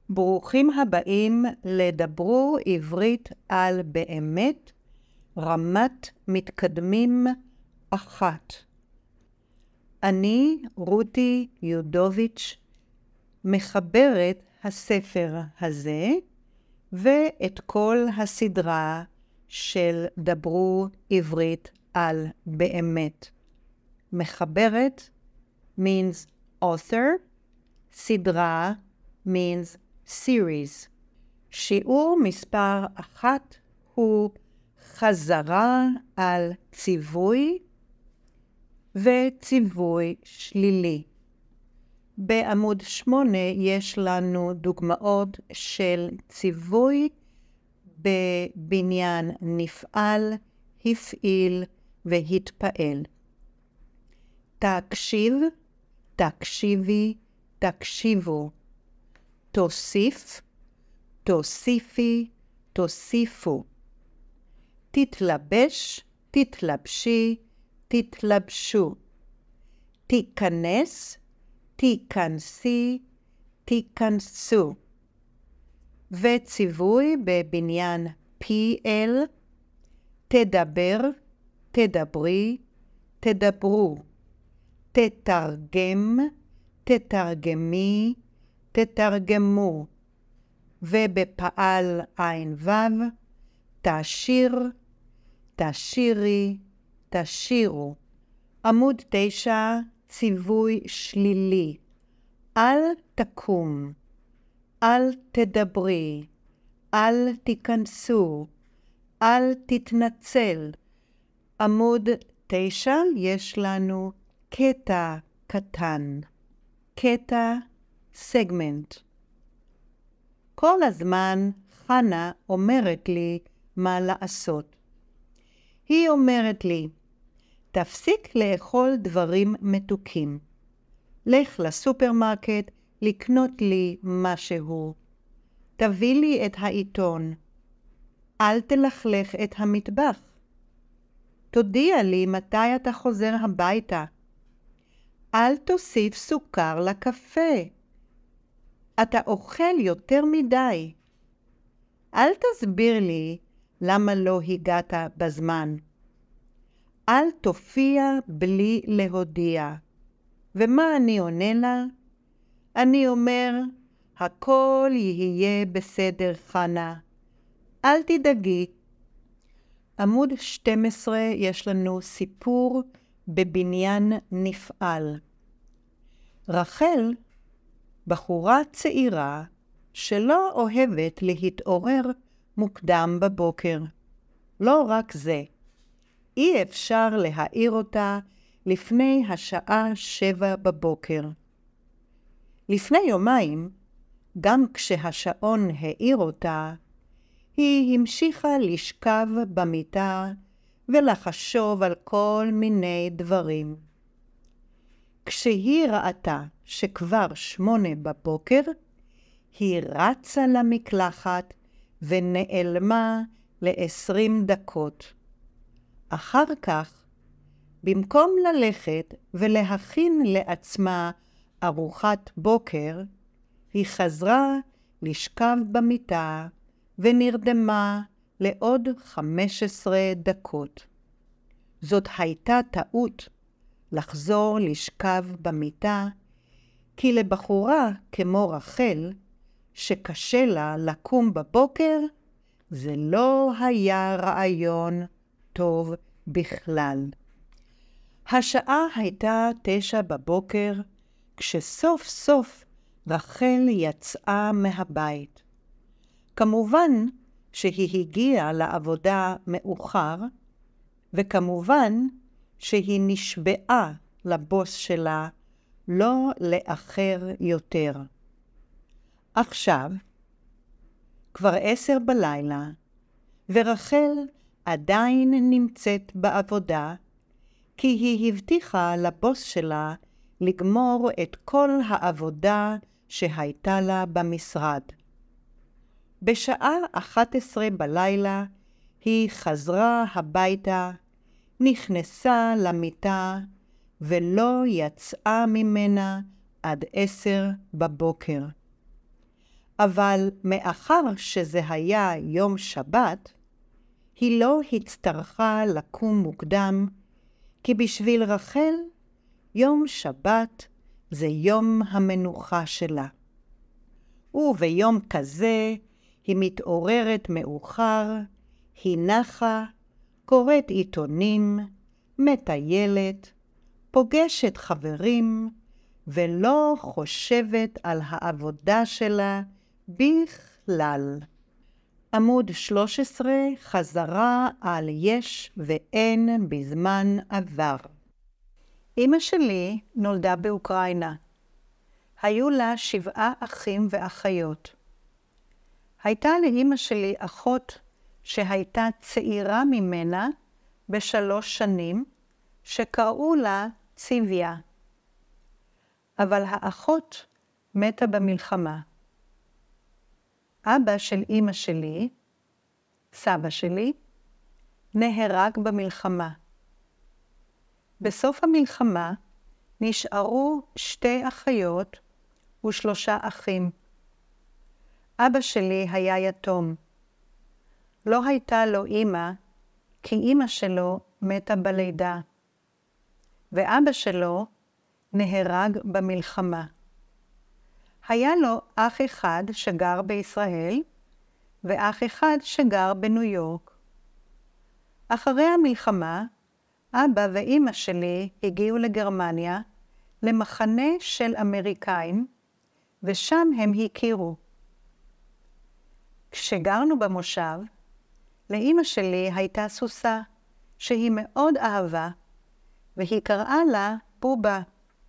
ברוכים הבאים לדברו עברית על באמת, רמת מתקדמים 1. אני רותי יודוביץ', מחברת הספר הזה ואת כל הסדרה של דברו עברית על באמת. מחברת means author, סדרה means series. שיעור מספר 1 הוא חזרה על ציווי וציווי שלילי. בעמוד 8 יש לנו דוגמאות של ציווי בבניין נפעל, הפעיל והתפעל. תקשיב, תקשיבי, תקשיבו. תוסיף, תוסיפי, תוסיפו. תתלבש, תתלבשי, תתלבשו. תיכנס, תיכנסי, תיכנסו. וציווי בבניין PL, תדבר, תדברי, תדברו. תתרגם, תתרגמי, תתרגמו. ובפעל עין וו, תשיר, תשירי, תשירו. עמוד 9, ציווי שלילי. אל תקום, אל תדברי, אל תיכנסו, אל תתנצל. עמוד 9 יש לנו קטע קטן. קטע סגמנט. כל הזמן חנה אומרת לי מה לעשות. היא אומרת לי, תפסיק לאכול דברים מתוקים. לך לסופרמרקט לקנות לי משהו. תביא לי את העיתון. אל תלכלך את המטבח. תודיע לי מתי אתה חוזר הביתה. אל תוסיף סוכר לקפה. אתה אוכל יותר מדי. אל תסביר לי למה לא הגעת בזמן. אל תופיע בלי להודיע. ומה אני עונה לה? אני אומר, הכל יהיה בסדר חנה. אל תדאגי. עמוד 12 יש לנו סיפור בבניין נפעל. רחל, בחורה צעירה שלא אוהבת להתעורר מוקדם בבוקר. לא רק זה, אי אפשר להעיר אותה לפני השעה 7 בבוקר. לפני יומיים, גם כשהשעון העיר אותה, היא המשיכה לשכב במיטה ולחשוב על כל מיני דברים. כשהיא ראתה שכבר 8 בבוקר, היא רצה למקלחת ונעלמה ל20 דקות. אחר כך, במקום ללכת ולהכין לעצמה ארוחת בוקר, היא חזרה לשכב במיטה ונרדמה לעוד 15 דקות. זאת הייתה טעות לחזור לשכב במיטה, כי לבחורה כמו רחל, שקשה לה לקום בבוקר, זה לא היה רעיון טוב בכלל. השעה הייתה 9 בבוקר, כשסוף סוף רחל יצאה מהבית. כמובן שהיא הגיעה לעבודה מאוחר, וכמובן שהיא נשבעה לבוס שלה לא לאחר יותר. עכשיו, כבר 10 בלילה, ורחל עדיין נמצאת בעבודה, כי היא הבטיחה לבוס שלה לגמור את כל העבודה שהייתה לה במשרד. בשעה 11 בלילה היא חזרה הביתה, נכנסה למיטה ולא יצאה ממנה עד 10 בבוקר. אבל מאחר שזה היה יום שבת, היא לא הצטרכה לקום מוקדם, כי בשביל רחל יום שבת זה יום המנוחה שלה. וביום כזה היא מתעוררת מאוחר, היא נחה, קוראת עיתונים, מטיילת, פוגשת חברים, ולא חושבת על העבודה שלה בכלל. עמוד 13, חזרה על יש ואין בזמן עבר. אמא שלי נולדה באוקראינה. היו לה 7 אחים ואחיות. הייתה לאמא שלי אחות שהייתה צעירה ממנה ב3 שנים, שקראו לה ציוויה. אבל האחות מתה במלחמה. אבא של אמא שלי, סבא שלי, נהרג במלחמה. בסוף המלחמה נשארו 2 אחיות ו3 אחים. אבא שלי היה יתום. לא הייתה לו אמא, כי אמא שלו מתה בלידה. ואבא שלו נהרג במלחמה. היה לו אח אחד שגר בישראל, ואח אחד שגר בניו יורק. אחרי המלחמה, אבא ואמא שלי הגיעו לגרמניה, למחנה של אמריקאים, ושם הם הכירו. כשגרנו במושב, לאמא שלי הייתה סוסה, שהיא מאוד אהבה, והיא קראה לה בובה.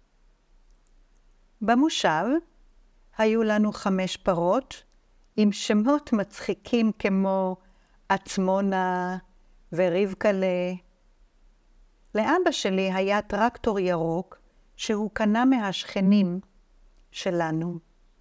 במושב היו לנו 5 פרות, עם שמות מצחיקים כמו עצמונה ורבקלה. לאבא שלי היה טרקטור ירוק שהוא קנה מהשכנים שלנו.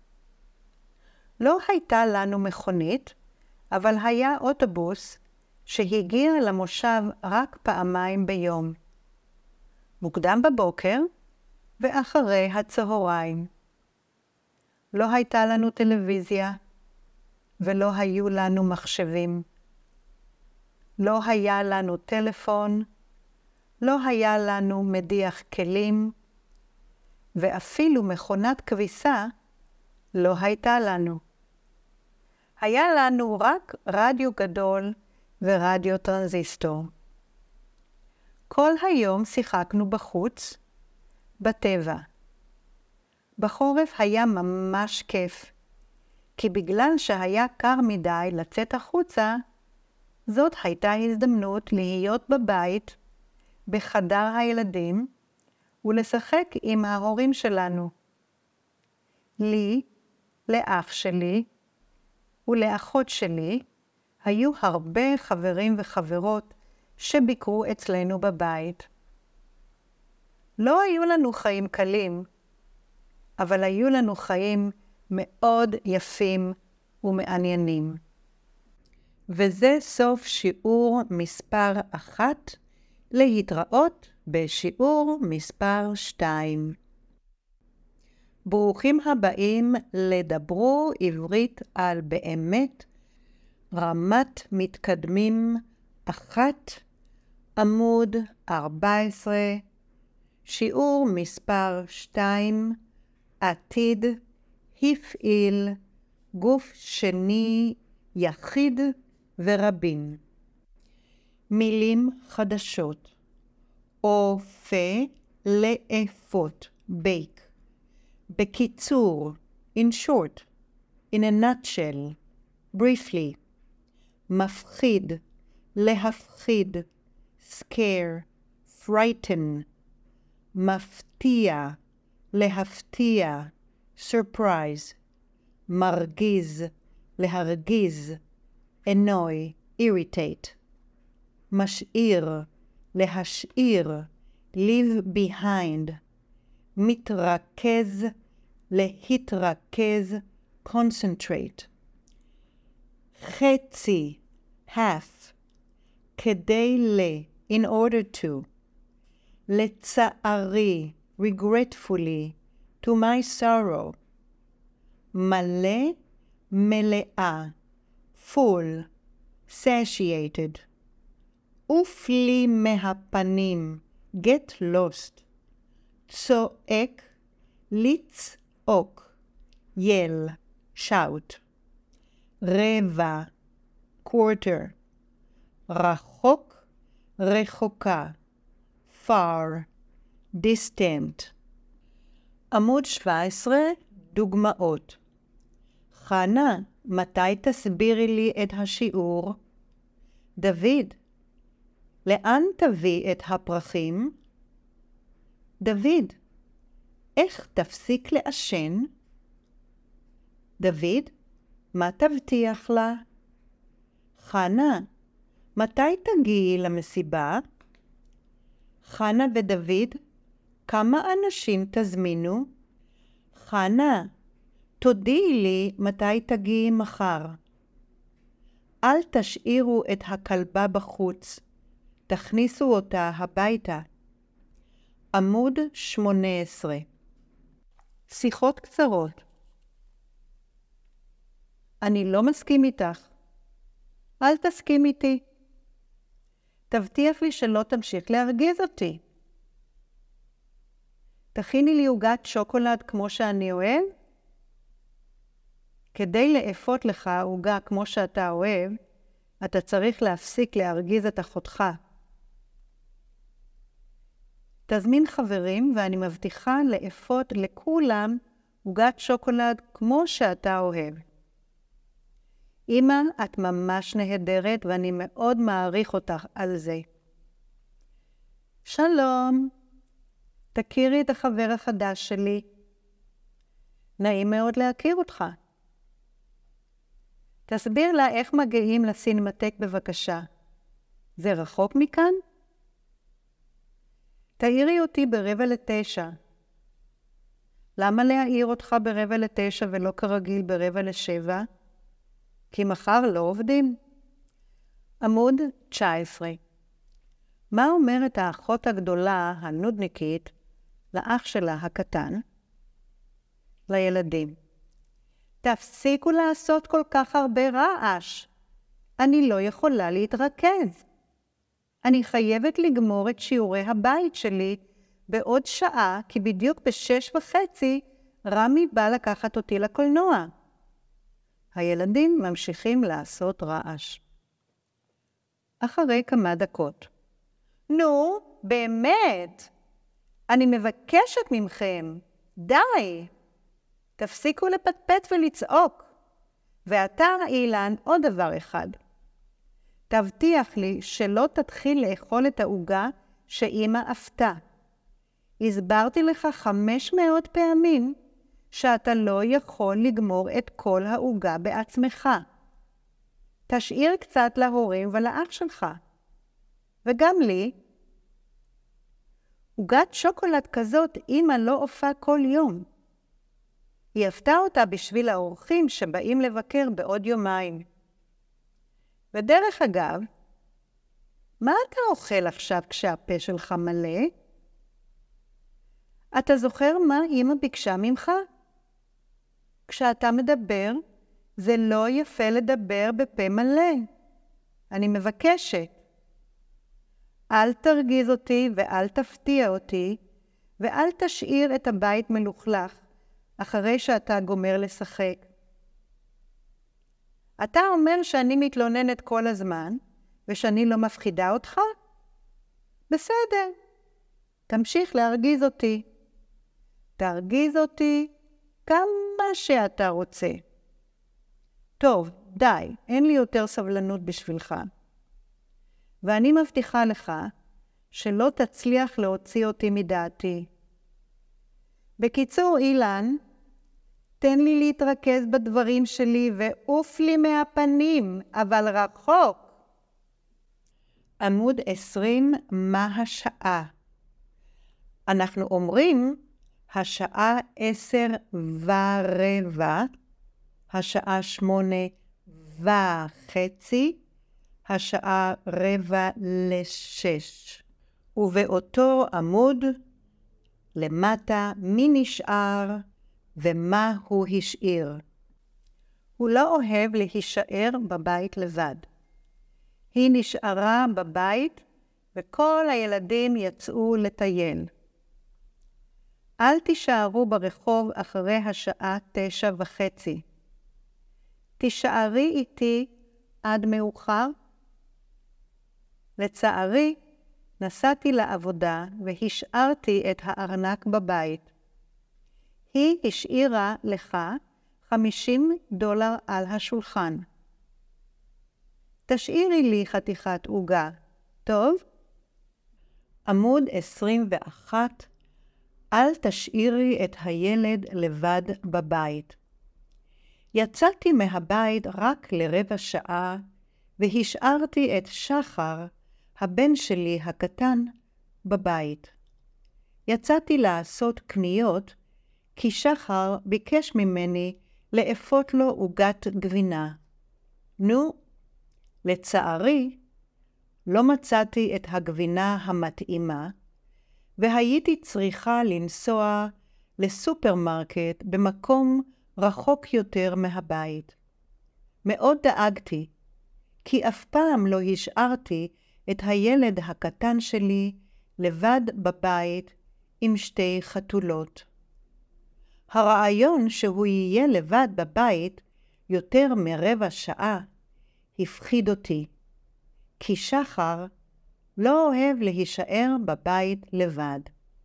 לא הייתה לנו מכונית, אבל היה אוטובוס שהגיע למושב רק 2 ביום. מוקדם בבוקר ואחרי הצהריים. לא הייתה לנו טלוויזיה ולא היו לנו מחשבים. לא היה לנו טלפון, לא היה לנו מדיח כלים, ואפילו מכונת כביסה לא הייתה לנו. היה לנו רק רדיו גדול ורדיו טרנזיסטור. כל היום שיחקנו בחוץ, בטבע. בחורף היה ממש כיף, כי בגלל שהיה קר מדי לצאת החוצה, זאת הייתה הזדמנות להיות בבית, בחדר הילדים, ולשחק עם ההורים שלנו. לי, לאח שלי ולאחות שלי, היו הרבה חברים וחברות שביקרו אצלנו בבית. לא היו לנו חיים קלים, אבל היו לנו חיים מאוד יפים ומעניינים. וזה סוף שיעור מספר 1, להתראות בשיעור מספר 2. ברוכים הבאים לדברו עברית על באמת, רמת מתקדמים 1, עמוד 14, שיעור מספר 2, עתיד, הפעיל, גוף שני, יחיד ורבים. מילים חדשות. אופה, לאפות, bake. בקיצור, in short, in a nutshell, briefly. מפחיד, להפחיד, scare, frighten. מפתיע, להפתיע, surprise. מרגיז, להרגיז, annoy, irritate. משאיר, להשאיר, leave behind. מתרכז, להתרכז, concentrate. חצי, half, כדי in order to. לצערי, regretfully, to my sorrow. מלא, מלאה, full, satiated. עוף לי מהפנים, get lost. צועק, לצעוק, yell, shout. רבע, quarter. רחוק, רחוקה, far, distant. עמוד 17, דוגמאות. חנה, מתי תסבירי לי את השיעור? דוד, לאן תביא את הפרחים? דוד, איך תפסיק לעשן? דוד, מה תבטיח לה? חנה, מתי תגיעי למסיבה? חנה ודוד, כמה אנשים תזמינו? חנה, תודיעי לי מתי תגיעי מחר. אל תשאירו את הכלבה בחוץ, תכניסו אותה הביתה. עמוד 18. שיחות קצרות. אני לא מסכים איתך. אל תסכים איתי. תבטיח לי שלא תמשיך להרגיז אותי. תכיני לי עוגת שוקולד כמו שאני אוהב. כדי לאפות לך עוגה כמו שאתה אוהב, אתה צריך להפסיק להרגיז את אחותך. תזמין חברים ואני מבטיחה לאפות לכולם עוגת שוקולד כמו שאתה אוהב. אמא, את ממש נהדרת ואני מאוד מעריך אותך על זה. שלום, תכירי את החבר החדש שלי. נעים מאוד להכיר אותך. תסביר לה איך מגיעים לסינמטק בבקשה. זה רחוק מכאן? תעירי אותי 8:45. למה להעיר אותך 8:45 ולא כרגיל 6:45? כי מחר לא עובדים. עמוד 19. מה אומרת האחות הגדולה, הנודניקית, לאח שלה הקטן? לילדים. תפסיקו לעשות כל כך הרבה רעש. אני לא יכולה להתרכז. אני חייבת לגמור את שיעורי הבית שלי בעוד שעה, כי בדיוק 6:30 רמי בא לקחת אותי לקולנוע. הילדים ממשיכים לעשות רעש. אחרי כמה דקות. נו, באמת. אני מבקשת ממכם. די. תפסיקו לפטפט ולצעוק. ואתה, אילן, עוד דבר אחד. תבטיח לי שלא תתחיל לאכול את העוגה שאמא אפתה. הסברתי לך 500 פעמים שאתה לא יכול לגמור את כל העוגה בעצמך. תשאיר קצת להורים ולאח שלך. וגם לי. עוגת שוקולד כזאת אמא לא אופה כל יום. היא אפתה אותה בשביל האורחים שבאים לבקר בעוד יומיים. ודרך אגב, מה אתה אוכל עכשיו כשהפה שלך מלא? אתה זוכר מה אמא ביקשה ממך? כשאתה מדבר, זה לא יפה לדבר בפה מלא. אני מבקשת. אל תרגיז אותי ואל תפתיע אותי, ואל תשאיר את הבית מלוכלך אחרי שאתה גומר לשחק. אתה אומר שאני מתלוננת כל הזמן, ושאני לא מפחידה אותך? בסדר. תמשיך להרגיז אותי. תרגיז אותי כמה שאתה רוצה. טוב, די, אין לי יותר סבלנות בשבילך. ואני מבטיחה לך שלא תצליח להוציא אותי מדעתי. בקיצור, אילן, תן לי להתרכז בדברים שלי ועוף לי מהפנים, אבל רחוק. עמוד 20, מה השעה? אנחנו אומרים, השעה 10:15, השעה 8:30, השעה 5:45. ובאותו עמוד, למטה, מי נשאר ומה הוא השאיר. הוא לא אוהב להישאר בבית לבד. היא נשארה בבית וכל הילדים יצאו לטייל. אל תישארו ברחוב אחרי השעה 9:30. תישארי איתי עד מאוחר. לצערי, נסעתי לעבודה והשארתי את הארנק בבית. היא השאירה לך $50 על השולחן. תשאירי לי חתיכת עוגה, טוב? עמוד 21. אל תשאירי את הילד לבד בבית. יצאתי מהבית רק לרבע שעה, והשארתי את שחר, הבן שלי הקטן, בבית. יצאתי לעשות קניות, כי שחר ביקש ממני לאפות לו עוגת גבינה. נו, לצערי, לא מצאתי את הגבינה המתאימה, והייתי צריכה לנסוע לסופרמרקט במקום רחוק יותר מהבית. מאוד דאגתי, כי אף פעם לא השארתי את הילד הקטן שלי לבד בבית עם 2 חתולות. הרעיון שהוא יהיה לבד בבית יותר מרבע שעה הפחיד אותי, כי שחר לא אוהב להישאר בבית לבד.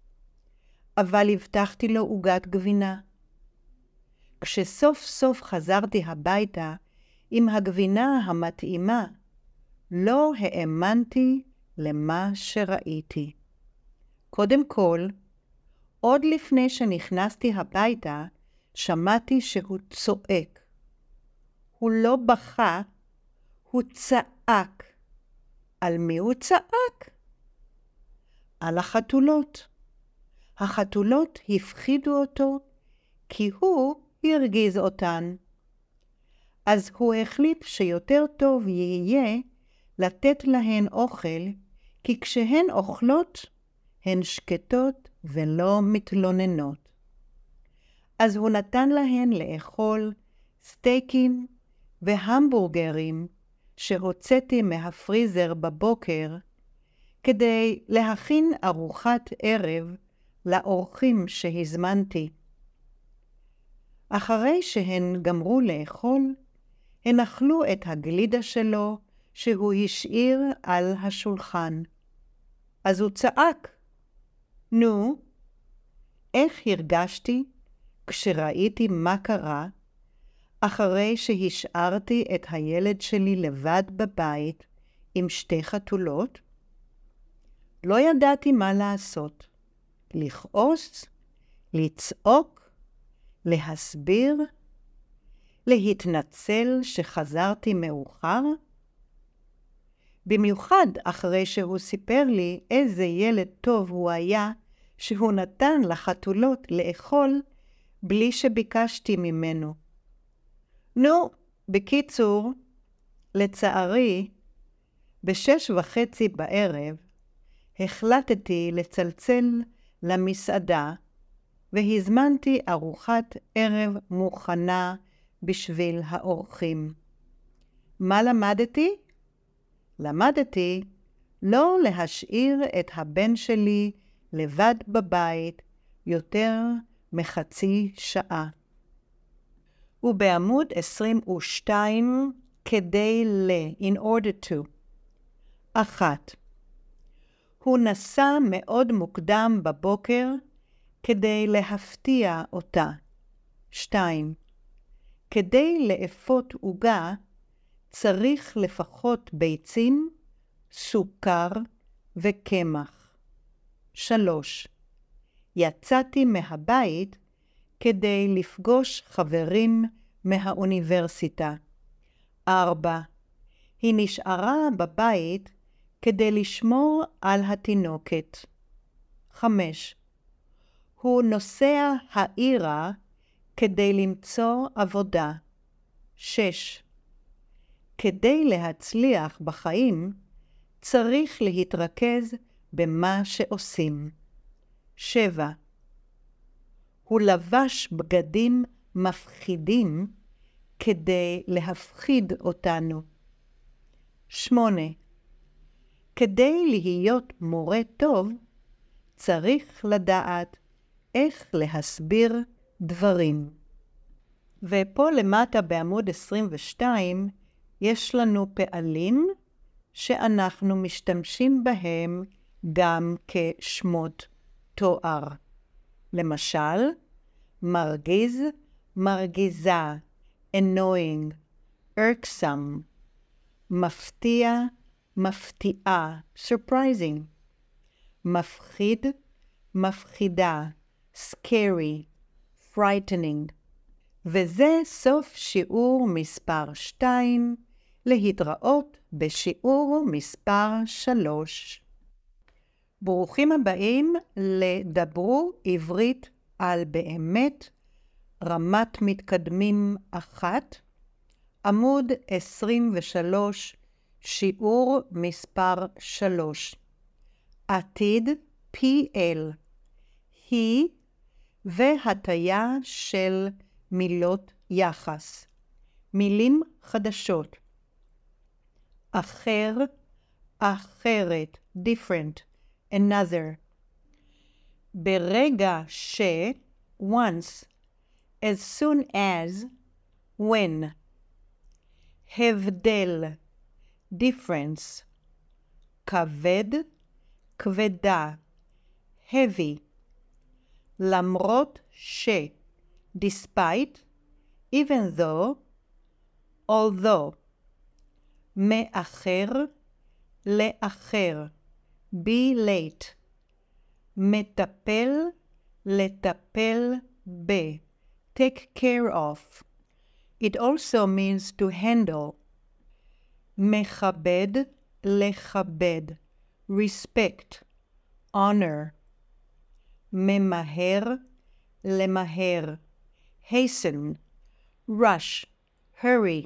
אבל הבטחתי לו עוגת גבינה. כשסוף סוף חזרתי הביתה עם הגבינה המתאימה, לא האמנתי למה שראיתי. קודם כל, עוד לפני שנכנסתי הביתה, שמעתי שהוא צועק. הוא לא בכה, הוא צעק. על מי הוא צעק? על החתולות. החתולות הפחידו אותו, כי הוא הרגיז אותן. אז הוא החליט שיותר טוב יהיה לתת להן אוכל, כי כשהן אוכלות, הן שקטות ולא מתלוננות. אז הוא נתן להן לאכול סטייקים והמבורגרים שהוצאתי מהפריזר בבוקר, כדי להכין ארוחת ערב לאורחים שהזמנתי. אחרי שהן גמרו לאכול, הן אכלו את הגלידה שלו שהוא השאיר על השולחן. אז הוא צעק, נו, איך הרגשתי כשראיתי מה קרה אחרי שהשארתי את הילד שלי לבד בבית עם 2 חתולות? לא ידעתי מה לעשות. לכעוס, לצעוק, להסביר, להתנצל שחזרתי מאוחר? במיוחד אחרי שהוא סיפר לי איזה ילד טוב הוא היה, שהוא נתן לחתולות לאכול בלי שביקשתי ממנו. נו, בקיצור, לצערי, ב6:30 בערב החלטתי לצלצל למסעדה והזמנתי ארוחת ערב מוכנה בשביל האורחים. מה למדתי? למדתי לא להשאיר את הבן שלי לבד בבית יותר מחצי שעה. ובעמוד 22, כדי in order to. 1. הוא נסע מאוד מוקדם בבוקר כדי להפתיע אותה. 2. כדי לאפות עוגה צריך לפחות ביצים, סוכר וקמח. 3. יצאתי מהבית כדי לפגוש חברים מהאוניברסיטה. 4. היא נשארה בבית כדי לשמור על התינוקת. 5. הוא נוסע העירה כדי למצוא עבודה. 6. כדי להצליח בחיים, צריך להתרכז במה שעושים. 7. הוא לבש בגדים מפחידים כדי להפחיד אותנו. 8. כדי להיות מורה טוב, צריך לדעת איך להסביר דברים. ופה למטה בעמוד 22 יש לנו פעלים שאנחנו משתמשים בהם גם כשמות תואר. למשל, מרגיז, מרגיזה, annoying, irksome, מפתיע, מפתיעה, surprising, מפחיד, מפחידה, scary, frightening. וזה סוף שיעור מספר 2, להתראות בשיעור מספר 3. ברוכים הבאים לדברו עברית על באמת, רמת מתקדמים 1, עמוד 23, שיעור מספר 3. עתיד PL, היא והטיה של מילות יחס. מילים חדשות. אחר, אחרת, different, another. ברגע ש, once, as soon as, when. הבדל, difference. כבד, כבדה, heavy. למרות ש, despite, even though, although. מאחר, לאחר, be late. מטפל, לטפל ב, take care of. It also means to handle. מכבד, לכבד, respect, honor. ממהר, למהר, hasten, rush, hurry.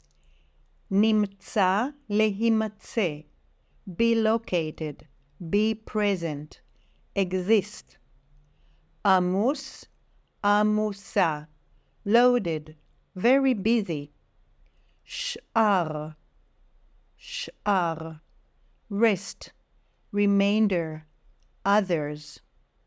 נמצא, להימצא, be located, be present, exist. עמוס, עמוסה, loaded, very busy. שאר, שאר, rest, remainder, others.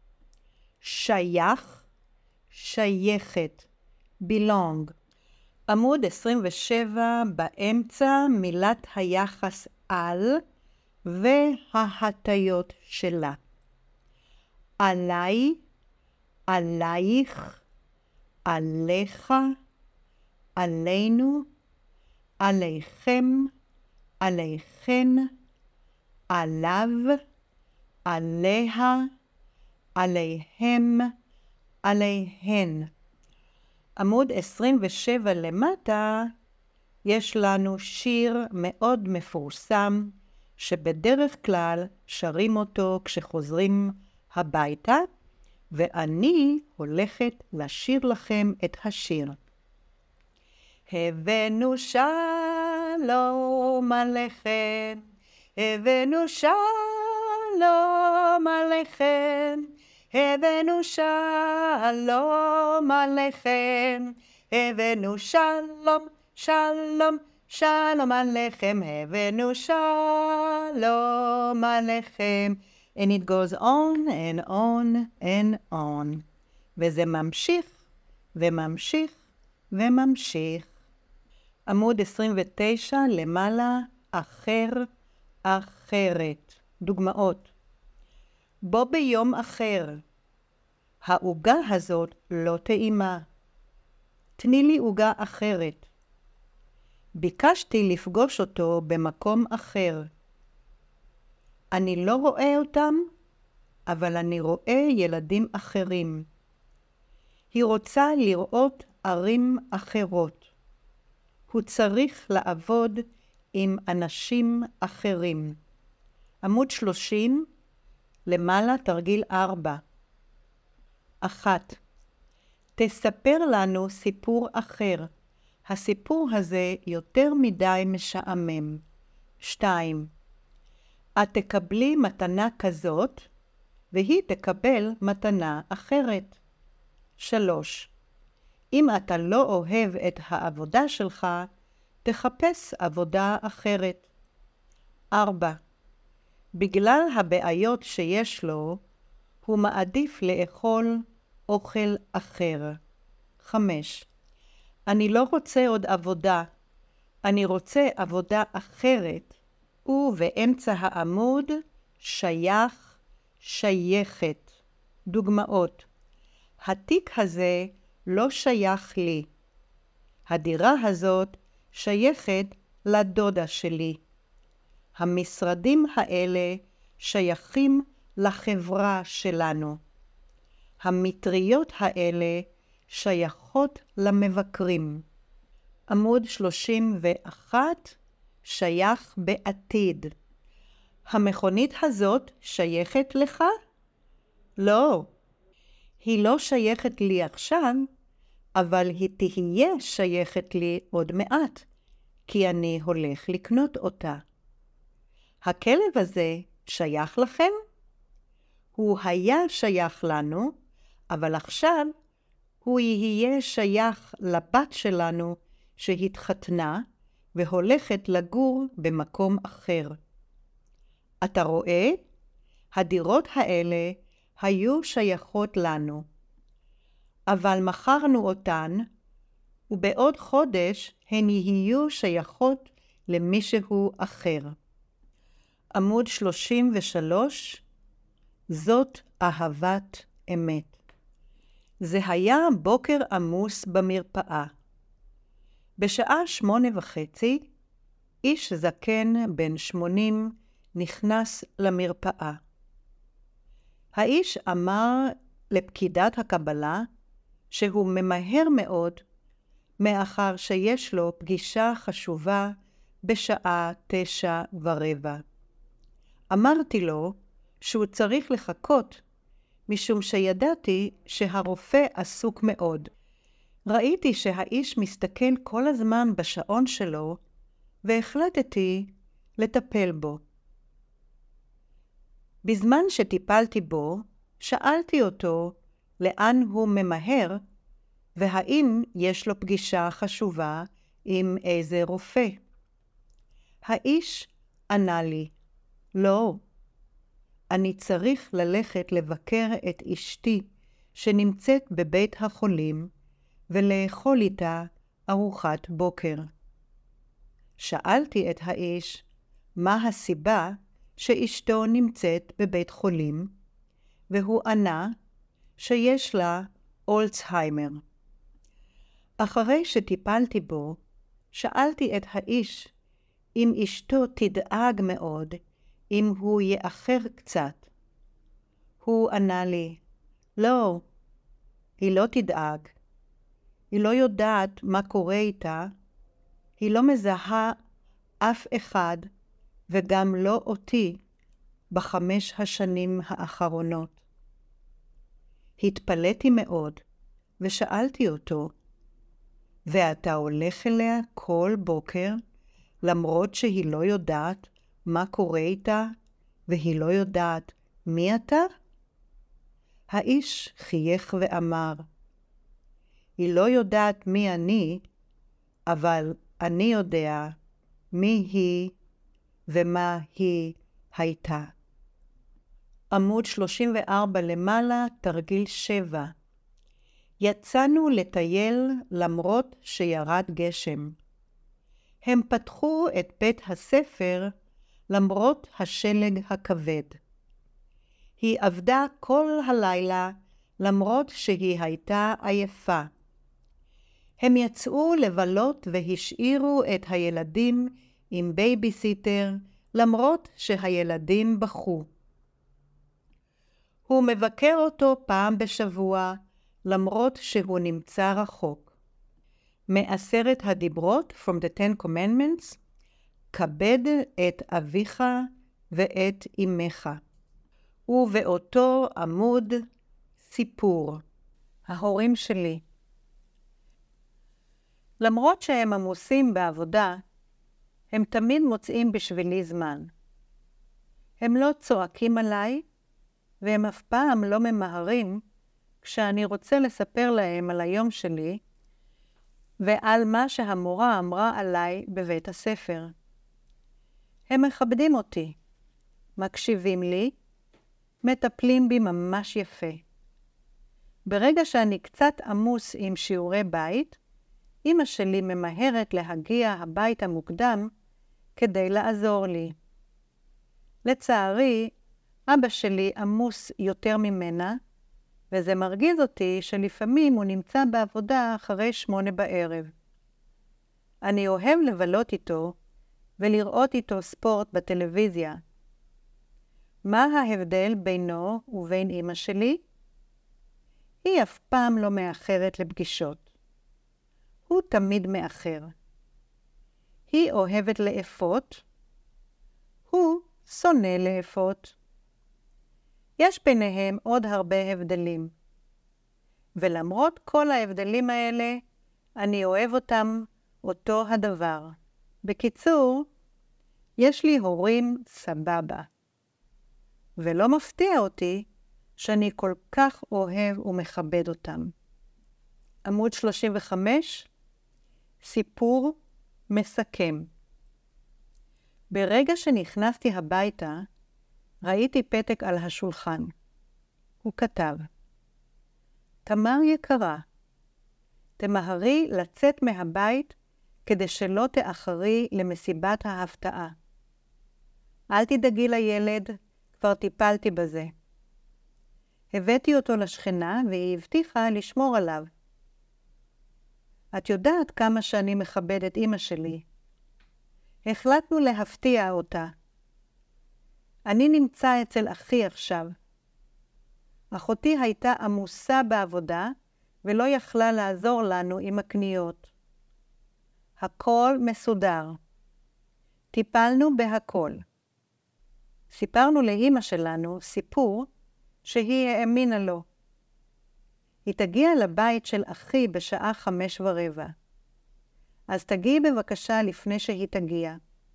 שייך, שייכת, belong. עמוד 27 באמצע מילת היחס על וההטיות שלה. עליי, עלייך, עליך, עלינו, עליכם, עליכן, עליו, עליה, עליהם, עליהן. עמוד 27 למטה יש לנו שיר מאוד מפורסם שבדרך כלל שרים אותו כשחוזרים הביתה, ואני הולכת לשיר לכם את השיר. הבאנו שלום עליכם, הבאנו שלום עליכם, הבאנו שלום עליכם, הבאנו שלום, שלום, שלום עליכם, הבאנו שלום עליכם. And it goes on and on and on. וזה ממשיך וממשיך וממשיך. עמוד 29 למעלה, אחר, אחרת. דוגמאות. בוא ביום אחר. העוגה הזאת לא טעימה. תני לי עוגה אחרת. ביקשתי לפגוש אותו במקום אחר. אני לא רואה אותם, אבל אני רואה ילדים אחרים. היא רוצה לראות ערים אחרות. הוא צריך לעבוד עם אנשים אחרים. עמוד 30, למעלה תרגיל 4. 1. תספר לנו סיפור אחר. הסיפור הזה יותר מדי משעמם. 2. את תקבלי מתנה כזאת, והיא תקבל מתנה אחרת. 3. אם אתה לא אוהב את העבודה שלך, תחפש עבודה אחרת. 4. בגלל הבעיות שיש לו, הוא מעדיף לאכול אוכל אחר. 5. אני לא רוצה עוד עבודה, אני רוצה עבודה אחרת. ובאמצע העמוד שייך, שייכת. דוגמאות: התיק הזה לא שייך לי. הדירה הזאת שייכת לדודה שלי. המשרדים האלה שייכים לחברה שלנו. המטריות האלה שייכות למבקרים. עמוד 31, שייך בעתיד. המכונית הזאת שייכת לך? לא. היא לא שייכת לי עכשיו, אבל היא תהיה שייכת לי עוד מעט, כי אני הולך לקנות אותה. הכלב הזה שייך לכם? הוא היה שייך לנו, אבל עכשיו הוא יהיה שייך לבת שלנו שהתחתנה והולכת לגור במקום אחר. אתה רואה? הדירות האלה היו שייכות לנו, אבל מכרנו אותן, ובעוד חודש הן יהיו שייכות למישהו אחר. עמוד 33, זאת אהבת אמת. זה היה בוקר עמוס במרפאה. בשעה 8:30, איש זקן בן 80 נכנס למרפאה. האיש אמר לפקידת הקבלה שהוא ממהר מאוד, מאחר שיש לו פגישה חשובה בשעה 9:15. אמרתי לו שהוא צריך לחכות, משום שידעתי שהרופא עסוק מאוד. ראיתי שהאיש מסתכל כל הזמן בשעון שלו, והחלטתי לטפל בו. בזמן שטיפלתי בו, שאלתי אותו לאן הוא ממהר, והאם יש לו פגישה חשובה עם איזה רופא. האיש ענה לי, לא, אני צריך ללכת לבקר את אשתי שנמצאת בבית החולים ולאכול איתה ארוחת בוקר. שאלתי את האיש מה הסיבה שאשתו נמצאת בבית חולים, והוא ענה שיש לה אלצהיימר. אחרי שטיפלתי בו, שאלתי את האיש אם אשתו תדאג מאוד אם הוא יאחר קצת. הוא ענה לי, לא, היא לא תדאג. היא לא יודעת מה קורה איתה, היא לא מזהה אף אחד וגם לא אותי ב5 השנים האחרונות. התפלאתי מאוד ושאלתי אותו, ואתה הולך אליה כל בוקר למרות שהיא לא יודעת מה קורה איתה והיא לא יודעת מי אתה? האיש חייך ואמר, היא לא יודעת מי אני, אבל אני יודע מי היא ומה היא הייתה. עמוד 34 למעלה, תרגיל 7. יצאנו לטייל למרות שירד גשם. הם פתחו את בית הספר למרות השלג הכבד. היא עבדה כל הלילה למרות שהיא הייתה עייפה. הם יצאו לבלות והשאירו את הילדים עם בייביסיטר למרות שהילדים בכו. הוא מבקר אותו פעם בשבוע למרות שהוא נמצא רחוק. מ10 הדיברות from the 10 commandments, כבד את אביך ואת אמך. ובאותו עמוד סיפור. ההורים שלי. למרות שהם עמוסים בעבודה, הם תמיד מוצאים בשבילי זמן. הם לא צועקים עליי, והם אף פעם לא ממהרים כשאני רוצה לספר להם על היום שלי ועל מה שהמורה אמרה עליי בבית הספר. הם מכבדים אותי, מקשיבים לי, מטפלים בי ממש יפה. ברגע שאני קצת עמוס עם שיעורי בית, אמא שלי ממהרת להגיע הביתה מוקדם כדי לעזור לי. לצערי, אבא שלי עמוס יותר ממנה, וזה מרגיז אותי שלפעמים הוא נמצא בעבודה אחרי 8 בערב. אני אוהב לבלות איתו ולראות איתו ספורט בטלוויזיה. מה ההבדל בינו ובין אמא שלי? היא אף פעם לא מאחרת לפגישות. הוא תמיד מאחר. היא אוהבת לאפות, הוא שונא לאפות. יש ביניהם עוד הרבה הבדלים. ולמרות כל ההבדלים האלה, אני אוהב אותם אותו הדבר. בקיצור, יש לי הורים סבבה. ולא מפתיע אותי שאני כל כך אוהב ומכבד אותם. עמוד 35, סיפור מסכם. ברגע שנכנסתי הביתה, ראיתי פתק על השולחן. הוא כתב, תמר יקרה, תמהרי לצאת מהבית כדי שלא תאחרי למסיבת ההפתעה. אל תדאגי לילד, כבר טיפלתי בזה. הבאתי אותו לשכנה והיא הבטיחה לשמור עליו. את יודעת כמה שאני מכבד את אמא שלי. החלטנו להפתיע אותה. אני נמצא אצל אחי עכשיו. אחותי הייתה עמוסה בעבודה ולא יכלה לעזור לנו עם הקניות. הכל מסודר. טיפלנו בהכל. סיפרנו לאמא שלנו סיפור שהיא האמינה לו. היא תגיע לבית של אחי בשעה 5:15. אז תגיעי בבקשה לפני שהיא תגיע.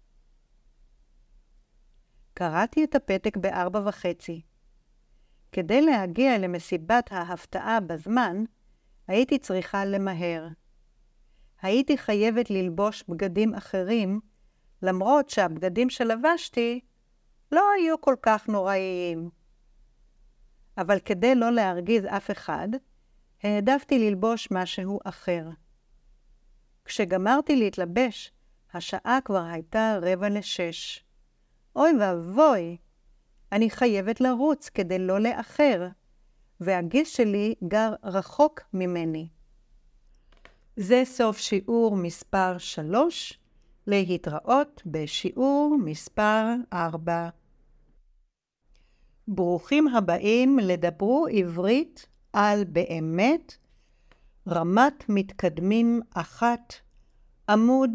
קראתי את הפתק ב4:30. כדי להגיע למסיבת ההפתעה בזמן, הייתי צריכה למהר. הייתי חייבת ללבוש בגדים אחרים, למרות שהבגדים שלבשתי לא היו כל כך נוראיים. אבל כדי לא להרגיז אף אחד, העדפתי ללבוש משהו אחר. כשגמרתי להתלבש, השעה כבר הייתה 5:45. אוי ואבוי, אני חייבת לרוץ כדי לא לאחר, והגיס שלי גר רחוק ממני. זה סוף שיעור מספר 3, להתראות בשיעור מספר 4. ברוכים הבאים לדברו עברית על באמת, רמת מתקדמים 1, עמוד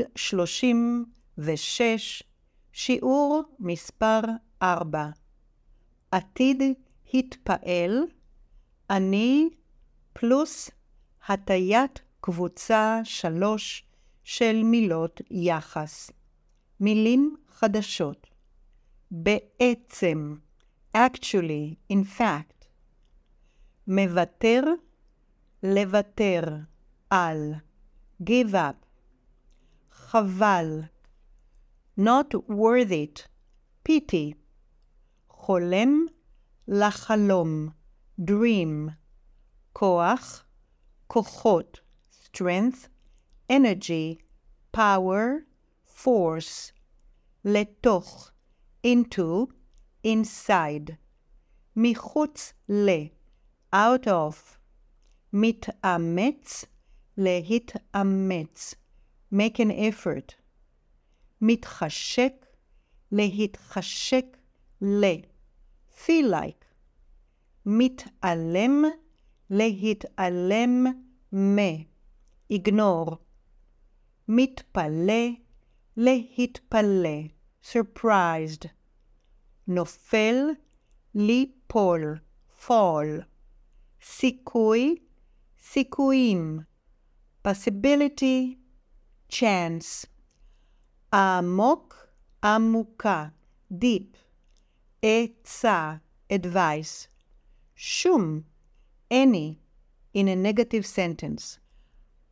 36, שיעור מספר 4. עתיד התפעל, אני פלוס הטיית קבוצה 3 של מילות יחס. מילים חדשות. בעצם, actually, in fact. מוותר, לוותר, על. give up. חבל. not worth it. pity. חולם, לחלום. dream. כוח, כוחות. strength, energy. power, force. לתוך, into, inside. מחוץ ל, out of. מתאמץ, להתאמץ. make an effort. מתחשק, להתחשק ל, feel like. מתעלם, להתעלם מ, ignore. מתפלא, להתפלא, surprised. נופל, ליפול, fall. סיכוי, סיכויים, possibility, chance. עמוק, עמוקה, deep. עצה, advice. שום, any, in a negative sentence.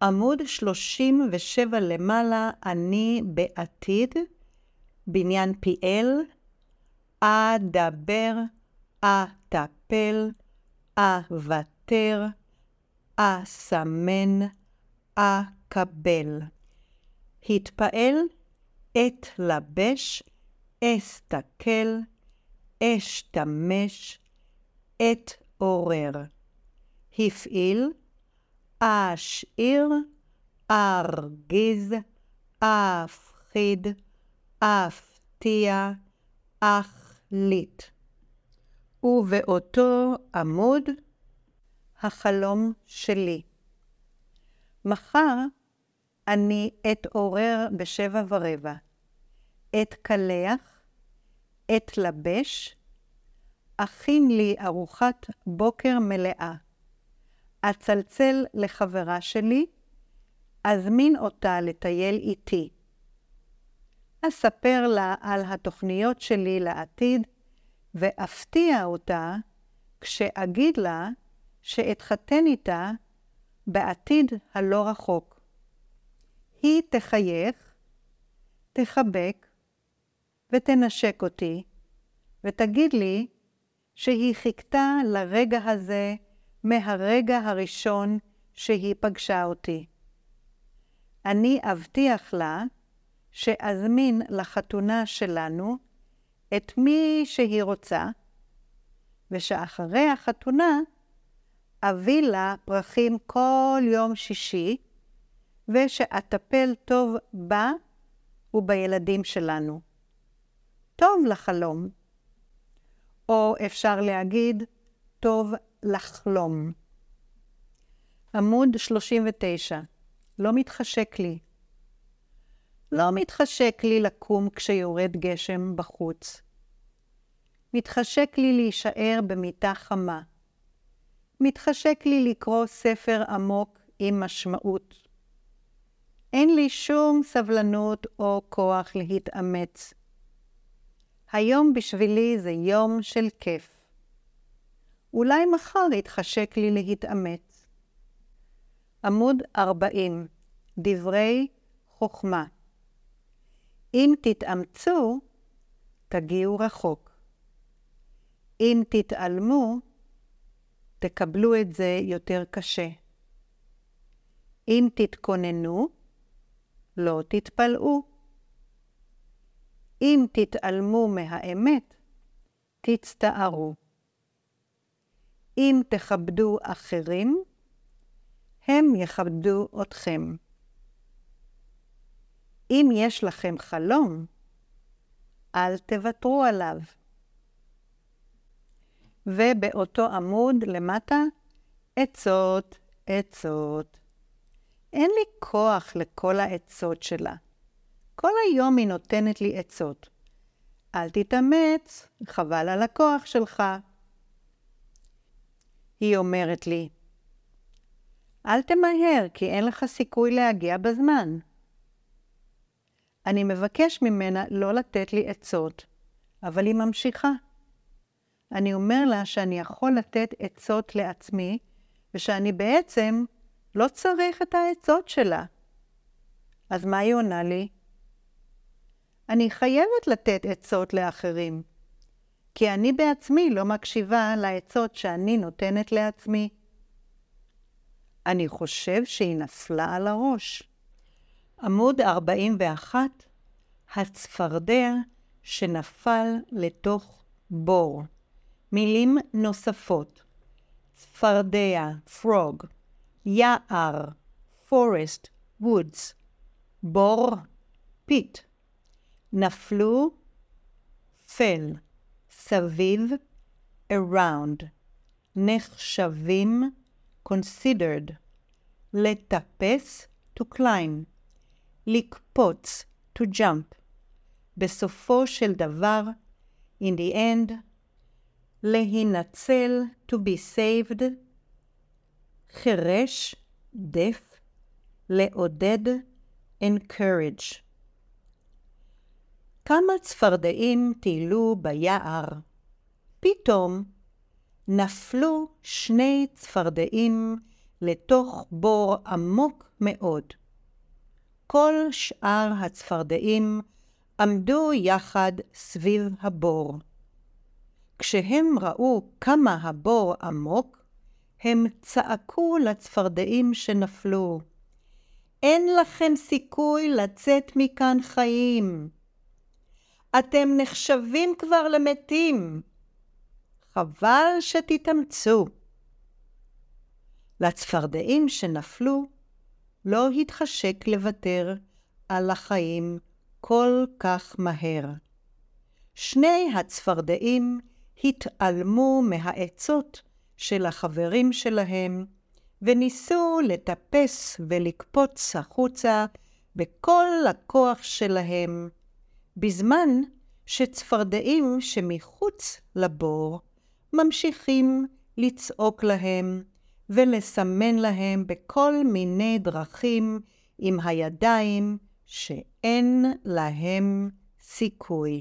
עמוד 37 למעלה, אני בעתיד, בניין PL, אדבר, אטפל, אוותר, אסמן, אקבל. התפעל, אתלבש, אסתכל, אשתמש, אתעורר. הפעיל, אשאיר, ארגיז, אפחיד, אפתיע, אחליט. ובאותו עמוד, החלום שלי. מחר אני אתעורר ב7:15. אתקלח, אתלבש, אכין לי ארוחת בוקר מלאה. אצלצל לחברה שלי, אזמין אותה לטייל איתי. אספר לה על התוכניות שלי לעתיד, ואפתיע אותה כשאגיד לה שאתחתן איתה בעתיד הלא רחוק. היא תחייך, תחבק ותנשק אותי, ותגיד לי שהיא חיכתה לרגע הזה מהרגע הראשון שהיא פגשה אותי. אני אבטיח לה שאזמין לחתונה שלנו את מי שהיא רוצה, ושאחרי החתונה אביא לה פרחים כל יום שישי, ושאטפל טוב בה ובילדים שלנו. טוב לחלום. או אפשר להגיד, טוב לחלום. עמוד 39. לא מתחשק לי. לא מתחשק לי לקום כשיורד גשם בחוץ. מתחשק לי להישאר במיטה חמה. מתחשק לי לקרוא ספר עמוק עם משמעות. אין לי שום סבלנות או כוח להתאמץ. היום בשבילי זה יום של כיף. אולי מחר יתחשק לי להתאמץ. עמוד 40. דברי חוכמה. אם תתאמצו, תגיעו רחוק. אם תתעלמו, תקבלו את זה יותר קשה. אם תתכוננו, לא תתפלאו. אם תתעלמו מהאמת, תצטערו. אם תכבדו אחרים, הם יכבדו אתכם. אם יש לכם חלום, אל תוותרו עליו. ובאותו עמוד למטה, עצות, עצות. אין לי כוח לכל העצות שלה. כל היום היא נותנת לי עצות. אל תתאמץ, חבל על הכוח שלך. היא אומרת לי, אל תמהר, כי אין לך סיכוי להגיע בזמן. אני מבקש ממנה לא לתת לי עצות, אבל היא ממשיכה. אני אומר לה שאני יכול לתת עצות לעצמי, ושאני בעצם לא צריך את העצות שלה. אז מה היא עונה לי? אני חייבת לתת עצות לאחרים, כי אני בעצמי לא מקשיבה לעצות שאני נותנת לעצמי. אני חושב שהיא נפלה על הראש. עמוד 41, הצפרדע שנפל לתוך בור. מילים נוספות. צפרדע, frog. יער, forest, woods. בור, pit. נפלו, fell. סביב, around. נחשבים, considered. לטפס, to climb. לקפוץ, to jump. בסופו של דבר, in the end. להינצל, to be saved. חירש, deaf. לעודד, encourage. כמה צפרדעים טיילו ביער. פתאום נפלו 2 צפרדעים לתוך בור עמוק מאוד. כל שאר הצפרדעים עמדו יחד סביב הבור. כשהם ראו כמה הבור עמוק, הם צעקו לצפרדעים שנפלו, אין לכם סיכוי לצאת מכאן חיים. אתם נחשבים כבר למתים. חבל שתתאמצו. לצפרדעים שנפלו לא התחשק לוותר על החיים כל כך מהר. שני הצפרדעים התעלמו מהעצות של החברים שלהם, וניסו לטפס ולקפוץ החוצה בכל הכוח שלהם, בזמן שצפרדעים שמחוץ לבור ממשיכים לצעוק להם ולסמן להם בכל מיני דרכים עם הידיים שאין להם סיכוי.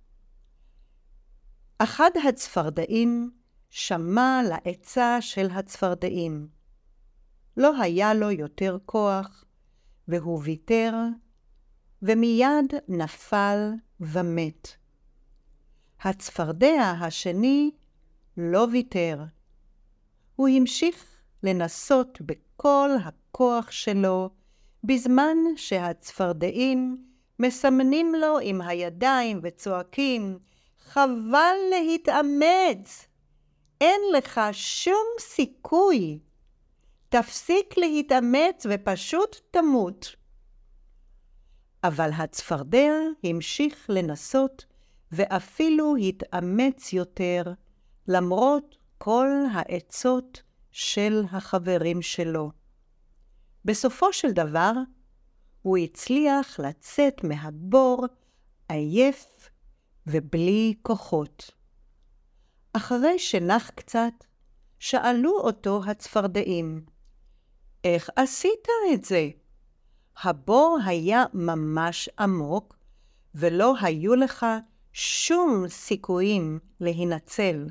אחד הצפרדעים שמע לעצה של הצפרדעים. לא היה לו יותר כוח, והוא ויתר, ומיד נפל ומת. הצפרדע השני לא ויתר. הוא המשיך לנסות בכל הכוח שלו, בזמן שהצפרדעים מסמנים לו עם הידיים וצועקים, חבל להתאמץ, אין לך שום סיכוי. תפסיק להתאמץ ופשוט תמות. אבל הצפרדע המשיך לנסות ואפילו התאמץ יותר, למרות כל העצות של החברים שלו. בסופו של דבר, הוא הצליח לצאת מהבור עייף ובלי כוחות. אחרי שנח קצת, שאלו אותו הצפרדעים, איך עשית את זה? הבור היה ממש עמוק, ולא היו לך שום סיכויים להינצל.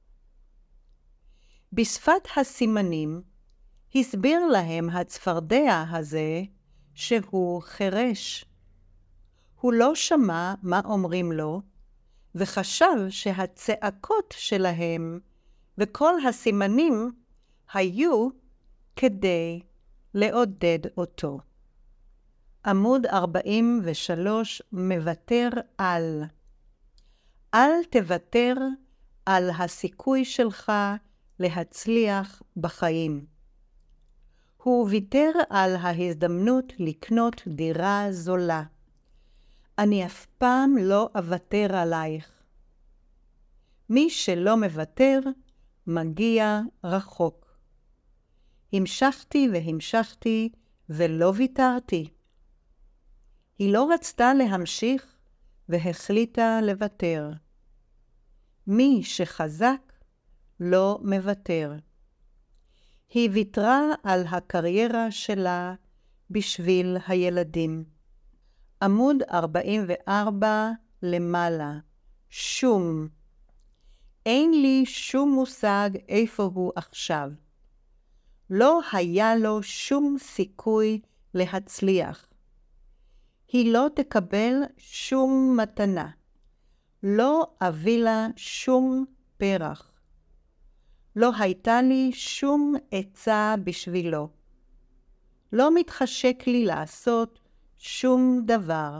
בשפת הסימנים הסביר להם הצפרדע הזה שהוא חירש. הוא לא שמע מה אומרים לו, וחשב שהצעקות שלהם וכל הסימנים היו כדי לעודד אותו. עמוד 43 מוותר על. אל תוותר על הסיכוי שלך להצליח בחיים. הוא ויתר על ההזדמנות לקנות דירה זולה. אני אף פעם לא אוותר עלייך. מי שלא מוותר, מגיע רחוק. המשכתי והמשכתי ולא ויתרתי. היא לא רצתה להמשיך והחליטה לוותר. מי שחזק לא מוותר. היא ויתרה על הקריירה שלה בשביל הילדים. עמוד 44 למעלה. שום. אין לי שום מושג איפה הוא עכשיו. לא היה לו שום סיכוי להצליח. היא לא תקבל שום מתנה. לא אביא לה שום פרח. לא הייתה לי שום עצה בשבילו. לא מתחשק לי לעשות שום דבר.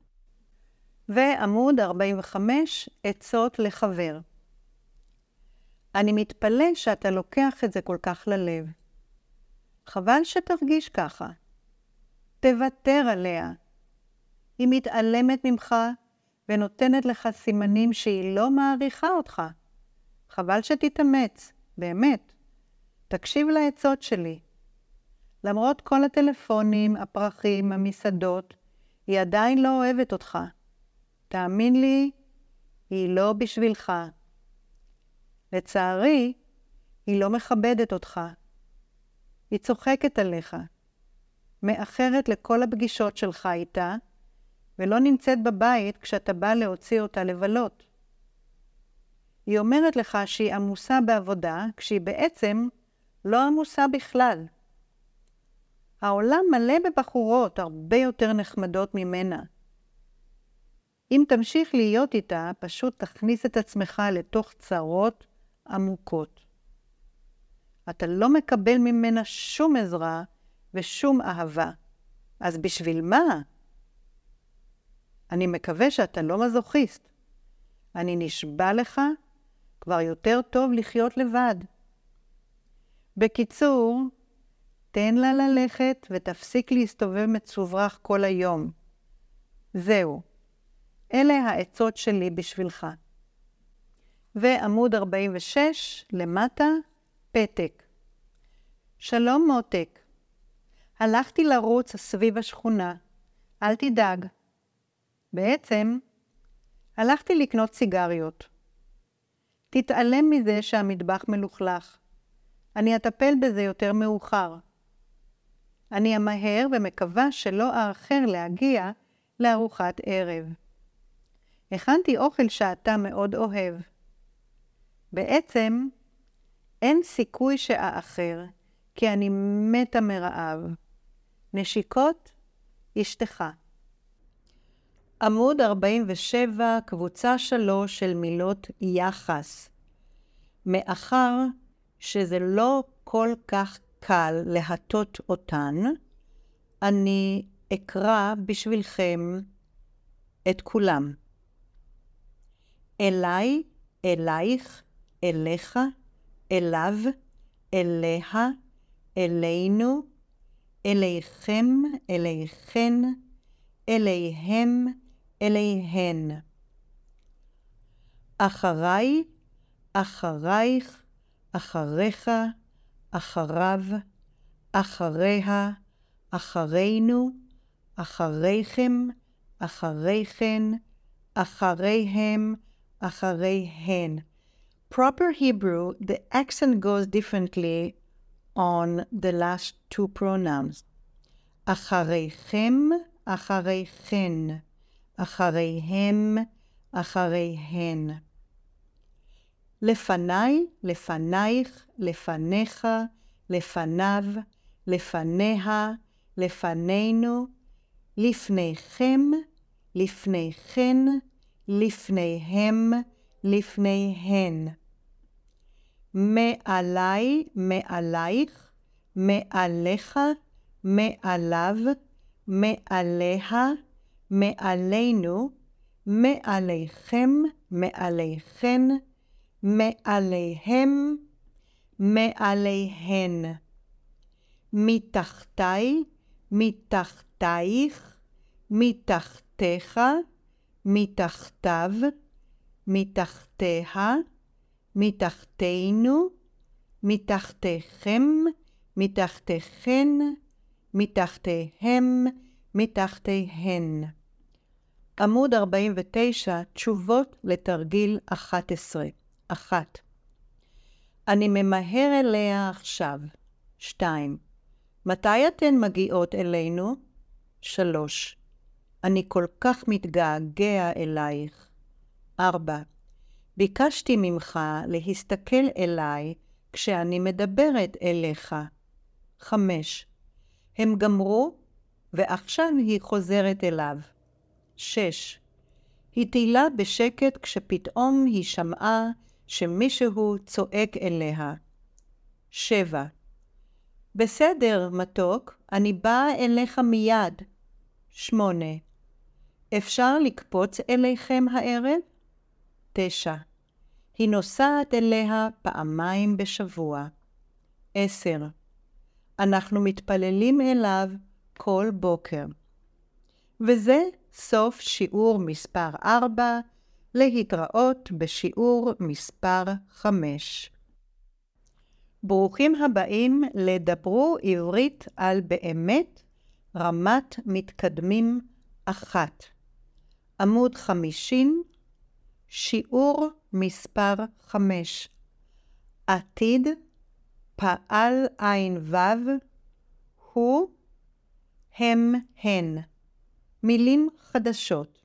ועמוד 45, עצות לחבר. אני מתפלא שאתה לוקח את זה כל כך ללב. חבל שתרגיש ככה. תוותר עליה. היא מתעלמת ממך ונותנת לך סימנים שהיא לא מעריכה אותך. חבל שתתאמץ, באמת. תקשיב לעצות שלי. למרות כל הטלפונים, הפרחים, המסעדות, היא עדיין לא אוהבת אותך. תאמין לי, היא לא בשבילך. לצערי, היא לא מכבדת אותך. היא צוחקת עליך, מאחרת לכל הפגישות שלך איתה, ולא נמצאת בבית כשאתה בא להוציא אותה לבלות. היא אומרת לך שהיא עמוסה בעבודה, כשהיא בעצם לא עמוסה בכלל. העולם מלא בבחורות הרבה יותר נחמדות ממנה. אם תמשיך להיות איתה, פשוט תכניס את עצמך לתוך צרות עמוקות. אתה לא מקבל ממנה שום עזרה ושום אהבה. אז בשביל מה? אני מקווה שאתה לא מזוכיסט. אני נשבע לך, כבר יותר טוב לחיות לבד. בקיצור, תן לה ללכת ותפסיק להסתובב מצוברח כל היום. זהו. אלה העצות שלי בשבילך. ועמוד 46, למטה, פתק. שלום מותק. הלכתי לרוץ סביב השכונה. אל תדאג. בעצם, הלכתי לקנות סיגריות. תתעלם מזה שהמטבח מלוכלך. אני אטפל בזה יותר מאוחר. אני אמהר ומקווה שלא אאחר להגיע לארוחת ערב. הכנתי אוכל שאתה מאוד אוהב. בעצם, אין סיכוי שאאחר, כי אני מתה מרעב. נשיקות, אשתך. עמוד 47, קבוצה 3 של מילות יחס. מאחר שזה לא כל כך קל להטות אותן, אני אקרא בשבילכם את כולם. אליי, אלייך, אליך, אליו, אליה, אלינו, אליכם, אליכן, אליהם, אליהן. אחריי, אחרייך, אחריך, אחריו, אחריה, אחרינו, אחריכם, אחריכן, אחריהם, אחריהן. Proper Hebrew, the accent goes differently on the last two pronouns. אחריכם, אחריכן, אחריהם, אחריהן. לפניי, לפנייך, לפניך, לפניו, לפניה, לפנינו, לפניכם, לפניכן, לפניהם, לפניהן. מעליי, מעלייך, מעליך, מעליו, מעליה, מעלינו, מעליכם, מעליכן, מעליהם, מעליהן. מתחתיי, מתחתייך, מתחתיך, מתחתיו, מתחתיה, מתחתינו, מתחתיכם, מתחתיכן, מתחתיהם, מתחתיהן. עמוד 49, תשובות לתרגיל 11. 1. אני ממהר אליה עכשיו. 2. מתי אתן מגיעות אלינו? 3. אני כל כך מתגעגע אלייך. 4. ביקשתי ממך להסתכל אליי כשאני מדברת אליך. 5. הם גמרו ועכשיו היא חוזרת אליו. 6. היא תהילה בשקט כשפתאום היא שמעה שמישהו צועק אליה. 7. בסדר, מתוק, אני באה אליך מיד. 8. אפשר לקפוץ אליכם הערב? 9. היא נוסעת אליה פעמיים בשבוע. 10. אנחנו מתפללים אליו כל בוקר. וזה סוף שיעור מספר 4, להתראות בשיעור מספר 5. ברוכים הבאים לדברו עברית על באמת, רמת מתקדמים 1. עמוד 50, שיעור מספר 5. עתיד, פעל עין וו, הוא, הם, הן. מילים חדשות.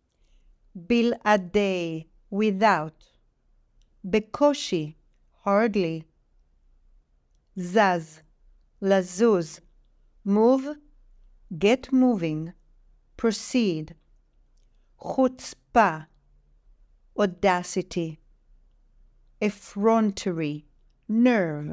בלעדי, without. בקושי, hardly. זז, לזוז, move, get moving, proceed, חוצפה, audacity, effrontery, nerve,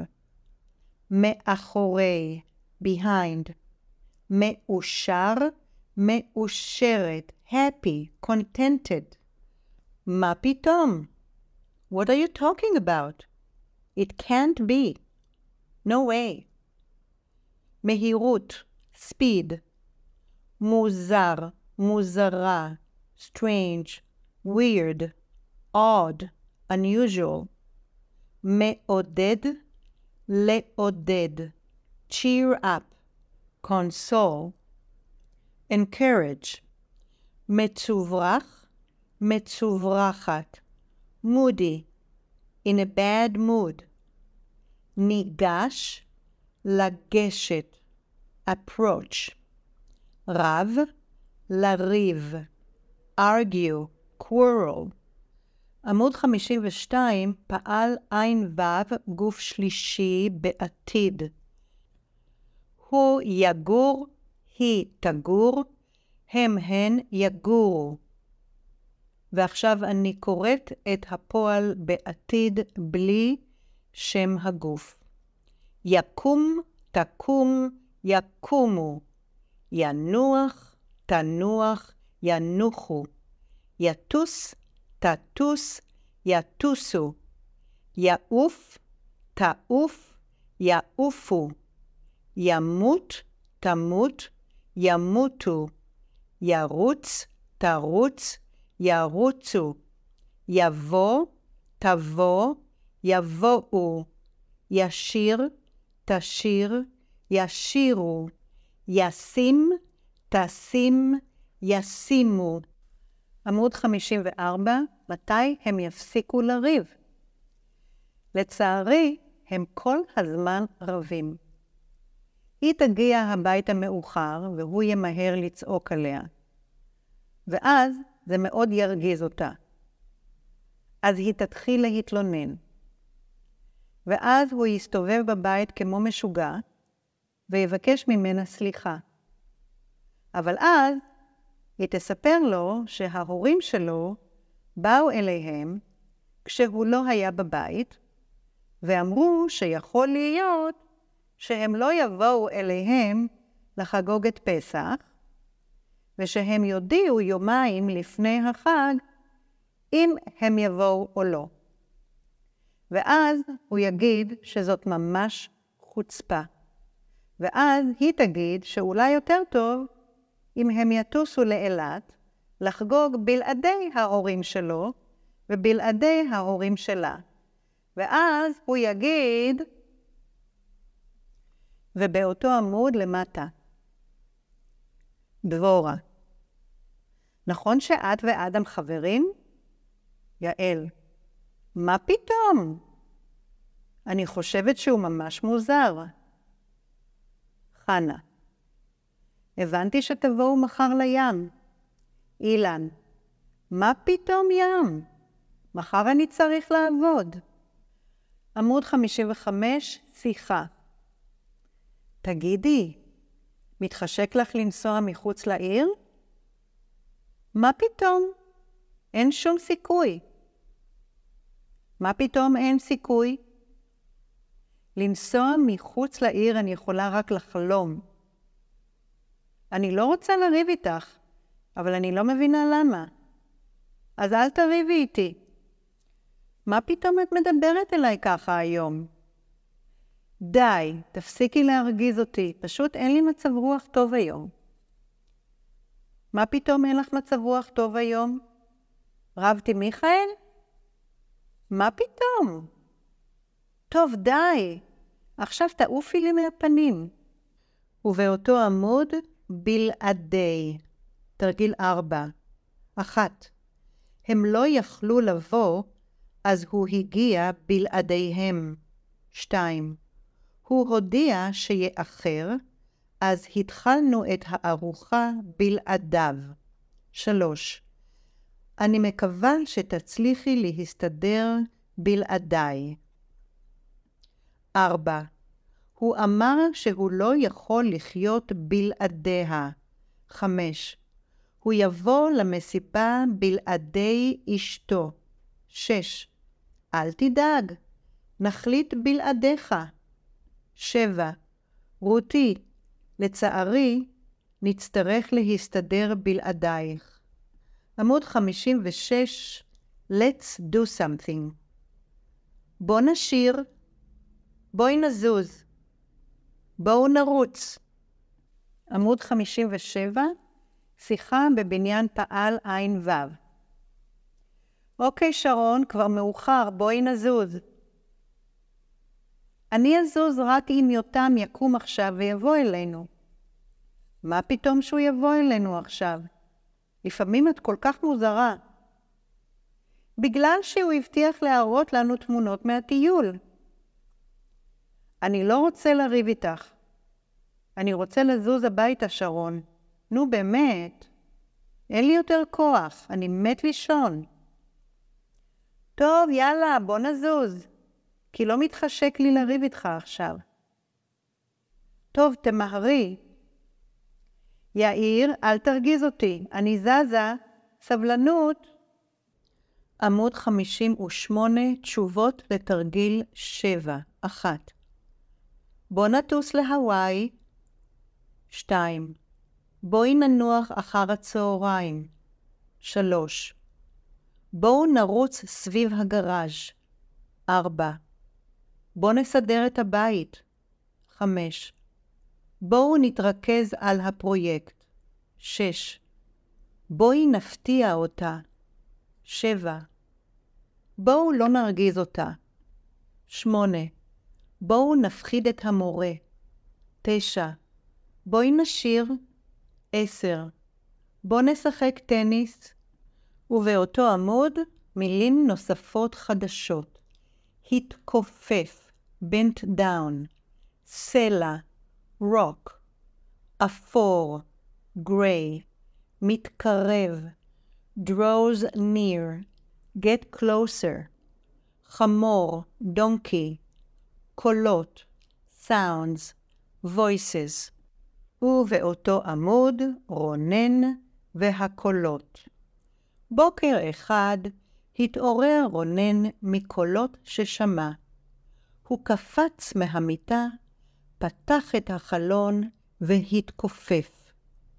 מאחורי, behind, מאושר, מאושרת, happy, contented. מה פתאום? What are you talking about? It can't be. No way. מהירות, speed. מוזר, מוזרה, strange, weird, odd, unusual. מעודד, לעודד, cheer up, console. encourage. מצוברח, מצוברחת, moody, in a bad mood. ניגש, לגשת, approach. רב, לריב, argue, quarrel. עמוד 52, פעל עין וו, גוף שלישי בעתיד. הוא יגור, היא תגור, הם הן יגורו. ועכשיו אני קוראת את הפועל בעתיד בלי שם הגוף. יקום, תקום, יקומו. ינוח, תנוח, ינוחו. יטוס, תטוס, יטוסו. יעוף, תעוף, יעופו. ימות, תמות, ימותו. ירוץ, תרוץ, ירוצו. יבוא, תבוא, יבואו. ישיר, תשיר, ישירו. ישים, תשים, ישימו. עמוד 54, מתי הם יפסיקו לריב? לצערי, הם כל הזמן רבים. היא תגיע הביתה מאוחר, והוא ימהר לצעוק עליה. ואז זה מאוד ירגיז אותה. אז היא תתחיל להתלונן. ואז הוא יסתובב בבית כמו משוגע, ויבקש ממנה סליחה. אבל אז היא תספר לו שההורים שלו באו אליהם כשהוא לא היה בבית, ואמרו שיכול להיות שהם לא יבואו אליהם לחגוג את פסח, ושהם יודיעו יומיים לפני החג אם הם יבואו או לא. ואז הוא יגיד שזאת ממש חוצפה. ואז היא תגיד שאולי יותר טוב אם הם יטוסו לאילת לחגוג בלעדי ההורים שלו ובלעדי ההורים שלה. ואז הוא יגיד, ובאותו עמוד למטה, דבורה, נכון שאת ואדם חברים? יעל, מה פתאום? אני חושבת שהוא ממש מוזר. חנה, הבנתי שתבואו מחר לים. אילן, מה פתאום ים? מחר אני צריך לעבוד. עמוד 55, שיחה. תגידי, מתחשק לך לנסוע מחוץ לעיר? מה פתאום? אין שום סיכוי. מה פתאום אין סיכוי? לנסוע מחוץ לעיר אני יכולה רק לחלום. אני לא רוצה לריב איתך, אבל אני לא מבינה למה. אז אל תריבי איתי. מה פתאום את מדברת אליי ככה היום? די, תפסיקי להרגיז אותי, פשוט אין לי מצב רוח טוב היום. מה פתאום אין לך מצב רוח טוב היום? רבתי מיכאל? מה פתאום? טוב, די. עכשיו תעופי לי מהפנים. ובאותו עמוד, בלעדי. תרגיל 4. 1. הם לא יכלו לבוא, אז הוא הגיע בלעדיהם. 2. הוא הודיע שיאחר, אז התחלנו את הארוחה בלעדיו. 3. אני מקווה שתצליחי להסתדר בלעדיי. 4. הוא אמר שהוא לא יכול לחיות בלעדיה. 5. הוא יבוא למסיבה בלעדי אשתו. 6. אל תדאג, נחליט בלעדיך. 7. רותי, לצערי, נצטרך להסתדר בלעדייך. עמוד 56, Let's do something. בוא נשיר, בואי נזוז, בואו נרוץ. עמוד 57, שיחה בבניין פעל עין ו'. אוקיי שרון, כבר מאוחר, בואי נזוז. אני אזוז רק אם יותם יקום עכשיו ויבוא אלינו. מה פתאום שהוא יבוא אלינו עכשיו? לפעמים את כל כך מוזרה. בגלל שהוא הבטיח להראות לנו תמונות מהטיול. אני לא רוצה לריב איתך. אני רוצה לזוז הביתה, שרון. נו באמת. אין לי יותר כוח, אני מת לישון. טוב, יאללה, בוא נזוז. כי לא מתחשק לי לריב איתך עכשיו. טוב, תמהרי. יאיר, אל תרגיז אותי. אני זזה. סבלנות. עמוד 58, תשובות לתרגיל 7. 1. בוא נטוס להוואי. 2. בואי ננוח אחר הצהריים. 3. בואו נרוץ סביב הגראז'. 4. בוא נסדר את הבית. 5. בואו נתרכז על הפרויקט. 6. בואי נפתיע אותה. 7. בואו לא נרגיז אותה. 8. בואו נפחיד את המורה. 9. בואי נשיר. 10. בוא נשחק טניס. ובאותו עמוד מילים נוספות חדשות. התכופף, bent down, סלע, rock, אפור, gray, מתקרב, draws near, get closer, חמור, donkey, קולות, sounds, voices. ובאותו עמוד רונן והקולות. בוקר אחד התעורר רונן מקולות ששמע. הוא קפץ מהמיטה, פתח את החלון והתכופף.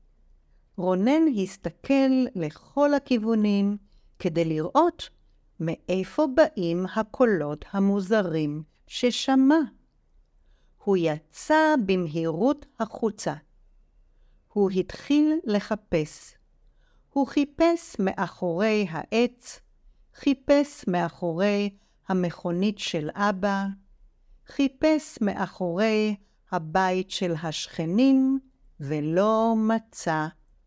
רונן הסתכל לכל הכיוונים כדי לראות מאיפה באים הקולות המוזרים ששמע. הוא יצא במהירות החוצה. הוא התחיל לחפש. הוא חיפש מאחורי העץ, חיפש מאחורי המכונית של אבא, חיפש מאחורי הבית של השכנים, ולא מצא.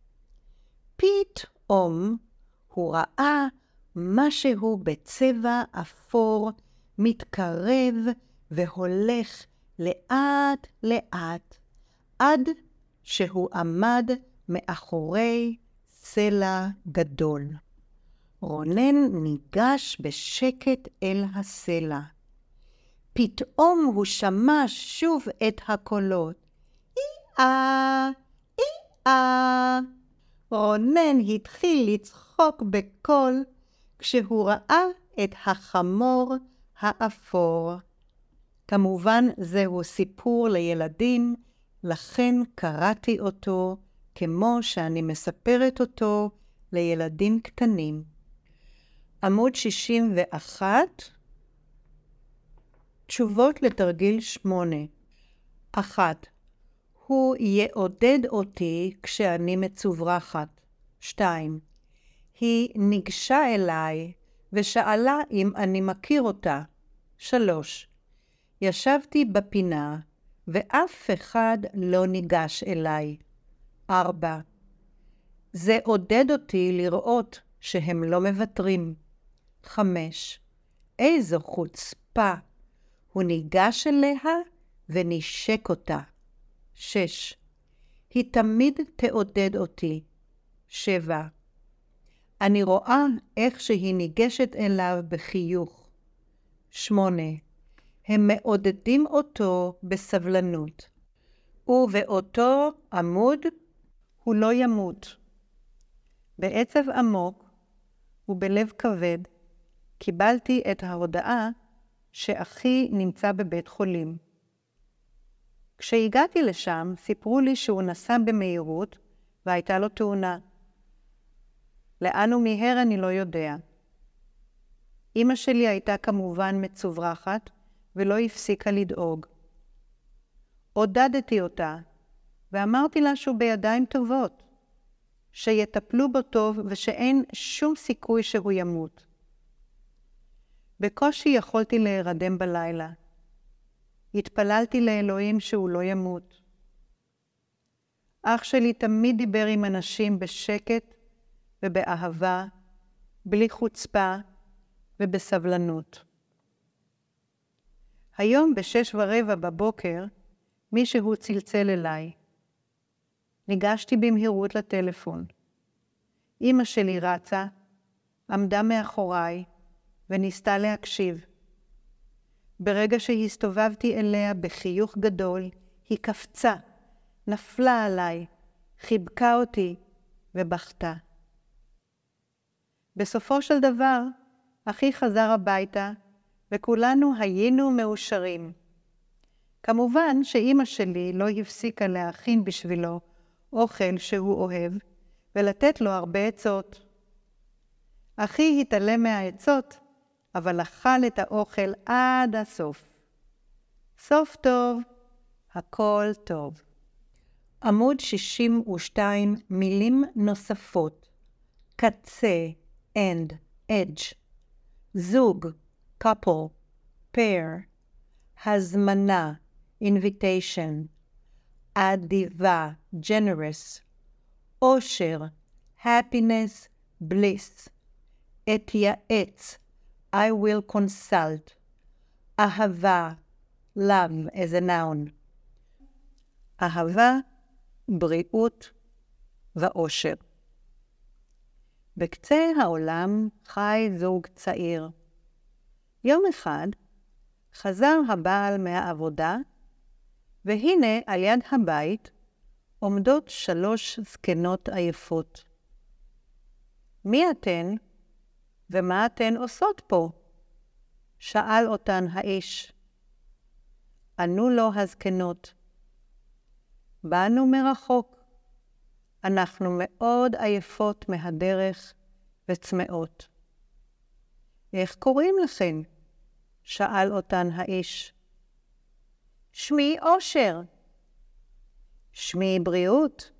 פתאום הוא ראה משהו בצבע אפור מתקרב והולך לאט לאט, עד שהוא עמד מאחורי סלע גדול. רונן ניגש בשקט אל הסלע. פתאום הוא שמע שוב את הקולות. אי-אה, אי-אה. רונן התחיל לצחוק בקול כשהוא ראה את החמור האפור. כמובן זהו סיפור לילדים, לכן קראתי אותו כמו שאני מספרת אותו לילדים קטנים. עמוד 61, תשובות לתרגיל 8. 1. הוא יעודד אותי כשאני מצוברחת. 2. היא ניגשה אליי ושאלה אם אני מכיר אותה. 3. ישבתי בפינה ואף אחד לא ניגש אליי. 4. זה עודד אותי לראות שהם לא מוותרים. 5. איזו חוצפה. הוא ניגש אליה ונשק אותה. 6. היא תמיד תעודד אותי. 7. אני רואה איך שהיא ניגשת אליו בחיוך. 8. הם מעודדים אותו בסבלנות. ובאותו עמוד הוא לא ימות. בעצב עמוק ובלב כבד קיבלתי את ההודעה שאחי נמצא בבית חולים. כשהגעתי לשם סיפרו לי שהוא נסע במהירות והייתה לו תאונה. לאן הוא מיהר אני לא יודע. אמא שלי הייתה כמובן מצוברחת ולא הפסיקה לדאוג. עודדתי אותה ואמרתי לה שהוא בידיים טובות, שיטפלו בו טוב ושאין שום סיכוי שהוא ימות. בקושי יכולתי להירדם בלילה. התפללתי לאלוהים שהוא לא ימות. אח שלי תמיד דיבר עם אנשים בשקט ובאהבה, בלי חוצפה ובסבלנות. היום ב6:15 בבוקר מישהו צלצל אליי. ניגשתי במהירות לטלפון. אמא שלי רצה, עמדה מאחוריי וניסתה להקשיב. ברגע שהסתובבתי אליה בחיוך גדול, היא קפצה, נפלה עליי, חיבקה אותי ובכתה. בסופו של דבר, אחי חזר הביתה וכולנו היינו מאושרים. כמובן שאמא שלי לא הפסיקה להכין בשבילו אוכל שהוא אוהב ולתת לו הרבה עצות. אחי התעלם מהעצות, אבל אכל את האוכל עד הסוף. סוף טוב, הכל טוב. עמוד 62, מילים נוספות. קצה, end, edge. זוג, couple, pair. הזמנה, invitation. אדיבה, generous. עושר, happiness, bliss. אתייעץ, I will consult. אהבה, love as a noun. אהבה, בריאות ואושר. בקצה העולם חי זוג צעיר. יום אחד חזר הבעל מהעבודה, והנה על יד הבית עומדות 3 זקנות עייפות. מי אתן ומה אתן עושות פה? שאל אותן האיש. ענו לו הזקנות. באנו מרחוק. אנחנו מאוד עייפות מהדרך וצמאות. איך קוראים לכן? שאל אותן האיש. שמי אושר. שמי בריאות.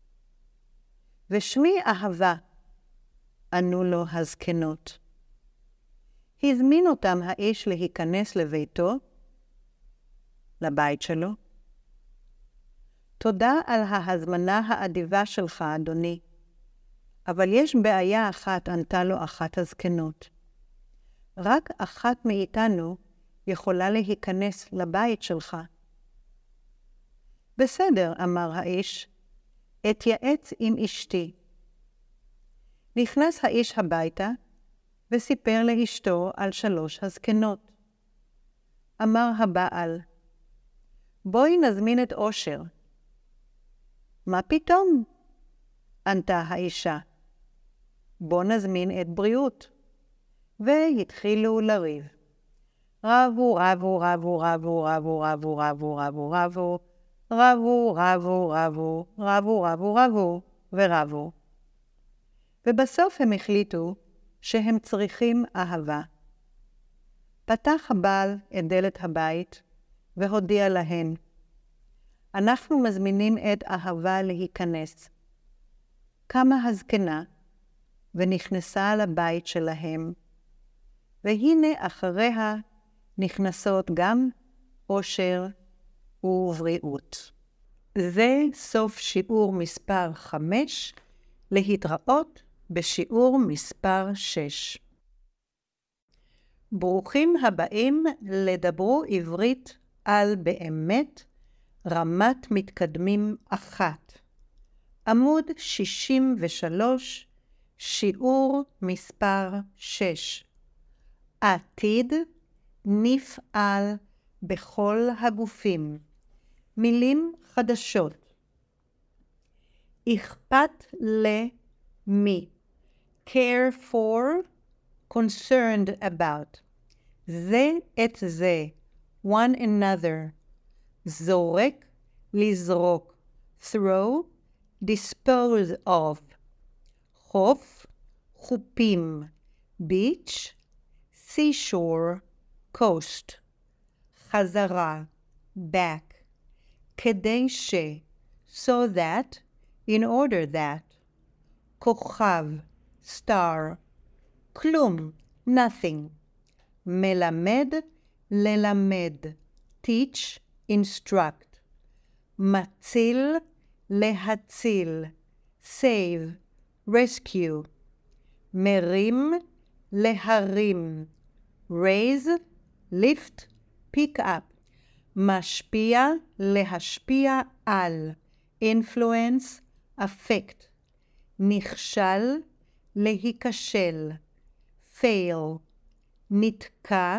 ושמי אהבה. ענו לו הזקנות. הזמין אותם האיש להיכנס לביתו, לבית שלו. תודה על ההזמנה האדיבה שלך, אדוני. אבל יש בעיה אחת, ענתה לו אחת הזקנות. רק אחת מאיתנו יכולה להיכנס לבית שלך. בסדר, אמר האיש, אתייעץ עם אשתי. נכנס האיש הביתה וסיפר לאשתו על 3 הזקנות. אמר הבעל, בואי נזמין את אושר. מה פתאום? ענתה האישה. בוא נזמין את בריאות. והתחילו לריב. רבו, רבו, רבו, רבו, רבו, רבו, רבו, רבו, רבו, רבו, רבו, רבו, רבו, רבו, רבו, ורבו. ובסוף הם החליטו שהם צריכים אהבה. פתח הבעל את דלת הבית והודיע להן, אנחנו מזמינים את אהבה להיכנס. קמה הזקנה ונכנסה לבית שלהם, והנה אחריה נכנסות גם אושר ובריאות. זה סוף שיעור מספר 5, להתראות בשיעור מספר 6. ברוכים הבאים לדברו עברית על באמת, רמת מתקדמים 1. עמוד 63, שיעור מספר 6. עתיד נפעל בכל הגופים. מילים חדשות. אכפת למי. care for, concerned about. זה את זה. one another. זורק, לזרוק. throw, dispose of. חוף, חופים. beach, seashore, coast. חזרה, back. כדי ש, so that, in order that. כוכב, star. כלום, nothing. מלמד, ללמד. teach, instruct. מציל, להציל. save, rescue. מרים, להרים. raise, lift, pick up. משפיע, להשפיע על. influence, affect. נכשל, להיכשל. fail. נתקע,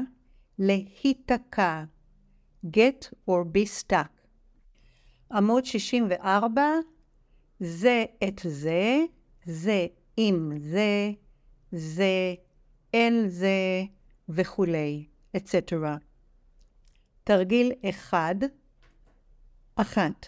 להיתקע. get or be stuck. עמוד 64. זה את זה, זה עם זה, זה אל זה וכולי, etc. תרגיל 1. 1.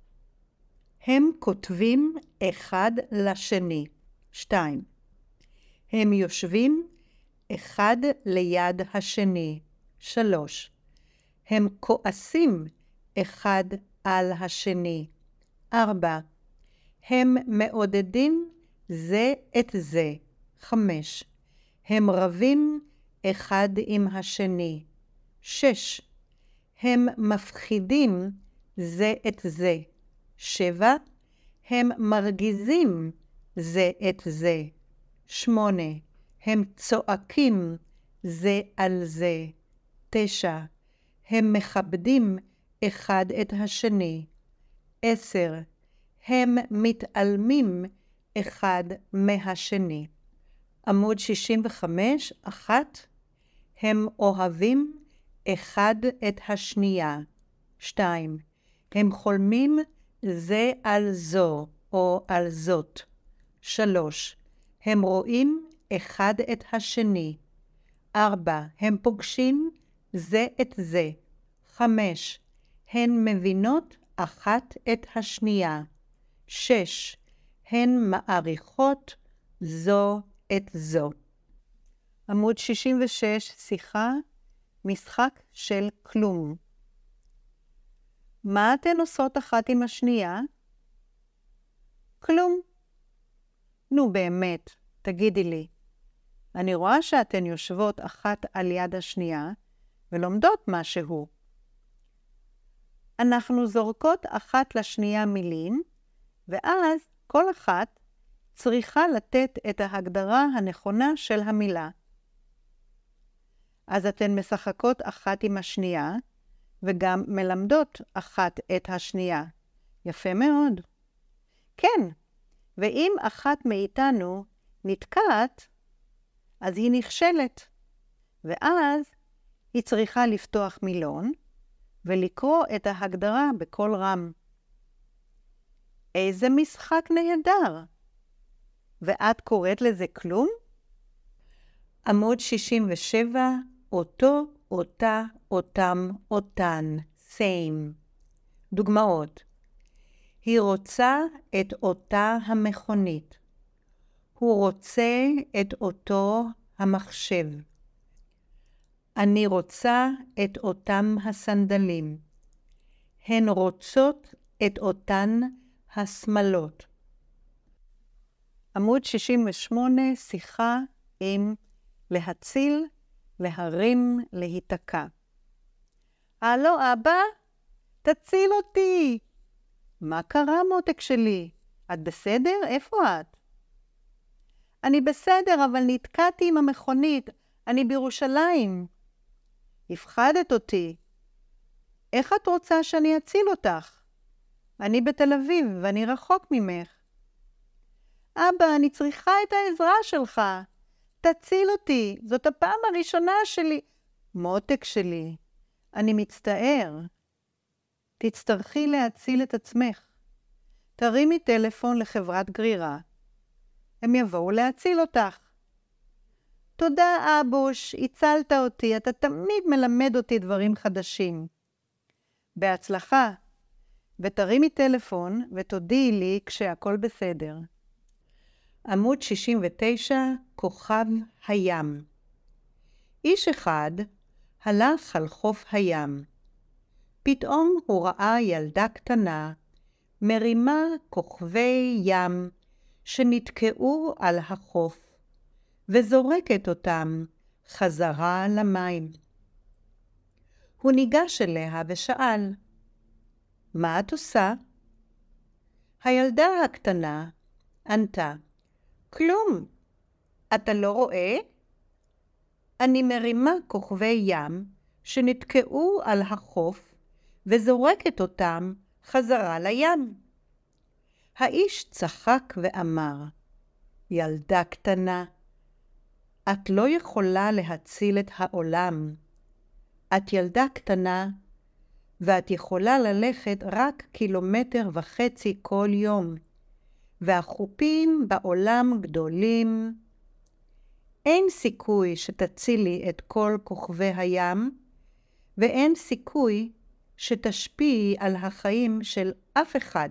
הם כותבים אחד לשני. 2. הם יושבים אחד ליד השני. 3. הם כועסים אחד על השני. 4. הם מעודדים זה את זה. 5. הם רבים אחד עם השני. 6. הם מפחידים זה את זה. 7. הם מרגיזים זה את זה. 8. הם צועקים זה על זה. 9. הם מכבדים אחד את השני. 10. הם מתעלמים אחד מהשני. עמוד 65. 1. הם אוהבים אחד את השנייה. 2. הם חולמים זה על זו או על זאת. 3. הם רואים אחד את השני. 4. הם פוגשים זה את זה. 5. הן מבינות אחת את השנייה. 6. הן מעריכות זו את זו. עמוד 66. שיחה, משחק של כלום. מה אתן עושות אחת עם השנייה? כלום. נו באמת, תגידי לי. אני רואה שאתן יושבות אחת על יד השנייה ולומדות משהו. אנחנו זורקות אחת לשנייה מילים, ואז כל אחת צריכה לתת את ההגדרה הנכונה של המילה. אז אתן משחקות אחת עם השנייה, וגם מלמדות אחת את השנייה. יפה מאוד. כן, ואם אחת מאיתנו נתקעת, אז היא נכשלת, ואז היא צריכה לפתוח מילון ולקרוא את ההגדרה בקול רם. איזה משחק נהדר! ואת קוראת לזה כלום? עמוד 67. אותו, אותה, אותם, אותן. same. דוגמאות. היא רוצה את אותה המכונית. הוא רוצה את אותו המחשב. אני רוצה את אותם הסנדלים. הן רוצות את אותן השמלות. עמוד 68. שיחה עם להציל, להרים, להיתקע. הלו אבא, תציל אותי. מה קרה מותק שלי? את בסדר? איפה את? אני בסדר, אבל נתקעתי עם המכונית. אני בירושלים. הפחדת אותי. איך את רוצה שאני אציל אותך? אני בתל אביב ואני רחוק ממך. אבא, אני צריכה את העזרה שלך. תציל אותי, זאת הפעם הראשונה שלי. מותק שלי, אני מצטער. תצטרכי להציל את עצמך. תרימי טלפון לחברת גרירה. הם יבואו להציל אותך. תודה, אבוש, הצלת אותי, אתה תמיד מלמד אותי דברים חדשים. בהצלחה, ותרימי טלפון ותודיעי לי כשהכל בסדר. עמוד 69, כוכב הים. איש אחד הלך על חוף הים. פתאום הוא ראה ילדה קטנה, מרימה כוכבי ים שנתקעו על החוף, וזורקת אותם חזרה למים. הוא ניגש אליה ושאל, מה את עושה? הילדה הקטנה ענתה, כלום, אתה לא רואה? אני מרימה כוכבי ים שנתקעו על החוף וזורקת אותם חזרה לים. האיש צחק ואמר, ילדה קטנה, את לא יכולה להציל את העולם. את ילדה קטנה, ואת יכולה ללכת רק 1.5 קילומטר כל יום, והחופים בעולם גדולים. אין סיכוי שתצילי את כל כוכבי הים, ואין סיכוי שתשפיעי על החיים של אף אחד.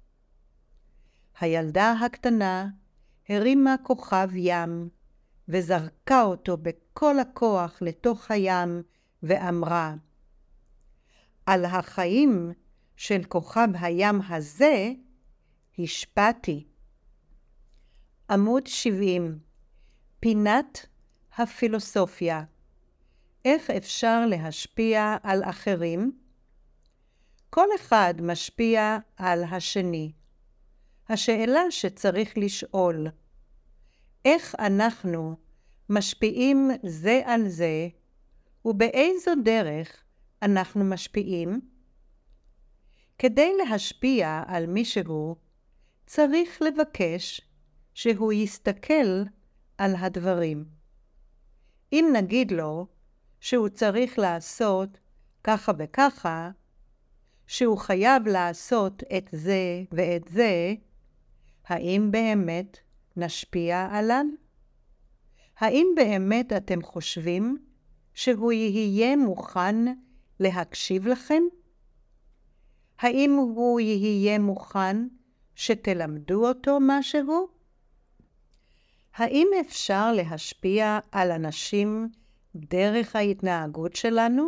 הילדה הקטנה הרימה כוכב ים, וזרקה אותו בכל הכוח לתוך הים, ואמרה, על החיים של כוכב הים הזה השפעתי. עמוד 70, פינת הפילוסופיה. איך אפשר להשפיע על אחרים? כל אחד משפיע על השני. השאלה שצריך לשאול, איך אנחנו משפיעים זה על זה, ובאיזו דרך אנחנו משפיעים? כדי להשפיע על מישהו, צריך לבקש שהוא יסתכל על הדברים. אם נגיד לו שהוא צריך לעשות ככה וככה, שהוא חייב לעשות את זה ואת זה, האם באמת נשפיע עליו? האם באמת אתם חושבים שהוא יהיה מוכן להקשיב לכם? האם הוא יהיה מוכן שתלמדו אותו משהו? האם אפשר להשפיע על אנשים דרך ההתנהגות שלנו?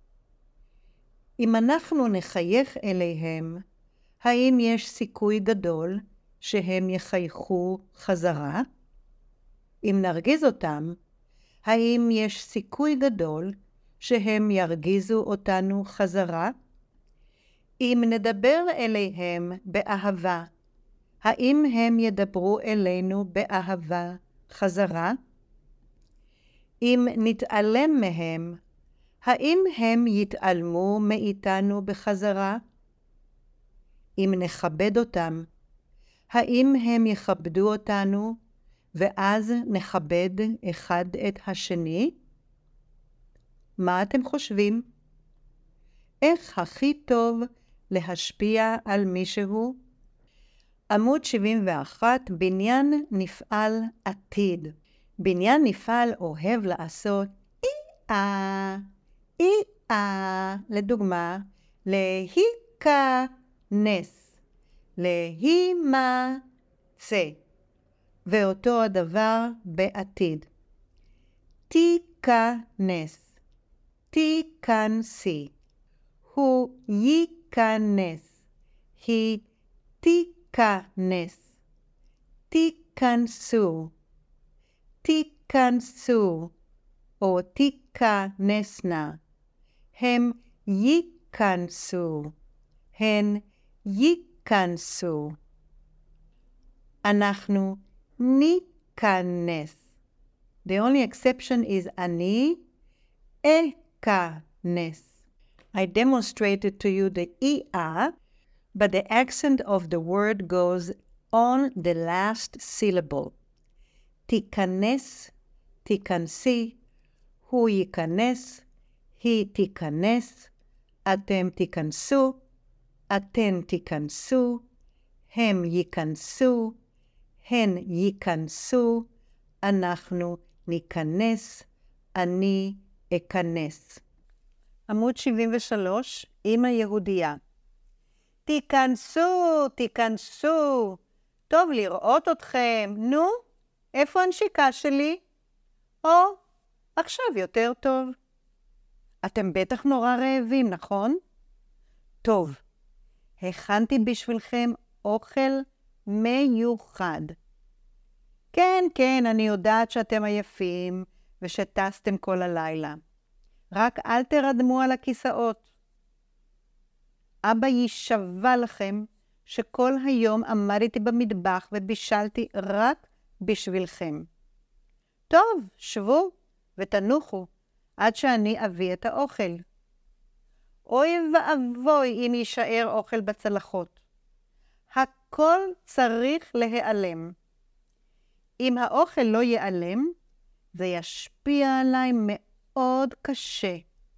אם אנחנו נחייך אליהם, האם יש סיכוי גדול שהם יחייכו חזרה? אם נרגיז אותם, האם יש סיכוי גדול שהם ירגיזו אותנו חזרה? אם נדבר אליהם באהבה, האם הם ידברו אלינו באהבה חזרה? אם נתעלם מהם, האם הם יתעלמו מאיתנו בחזרה? אם נכבד אותם, האם הם יכבדו אותנו, ואז נכבד אחד את השני? מה אתם חושבים? איך הכי טוב להשפיע על מישהו? עמוד 71, בניין נפעל עתיד. בניין נפעל אוהב לעשות לדוגמה, להיכנס, להימצא, ואותו הדבר בעתיד. תיכנס, תיכנסי, הוא ייכנס, היא תיכנס, תיכנסו, תיכנסו, או תיכנסנה, הם ייכנסו, הן ייכנסו. אנחנו ניכנס. The only exception is אני אכנס. I demonstrated to you the ER, but the accent of the word goes on the last syllable. תיכנס, תיכנסי, הוא ייכנס, היא תיכנס, אתם תיכנסו, אתן תיכנסו, הם ייכנסו, הן ייכנסו, אנחנו ניכנס, אני אכנס. עמוד 73, אמא יהודייה. תיכנסו, תיכנסו. טוב לראות אתכם. נו, איפה הנשיקה שלי? עכשיו יותר טוב. אתם בטח נורא רעבים, נכון? טוב, הכנתי בשבילכם אוכל מיוחד. כן, כן, אני יודעת שאתם עייפים ושטסתם כל הלילה. רק אל תרדמו על הכיסאות. אבא יישבע לכם שכל היום עמדתי במטבח ובישלתי רק בשבילכם. טוב, שבו ותנוחו עד שאני אביא את האוכל. אוי ואבוי אם יישאר אוכל בצלחות. הכל צריך להיעלם. אם האוכל לא ייעלם, זה ישפיע עליי מאוד קשה.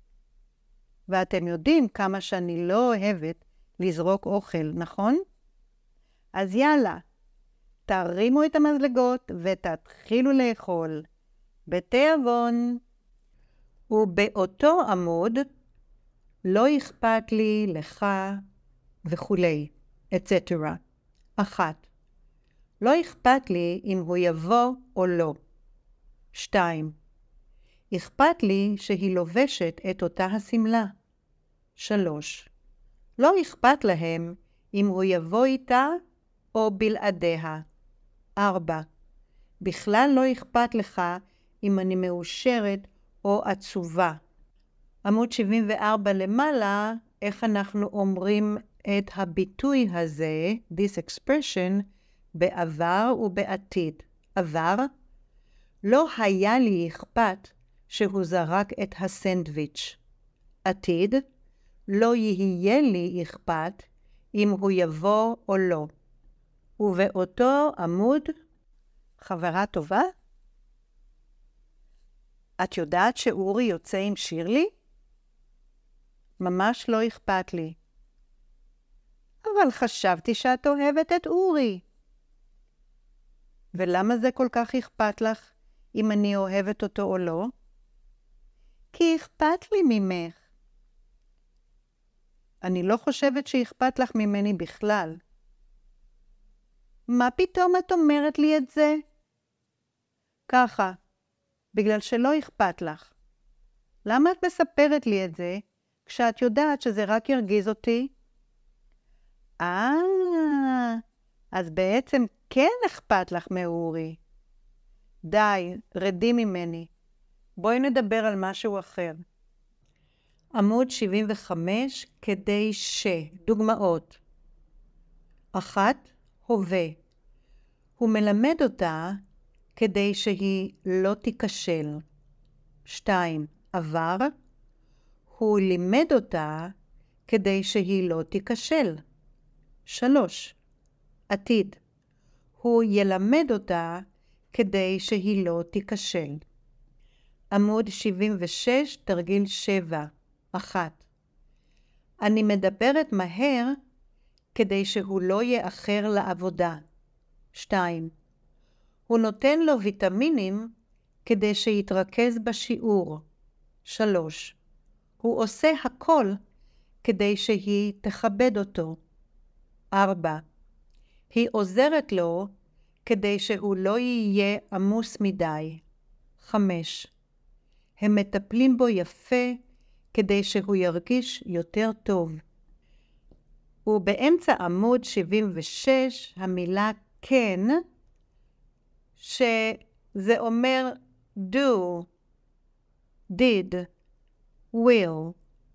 ואתם יודעים כמה שאני לא אוהבת לזרוק אוכל, נכון? אז יאללה, תרימו את המזלגות ותתחילו לאכול. בתיאבון. ובאותו עמוד, לא אכפת לי, לך וכולי, etc. 1. לא אכפת לי אם הוא יבוא או לא. 2. אכפת לי שהיא לובשת את אותה הסמלה. 3. לא אכפת להם אם הוא יבוא איתה או בלעדיה. 4. בכלל לא אכפת לך אם אני מאושרת או עצובה. עמוד 74 למעלה, איך אנחנו אומרים את הביטוי הזה, this expression, בעבר ובעתיד. עבר, לא היה לי אכפת שהוא זרק את הסנדוויץ'. עתיד, לא יהיה לי אכפת אם הוא יבוא או לא. ובאותו עמוד, חברה טובה? את יודעת שאורי יוצא עם שירלי? ממש לא אכפת לי. אבל חשבתי שאת אוהבת את אורי. ולמה זה כל כך אכפת לך אם אני אוהבת אותו או לא? כי אכפת לי ממך. אני לא חושבת שאכפת לך ממני בכלל. מה פתאום את אומרת לי את זה? ככה, בגלל שלא אכפת לך. למה את מספרת לי את זה כשאת יודעת שזה רק ירגיז אותי? אז בעצם כן אכפת לך מאורי. די, רדי ממני. בואי נדבר על משהו אחר. עמוד 75, כדי דוגמאות. 1. הווה. הוא מלמד אותה כדי שהיא לא תיכשל. 2. עבר. הוא לימד אותה כדי שהיא לא תיכשל. 3. עתיד. הוא ילמד אותה כדי שהיא לא תיכשל. עמוד 76, תרגיל 7. 1. אני מדברת מהר כדי שהוא לא יאחר לעבודה. 2. הוא נותן לו ויטמינים כדי שיתרכז בשיעור. 3. הוא עושה הכל כדי שהיא תכבד אותו. 4. היא עוזרת לו כדי שהוא לא יהיה עמוס מדי. 5. הם מטפלים בו יפה כדי שהוא ירגיש יותר טוב. ובאמצע עמוד 76 המילה כן, שזה אומר do, did, will.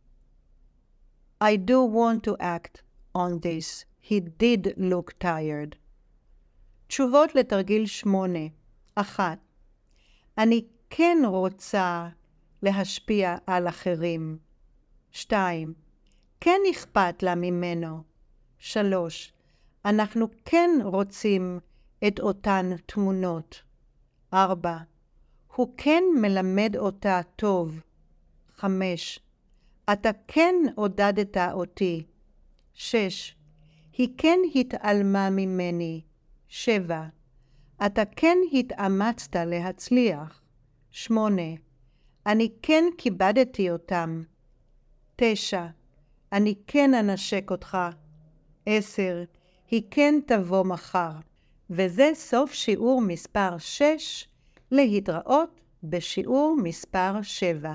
I do want to act on this. He did look tired. תשובות לתרגיל 8. 1. אני כן רוצה להשפיע על אחרים. 2. כן אכפת לה ממנו. 3. אנחנו כן רוצים את אותן תמונות. 4. הוא כן מלמד אותה טוב. 5. אתה כן עודדת אותי. 6. היא כן התעלמה ממני. 7. אתה כן התאמצת להצליח. 8. אני כן כיבדתי אותם. 9. אני כן אנשק אותך. 10. היא כן תבוא מחר. וזה סוף שיעור מספר 6. להתראות בשיעור מספר 7.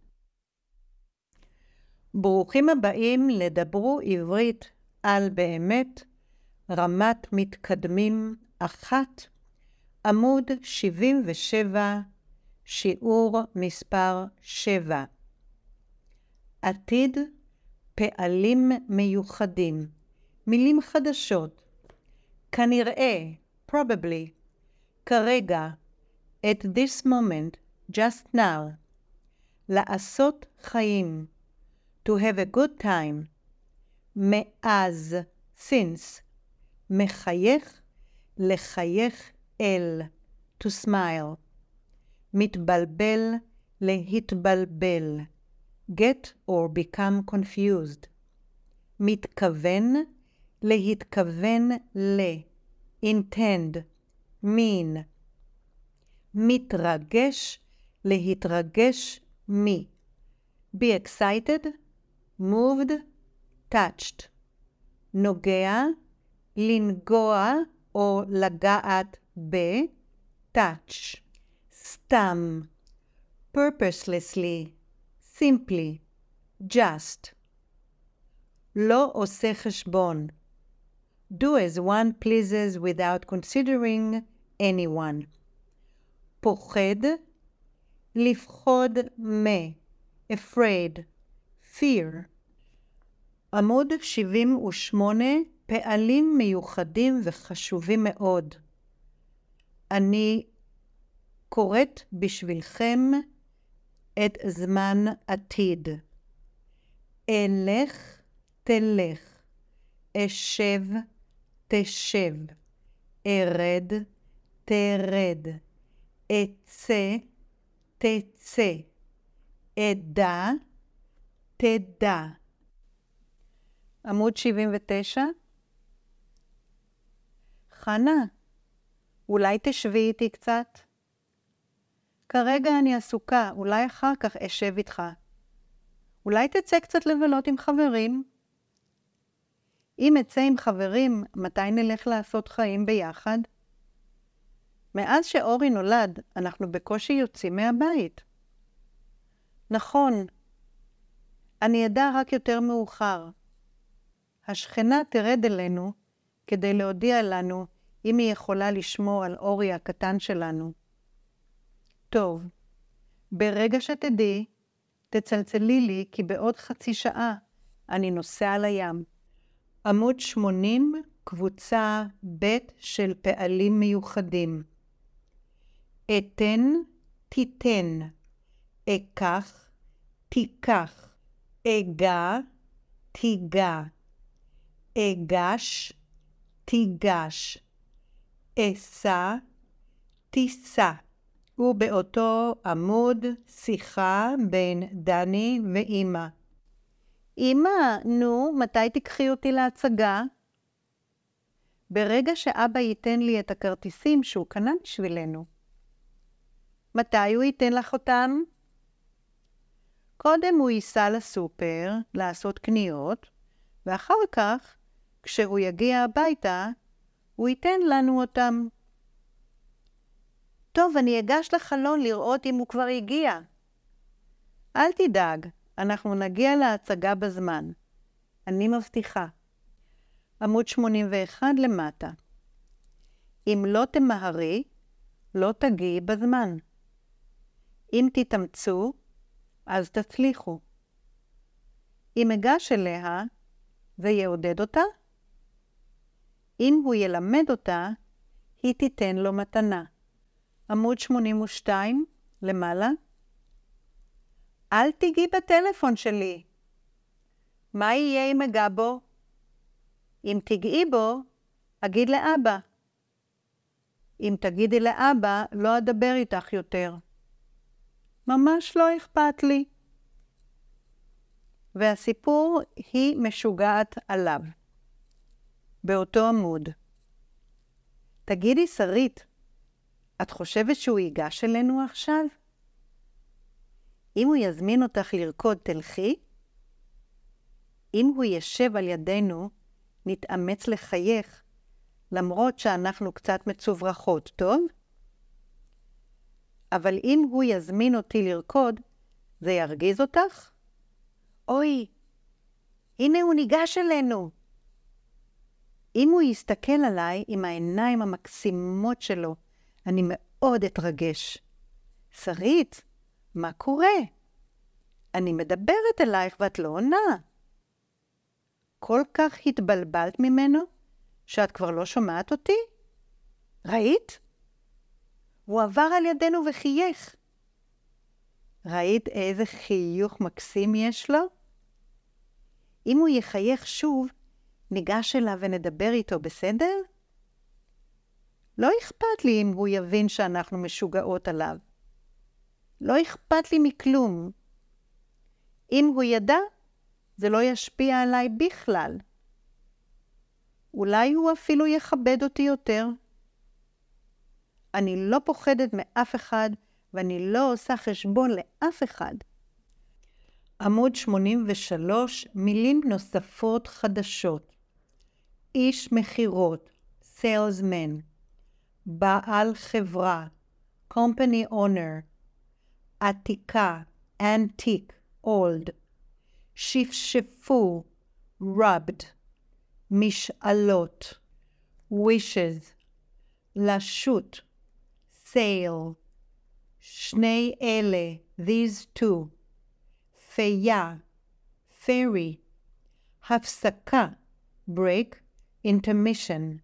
ברוכים הבאים לדברו עברית על באמת, רמת מתקדמים 1, עמוד 77, שיעור מספר 7. עתיד, פעלים מיוחדים, מילים חדשות, כנראה, probably, כרגע, at this moment, just now, לעשות חיים, to have a good time, מאז, since, מחייך, לחייך אל, to smile, מתבלבל, להתבלבל, get or become confused, מתכוון, להתכוון ל, intend, mean, מתרגש, להתרגש מ, be excited, moved, touched, נוגע, לנגוע או לגעת ב, touch, סתם, purposelessly, simply, just, לא עושה חשבון, do as one pleases without considering anyone, פוחד, לפחוד מ, afraid, fear. עמוד 78, פעלים מיוחדים וחשובים מאוד. אני קוראת בשבילכם את זמן עתיד. אלך, תלך, אשב, תשב, ארד, תרד, אצא, תצא, אדע, תדע. עמוד 79. חנה, אולי תשבי איתי קצת? כרגע אני עסוקה, אולי אחר כך אשב איתך. אולי תצא קצת לבלות עם חברים? אם אצא עם חברים, מתי נלך לעשות חיים ביחד? מאז שאורי נולד, אנחנו בקושי יוצאים מהבית. נכון, אני אדע רק יותר מאוחר. השכנה תרד אלינו כדי להודיע לנו אם היא יכולה לשמור על אורי הקטן שלנו. טוב, ברגע שתדעי, תצלצלי לי כי בעוד חצי שעה אני נוסע לים. עמוד 80, קבוצה ב' של פעלים מיוחדים. אתן, תיתן, אקח, תיקח, אגע, תיגע, אגש, תיגש, אסע, תיסע. ובאותו עמוד שיחה בין דני ואמא. אמא, נו, מתי תקחי אותי להצגה? ברגע שאבא ייתן לי את הכרטיסים שהוא קנה בשבילנו. מתי הוא ייתן לך אותם? קודם הוא ייסע לסופר לעשות קניות, ואחר כך, כשהוא יגיע הביתה, הוא ייתן לנו אותם. טוב, אני אגש לחלון לראות אם הוא כבר הגיע. אל תדאג, אנחנו נגיע להצגה בזמן. אני מבטיחה. עמוד 81 למטה. אם לא תמהרי, לא תגיעי בזמן. אם תתאמצו, אז תצליחו. אם אגש אליה, זה יעודד אותה? אם הוא ילמד אותה, היא תיתן לו מתנה. עמוד 82 למעלה. אל תיגעי בטלפון שלי. מה יהיה אם אגע בו? אם תגעי בו, אגיד לאבא. אם תגידי לאבא, לא אדבר איתך יותר. ממש לא אכפת לי. והסיפור היא משוגעת עליו. באותו עמוד. תגידי, שרית, את חושבת שהוא ייגש אלינו עכשיו? אם הוא יזמין אותך לרקוד, תלכי? אם הוא ישב על ידינו, נתאמץ לחייך, למרות שאנחנו קצת מצוברחות, טוב? אבל אם הוא יזמין אותי לרקוד, זה ירגיז אותך? אוי, הנה הוא ניגש אלינו. אם הוא יסתכל עליי עם העיניים המקסימות שלו, אני מאוד אתרגש. שרית, מה קורה? אני מדברת אלייך ואת לא עונה. כל כך התבלבלת ממנו, שאת כבר לא שומעת אותי? ראית? הוא עבר על ידינו וחייך. ראית איזה חיוך מקסים יש לו? אם הוא יחייך שוב, ניגש אליו ונדבר איתו, בסדר? לא אכפת לי אם הוא יבין שאנחנו משוגעות עליו. לא אכפת לי מכלום. אם הוא ידע, זה לא ישפיע עליי בכלל. אולי הוא אפילו יכבד אותי יותר. אני לא פוחדת מאף אחד, ואני לא עושה חשבון לאף אחד. עמוד 83, מילים נוספות חדשות. איש מחירות, salesman. בעל חברה, company owner. עתיקה, antique, old. שפשפו, rubbed. משאלות, wishes. לשוט, sail. שני אלה, these two. פיה, ferry. הפסקה, break, intermission.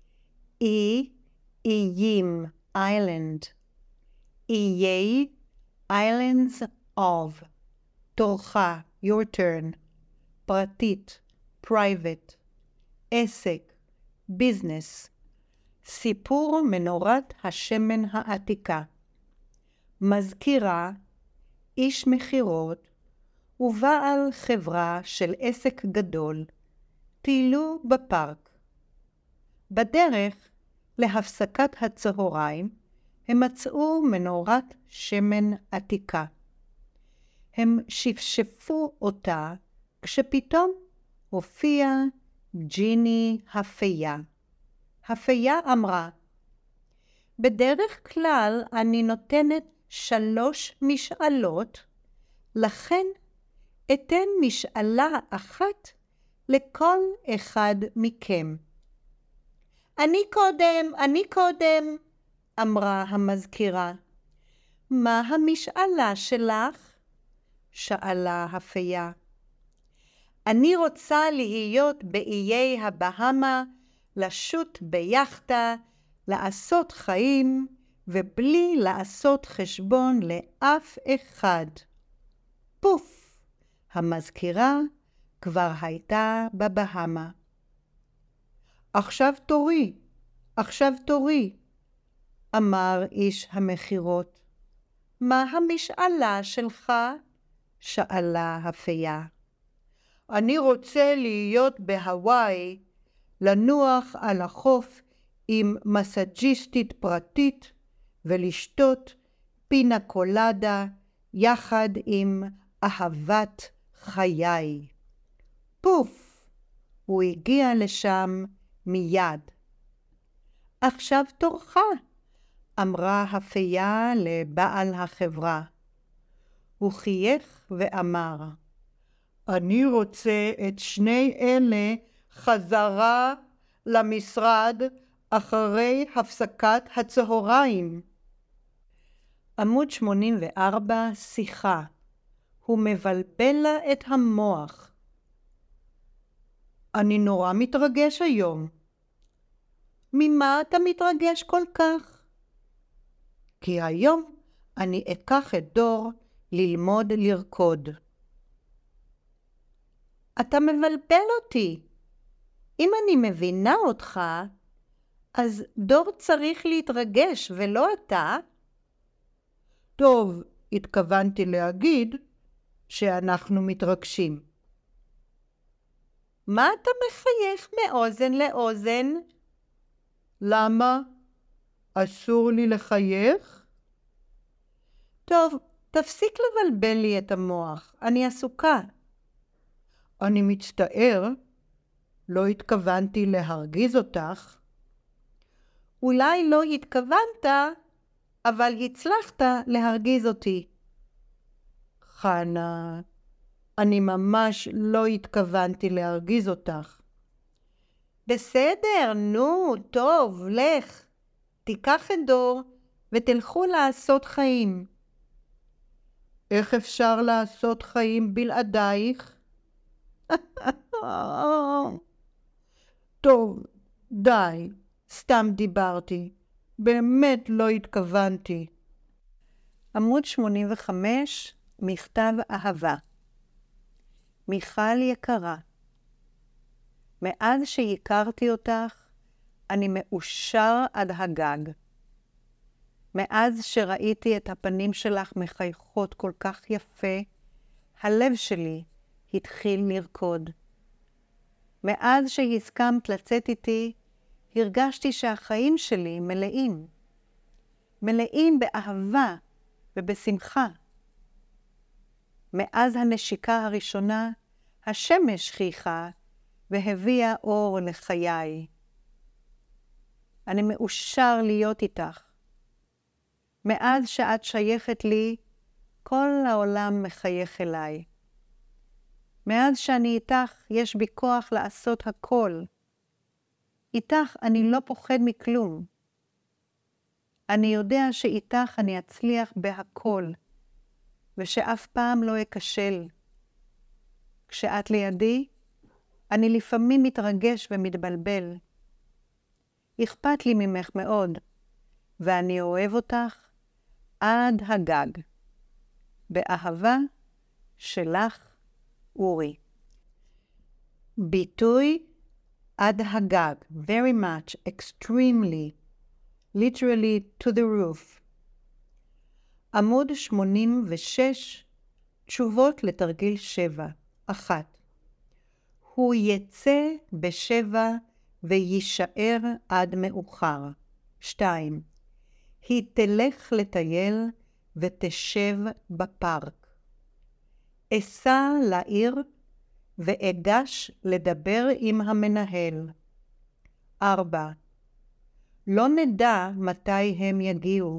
איים, island. איי, islands of. תורך, your turn. פרטית, private. עסק, business. סיפור מנורת השמן העתיקה. מזכירה, איש מחירות, ובעל חברה של עסק גדול, טיילו בפארק. בדרך להפסקת הצהריים, הם מצאו מנורת שמן עתיקה. הם שפשפו אותה כשפתאום הופיעה ג'יני הפיה. הפיה אמרה, בדרך כלל אני נותנת 3 משאלות, לכן אתן משאלה אחת לכל אחד מכם. אני קודם, אמרה המזכירה. מה המשאלה שלך? שאלה הפיה. אני רוצה להיות באיי הבהמה, לשוט ביחדה, לעשות חיים, ובלי לעשות חשבון לאף אחד. פוף! המזכירה כבר הייתה בבהמה. עכשיו תורי, אמר איש המחירות. מה המשאלה שלך? שאלה הפיה. אני רוצה להיות בהוואי, לנוח על החוף עם מסאג'יסטית פרטית ולשתות פינה קולדה יחד עם אהבת חיי. פוף! הוא הגיע לשם מיד. עכשיו תורך, אמרה הפיה לבעל החברה. הוא חייך ואמר, אני רוצה את שני אלה חזרה למשרד אחרי הפסקת הצהריים. עמוד 84, שיחה. הוא מבלבל לה את המוח. אני נורא מתרגש היום. ממה אתה מתרגש כל כך? כי היום אני אקח את דור ללמוד לרקוד. אתה מבלבל אותי. אם אני מבינה אותך, אז דור צריך להתרגש ולא אתה. טוב, התכוונתי להגיד שאנחנו מתרגשים. מה אתה מחייך מאוזן לאוזן? למה? אסור לי לחייך? טוב, תפסיק לבלבל לי את המוח, אני עסוקה. אני מצטער, לא התכוונתי להרגיז אותך. אולי לא התכוונת, אבל הצלחת להרגיז אותי. חנה, אני ממש לא התכוונתי להרגיז אותך. בסדר, נו, טוב, לך. תיקח את דור ותלכו לעשות חיים. איך אפשר לעשות חיים בלעדייך? טוב, די, סתם דיברתי. באמת לא התכוונתי. עמוד 85, מכתב אהבה. מיכל יקרה, מאז שהכרתי אותך, אני מאושר עד הגג. מאז שראיתי את הפנים שלך מחייכות כל כך יפה, הלב שלי התחיל לרקוד. מאז שהסכמת לצאת איתי, הרגשתי שהחיים שלי מלאים. מלאים באהבה ובשמחה. מאז הנשיקה הראשונה, השמש חייכה והביאה אור לחיי. אני מאושר להיות איתך. מאז שאת שייכת לי, כל העולם מחייך אליי. מאז שאני איתך, יש בי כוח לעשות הכל. איתך אני לא פוחד מכלום. אני יודע שאיתך אני אצליח בהכל, ושאף פעם לא אכשל. כשאת לידי, אני לפעמים מתרגש ומתבלבל. אכפת לי ממך מאוד, ואני אוהב אותך עד הגג. באהבה שלך, אורי. ביטוי עד הגג, very much, extremely, literally to the roof. עמוד 86, תשובות לתרגיל 7. 1. הוא יצא ב7 ויישאר עד מאוחר. 2. היא תלך לטייל ותשב בפארק. אסע לעיר ואגש לדבר עם המנהל. 4. לא נדע מתי הם יגיעו.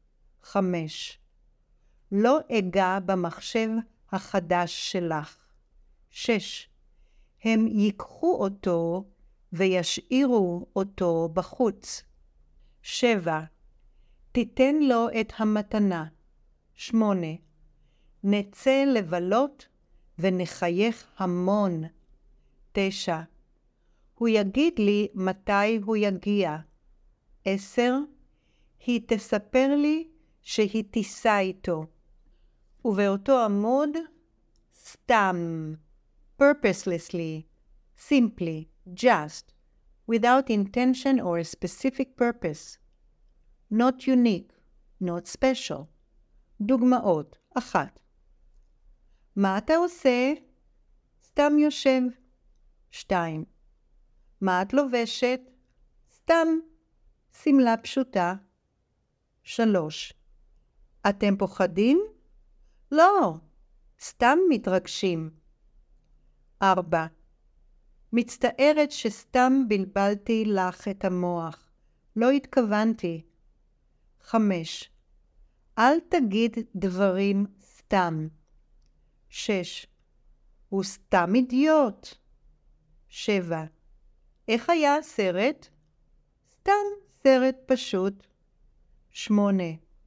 5. לא אגע במחשב החדש שלך. 6. הם ייקחו אותו וישאירו אותו בחוץ. 7. תיתן לו את המתנה. 8. נצא לבלות ונחייך המון. 9. הוא יגיד לי מתי הוא יגיע. 10. היא תספר לי שהיא תיסע איתו. ובאותו עמוד, סתם, purposelessly, simply, just, without intention or a specific purpose. Not unique, not special. דוגמאות. 1. מה אתה עושה? סתם יושב. 2. מה את לובשת? סתם. שמלה פשוטה. 3. אתם פוחדים? לא, סתם מתרגשים. 4. מצטערת שסתם בלבלתי לך את המוח. לא התכוונתי. 5. אל תגיד דברים סתם. 6. הוא סתם אידיוט. 7. איך היה הסרט? סתם סרט פשוט. 8.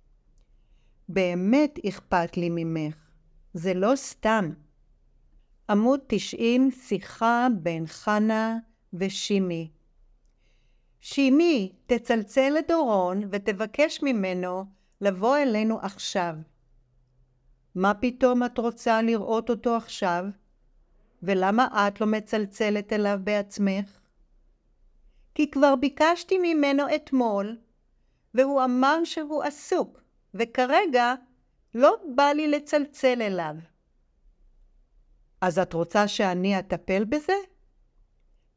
באמת אכפת לי ממך. זה לא סתם. עמוד 90, שיחה בין חנה ושימי. שימי, תצלצל לדורון ותבקש ממנו לבוא אלינו עכשיו. מה פתאום את רוצה לראות אותו עכשיו? ולמה את לא מצלצלת אליו בעצמך? כי כבר ביקשתי ממנו אתמול, והוא אמר שהוא עסוק, וכרגע לא בא לי לצלצל אליו. אז את רוצה שאני אטפל בזה?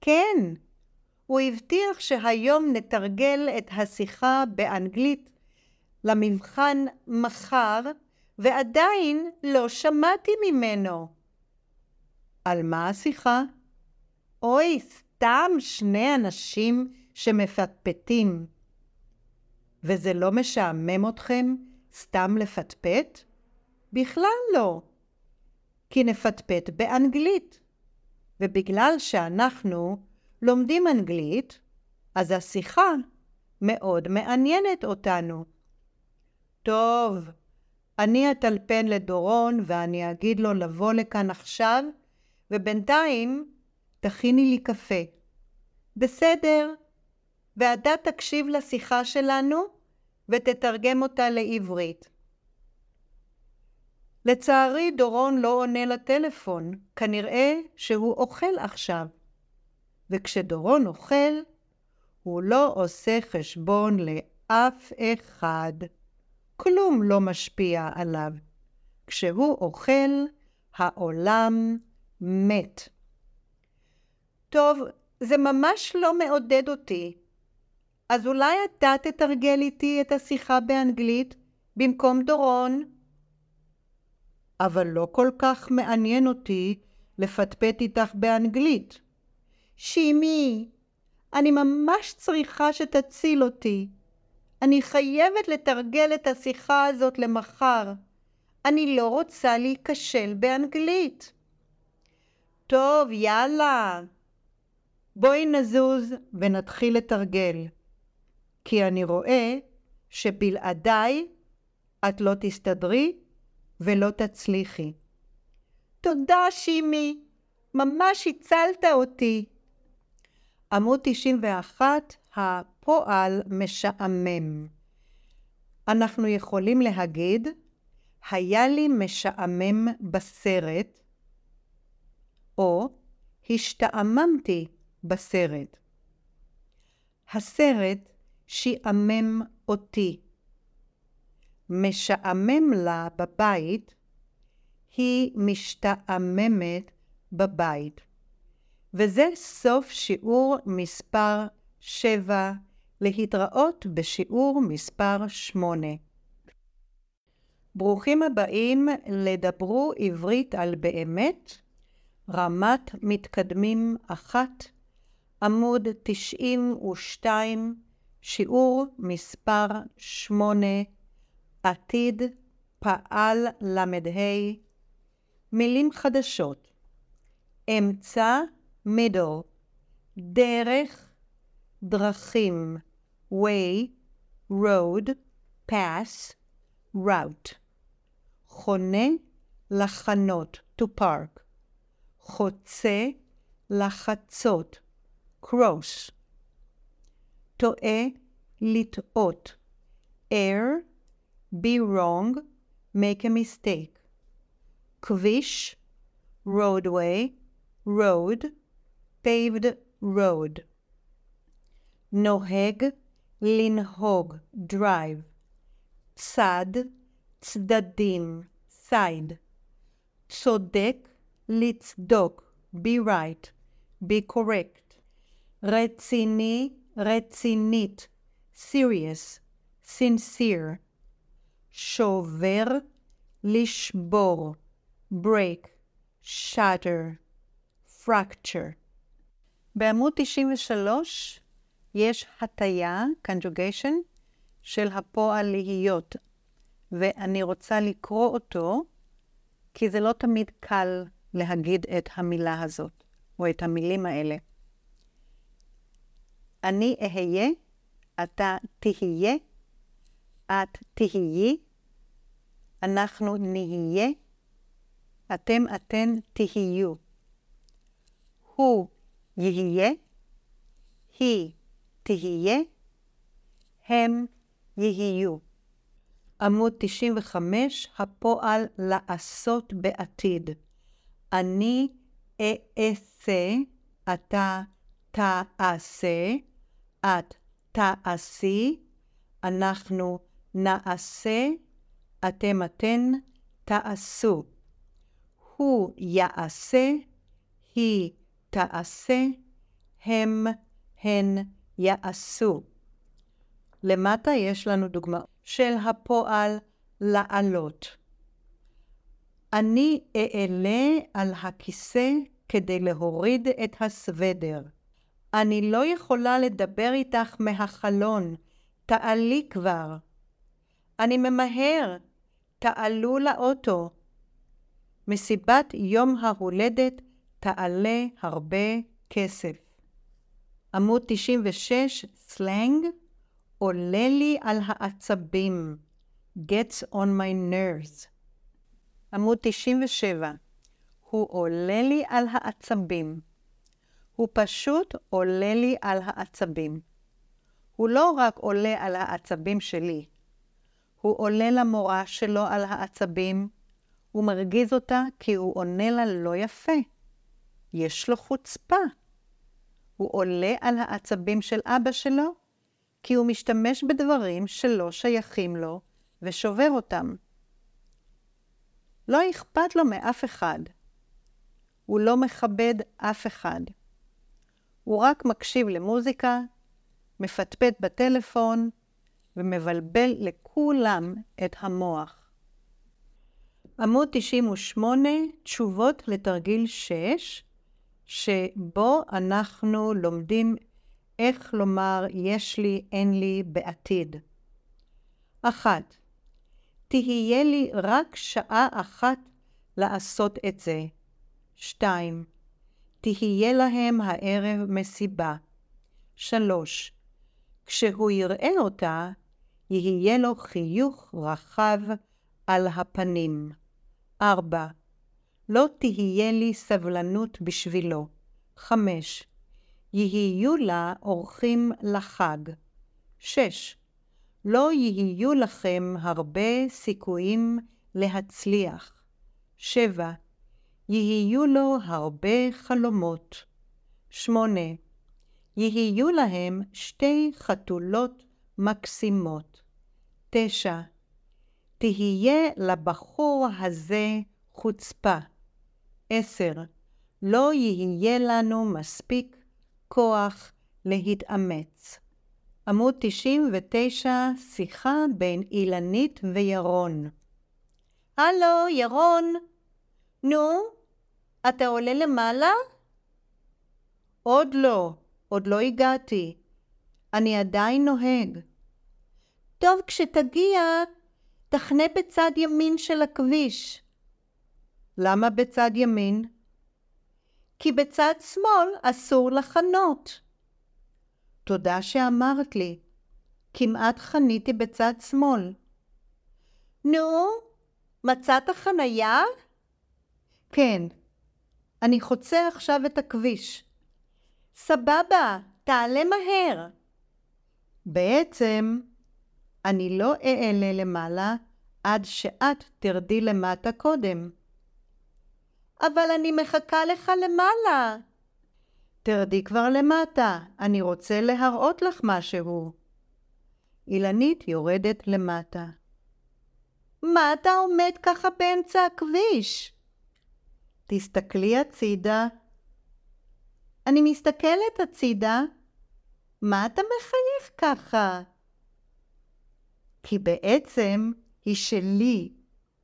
כן, הוא הבטיח שהיום נתרגל את השיחה באנגלית למבחן מחר, ועדיין לא שמעתי ממנו. על מה השיחה? אוי, סתם שני אנשים שמפטפטים. וזה לא משעמם אתכם סתם לפטפט? בכלל לא. כי נפטפט באנגלית. ובגלל שאנחנו לומדים אנגלית, אז השיחה מאוד מעניינת אותנו. טוב, אני אטלפן לדורון ואני אגיד לו לבוא לכאן עכשיו, ובינתיים תכיני לי קפה. בסדר, ואתה תקשיב לשיחה שלנו ותתרגם אותה לעברית. לצערי דורון לא עונה לטלפון, כנראה שהוא אוכל עכשיו. וכשדורון אוכל, הוא לא עושה חשבון לאף אחד. כלום לא משפיע עליו. כשהוא אוכל, העולם מת. טוב, זה ממש לא מעודד אותי. אז אולי אתה תתרגל איתי את השיחה באנגלית במקום דורון? אבל לא כל כך מעניין אותי לפטפט איתך באנגלית. שימי, אני ממש צריכה שתציל אותי. אני חייבת לתרגל את השיחה הזאת למחר. אני לא רוצה להיכשל באנגלית. טוב, יאללה. בואי נזוז ונתחיל לתרגל. כי אני רואה שבלעדיי את לא תסתדרי ולא תצליחי. תודה שימי, ממש הצלת אותי. עמוד 91, הפועל משעמם. אנחנו יכולים להגיד, היה לי משעמם בסרט, או השתעממתי בסרט. הסרט שעמם אותי. משעמם לה בבית, היא משתעממת בבית. וזה סוף שיעור מספר 7, להתראות בשיעור מספר 8. ברוכים הבאים לדברו עברית על באמת, רמת מתקדמים 1, עמוד 92, שיעור מספר 8, עתיד, פעל למדה, מילים חדשות, אמצע, middle, דרך, דרכים, way, road, pass, route, חונה, לחנות, to park, חוצה, לחצות, cross, טועה, לטעות, err, be wrong, make a mistake, כביש, roadway, road, paved road, נוהג, לנהוג, drive, צד, צדדים, side, צודק, לצדוק, be right, be correct, רציני, רצינית, serious, sincere, שובר, לשבור, break, shatter, fracture. בעמוד 93 יש הטיה, conjugation, של הפועל להיות, ואני רוצה לקרוא אותו, כי זה לא תמיד קל להגיד את המילה הזאת, או את המילים האלה. אני אהיה, אתה תהיה, את תהיי, אנחנו נהיה, אתן תהיו. הוא יהיה, היא תהיה, הם יהיו. עמוד 95, הפועל לעשות בעתיד. אני אעשה, אתה תעשה, את תעשי, אנחנו נעשה, אתן תעשו. הוא יעשה, היא תעשה, הם, הן, יעשו. למטה יש לנו דוגמה של הפועל לעלות. אני אעלה על הכיסא כדי להוריד את הסוודר. אני לא יכולה לדבר איתך מהחלון, תעלי כבר. אני ממהר, תעלו לאוטו. מסיבת יום ההולדת תעלה הרבה כסף. עמוד 96, סלנג, עולה לי על העצבים. Gets on my nerves. עמוד 97, הוא עולה לי על העצבים. הוא פשוט עולה לי על העצבים. הוא לא רק עולה על העצבים שלי, הוא עולה למורה שלו על העצבים, הוא מרגיז אותה כי הוא עונה לה לא יפה. יש לו חוצפה. הוא עולה על העצבים של אבא שלו, כי הוא משתמש בדברים שלא שייכים לו ושובר אותם. לא אכפת לו מאף אחד. הוא לא מכבד אף אחד. הוא רק מקשיב למוזיקה, מפטפט בטלפון, ומבלבל לכולם את המוח. עמוד 98, תשובות לתרגיל 6, שבו אנחנו לומדים איך לומר יש לי, אין לי בעתיד. 1. תהיה לי רק שעה אחת לעשות את זה. 2. תהיה להם הערב מסיבה. 3. כשהוא יראה אותה, יהיה לו חיוך רחב על הפנים. 4. לא תהיה לי סבלנות בשבילו. 5. יהיו לה אורחים לחג. 6. לא יהיו לכם הרבה סיכויים להצליח. 7. יהיו לו הרבה חלומות. 8. יהיו להם 2 חתולות מקסימות. 9. תהיה לבחור הזה חוצפה. 10. לא יהיה לנו מספיק כוח להתאמץ. עמוד 99, שיחה בין אילנית וירון. הלו, ירון. נו, אתה עולה למעלה? עוד לא הגעתי. אני עדיין נוהג. טוב, כשתגיע, תחנה בצד ימין של הכביש. למה בצד ימין? כי בצד שמאל אסור לחנות. תודה שאמרת לי. כמעט חניתי בצד שמאל. נו, מצאת חנייה? כן. אני חוצה עכשיו את הכביש. סבבה, תעלה מהר. בעצם, אני לא אעלה למעלה עד שאת תרדי למטה קודם. אבל אני מחכה לך למעלה. תרדי כבר למטה, אני רוצה להראות לך משהו. אילנית יורדת למטה. מה אתה עומד ככה באמצע הכביש? תסתכלי הצידה. אני מסתכלת הצידה. מה אתה מחייך ככה? כי בעצם היא שלי.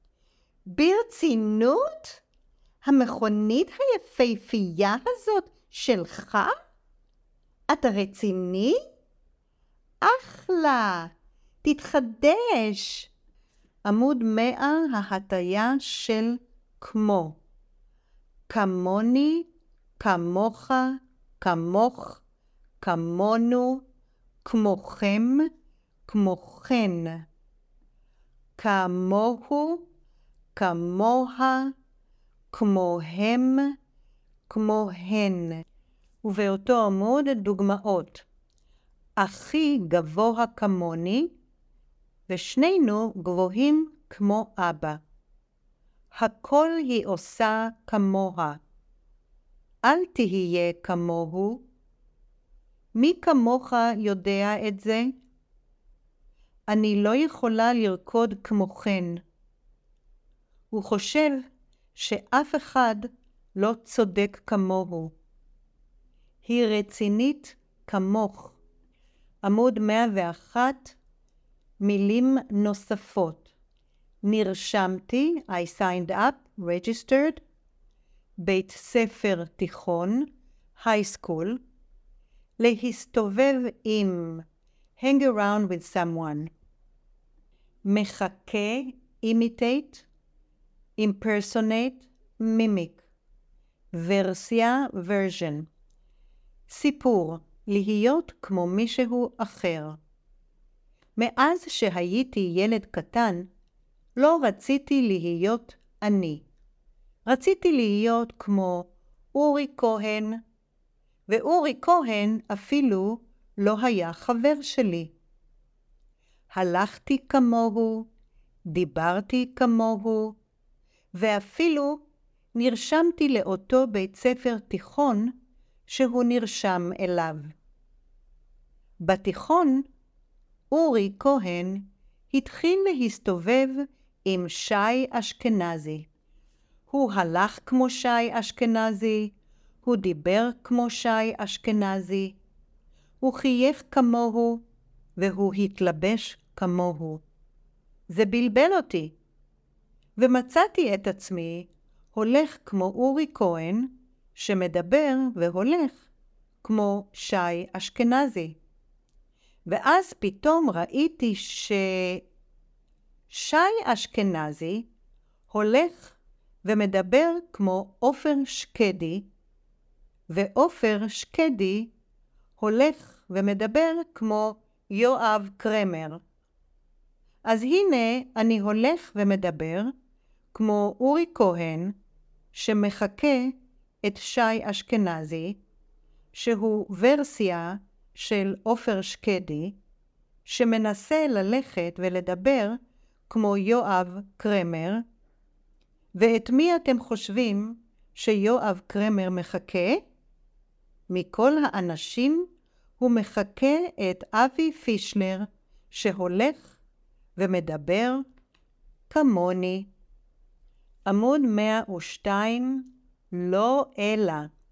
ברצינות? המכונית היפהפייה הזאת שלך? אתה רציני? אחלה, תתחדש. עמוד 100, ההטיה של כמו. כמוני, כמוך, כמוך, כמונו, כמוכם, כמוכן. כמוהו, כמוה, כמוהם, כמוהן. ובאותו עמוד דוגמאות. הכי גבוה כמוני, ושנינו גבוהים כמו אבא. הכל היא עושה כמוה. אל תהיה כמוהו. מי כמוך יודע את זה? אני לא יכולה לרקוד כמוכן. הוא חושב שאף אחד לא צודק כמוהו. היא רצינית כמוך. עמוד 101, מילים נוספות. נרשמתי, I signed up, registered. בית ספר תיכון, high school. להסתובב עם, hang around with someone. מחכה, imitate, impersonate, mimic. ורסיה, version. סיפור, להיות כמו מישהו אחר. מאז שהייתי ילד קטן, לא רציתי להיות אני. רציתי להיות כמו אורי כהן, ואורי כהן אפילו לא היה חבר שלי. הלכתי כמוהו, דיברתי כמוהו, ואפילו נרשמתי לאותו בית ספר תיכון שהוא נרשם אליו. בתיכון, אורי כהן התחיל להסתובב עם שי אשכנזי. הוא הלך כמו שי אשכנזי, הוא דיבר כמו שי אשכנזי, הוא חייך כמוהו, והוא התלבש כמוהו. זה בלבל אותי, ומצאתי את עצמי הולך כמו אורי כהן, שמדבר והולך כמו שי אשכנזי. ואז פתאום ראיתי ששי אשכנזי הולך ומדבר כמו עופר שקדי, ועופר שקדי הולך ומדבר כמו יואב קרמר. אז הנה אני הולך ומדבר כמו אורי כהן, שמחכה את שי אשכנזי, שהוא ורסיה של עופר שקדי, שמנסה ללכת ולדבר כמו יואב קרמר. ואת מי אתם חושבים שיואב קרמר מחכה? מכל האנשים הוא מחכה את אבי פישלר, שהולך ומדבר כמוני. עמוד 102, לא אלא.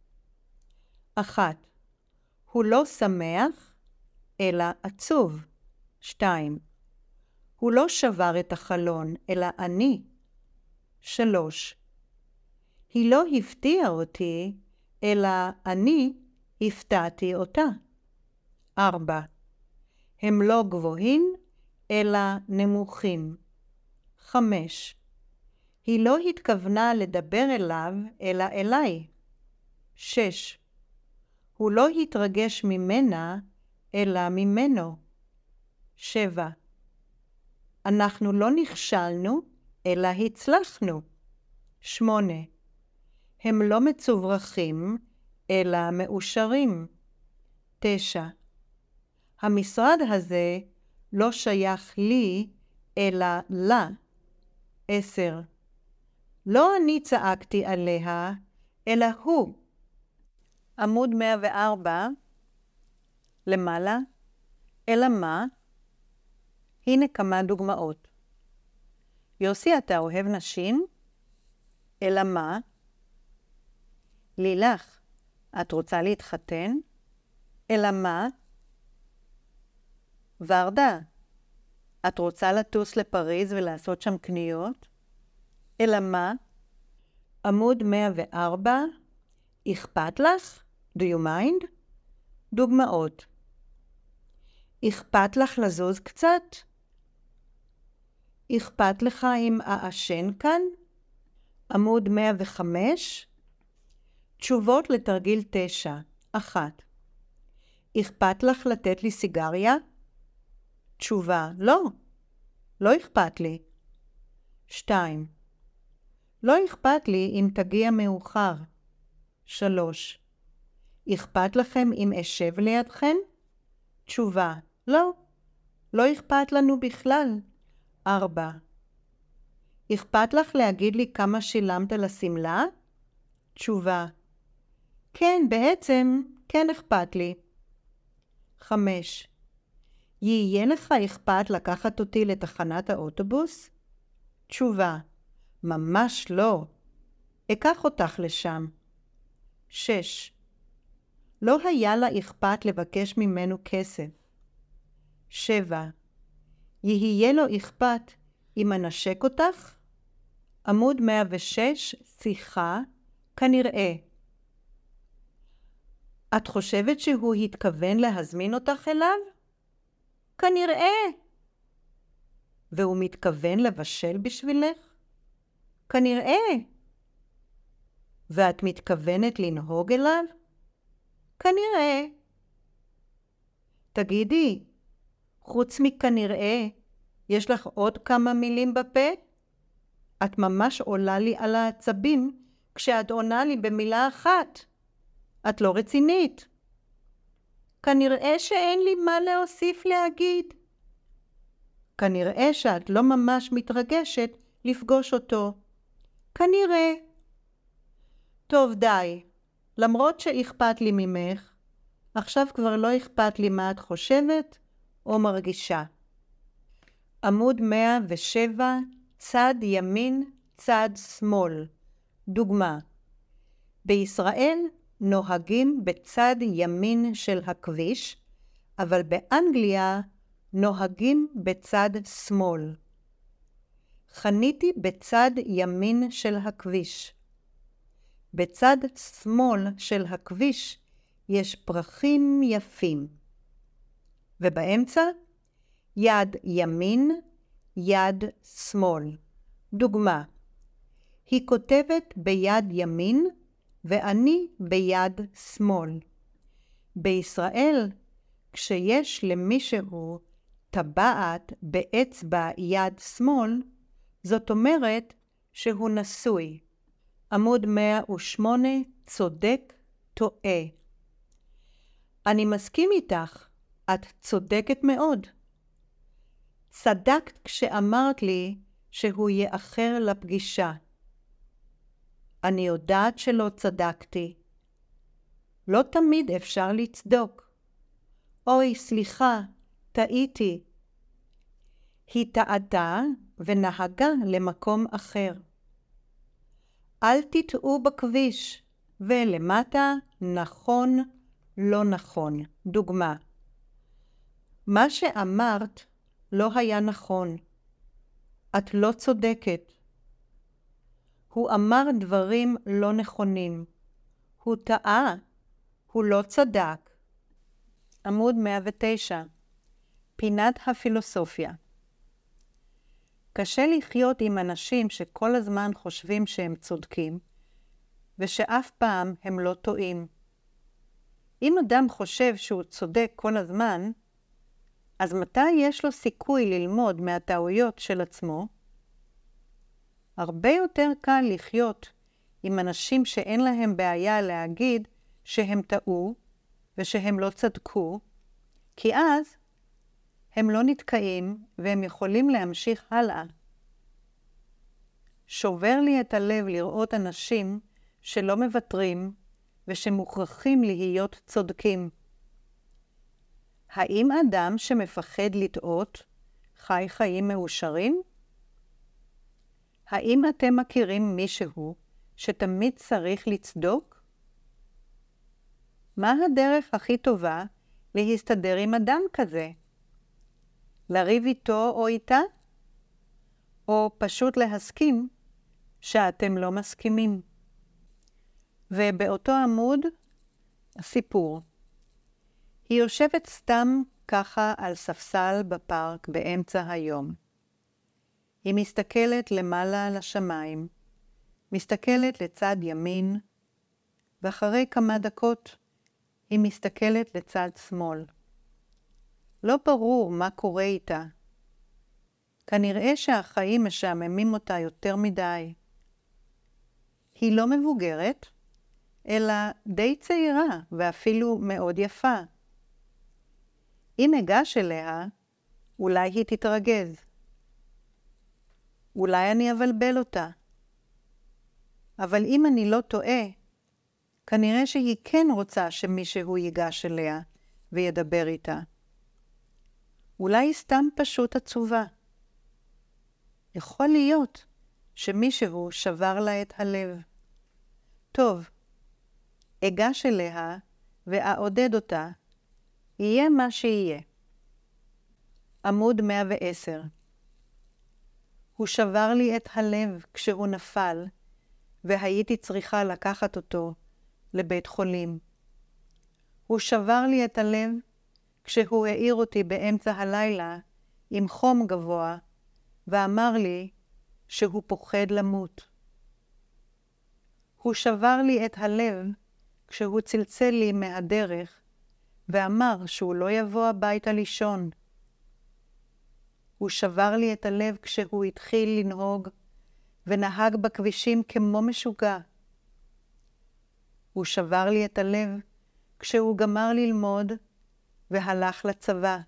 1. הוא לא שמח, אלא עצוב. 2. הוא לא שבר את החלון, אלא אני. 3. היא לא הפתיעה אותי, אלא אני הפתעתי אותה. 4. הם לא גבוהים, אלא נמוכים. 5. היא לא התכוונה לדבר אליו, אלא אליי. 6. הוא לא התרגש ממנה, אלא ממנו. 7. אנחנו לא נכשלנו, אלא הצלחנו. 8. הם לא מצוברחים, אלא מאושרים. 9. המשרד הזה לא שייך לי, אלא לה. 10. לא אני צעקתי עליה, אלא הוא. עמוד 104, למעלה, אלא מה? הנה כמה דוגמאות. יוסי, אתה אוהב נשים? אלא מה? לילך, את רוצה להתחתן? אלא מה? ורדה, את רוצה לטוס לפריז ולעשות שם קניות? אלא מה? עמוד 104, אכפת לך? Do you mind? דוגמאות. אכפת לך לזוז קצת? אכפת לך אם אעשן כאן? עמוד 105, תשובות לתרגיל 9. 1. אכפת לך לתת לי סיגריה? תשובה, לא. לא אכפת לי. 2. לא אכפת לי אם תגיע מאוחר. 3. אכפת לכם אם אשב לידכן? תשובה, לא. לא אכפת לנו בכלל. 4. אכפת לך להגיד לי כמה שילמת לסמלה? תשובה, כן, בעצם, כן אכפת לי. 5. יהיה לך אכפת לקחת אותי לתחנת האוטובוס? תשובה, ממש לא. אקח אותך לשם. 6. לא היה לה אכפת לבקש ממנו כסף. 7. יהיה לו אכפת אם אנשק אותך? עמוד 106, שיחה, כנראה. את חושבת שהוא התכוון להזמין אותך אליו? כנראה. והוא מתכוון לבשל בשבילך? כנראה. ואת מתכוונת לנהוג אליו? כנראה. תגידי, חוץ מכנראה, יש לך עוד כמה מילים בפה? את ממש עולה לי על העצבים כשאת עונה לי במילה אחת. את לא רצינית. כנראה שאין לי מה להוסיף להגיד. כנראה שאת לא ממש מתרגשת לפגוש אותו. כנראה. טוב, די. למרות שאכפת לי ממך, עכשיו כבר לא אכפת לי מה את חושבת או מרגישה. עמוד 107, צד ימין, צד שמאל. דוגמה. בישראל נוהגים בצד ימין של הכביש, אבל באנגליה נוהגים בצד שמאל. חניתי בצד ימין של הכביש. בצד שמאל של הכביש יש פרחים יפים. ובאמצע, יד ימין, יד שמאל. דוגמה. היא כותבת ביד ימין ואני ביד שמאל. בישראל, כשיש למישהו טבעת באצבע יד שמאל, זאת אומרת שהוא נשוי. עמוד 108, צודק, טועה. אני מסכים איתך, את צודקת מאוד. צדקת כשאמרת לי שהוא יאחר לפגישה. אני יודעת שלא צדקתי. לא תמיד אפשר לצדוק. אוי, סליחה, טעיתי. היא טעתה ונהגה למקום אחר. אל תטעו בכביש, ולמטה נכון, לא נכון. דוגמה. מה שאמרת לא היה נכון. את לא צודקת. הוא אמר דברים לא נכונים. הוא טעה. הוא לא צדק. עמוד 109. פינת הפילוסופיה. קשה לחיות עם אנשים שכל הזמן חושבים שהם צודקים, ושאף פעם הם לא טועים. אם אדם חושב שהוא צודק כל הזמן, אז מתי יש לו סיכוי ללמוד מהטעויות של עצמו? הרבה יותר קל לחיות עם אנשים שאין להם בעיה להגיד שהם טעו ושהם לא צדקו, כי אז הם לא נתקעים והם יכולים להמשיך הלאה. שובר לי את הלב לראות אנשים שלא מוותרים ושמוכרחים להיות צודקים. האם אדם שמפחד לטעות חי חיים מאושרים? האם אתם מכירים מישהו שתמיד צריך לצדוק? מה הדרך הכי טובה להסתדר עם אדם כזה? לריב איתו או איתה? או פשוט להסכים שאתם לא מסכימים? ובאותו עמוד, הסיפור. היא יושבת סתם ככה על ספסל בפארק באמצע היום. היא מסתכלת למעלה על השמיים, מסתכלת לצד ימין, ואחרי כמה דקות היא מסתכלת לצד שמאל. לא ברור מה קורה איתה. כנראה שהחיים משעממים אותה יותר מדי. היא לא מבוגרת, אלא די צעירה ואפילו מאוד יפה. אם אגש אליה, אולי היא תתרגז. אולי אני אבלבל אותה. אבל אם אני לא טועה, כנראה שהיא כן רוצה שמישהו ייגש אליה וידבר איתה. אולי היא סתם פשוט עצובה. יכול להיות שמישהו שבר לה את הלב. טוב, אגש אליה ואעודד אותה. יהיה מה שיהיה. עמוד 110. הוא שבר לי את הלב כשהוא נפל, והייתי צריכה לקחת אותו לבית חולים. הוא שבר לי את הלב כשהוא העיר אותי באמצע הלילה עם חום גבוה, ואמר לי שהוא פוחד למות. הוא שבר לי את הלב כשהוא צלצל לי מהדרך, ואמר שהוא לא יבוא הביתה לישון. הוא שבר לי את הלב כשהוא התחיל לנהוג, ונהג בכבישים כמו משוגע. הוא שבר לי את הלב כשהוא גמר ללמוד והלך לצבא.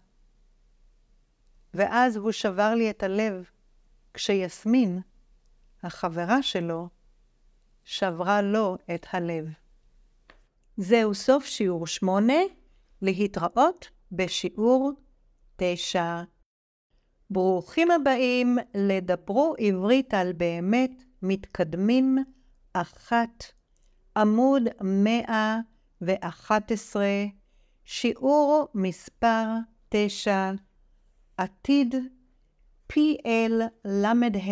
ואז הוא שבר לי את הלב כשיסמין, החברה שלו, שברה לו את הלב. זהו סוף שיעור 8, להתראות בשיעור 9. ברוכים הבאים לדברו עברית על באמת, מתקדמים 1, עמוד 111, שיעור מספר 9, עתיד PL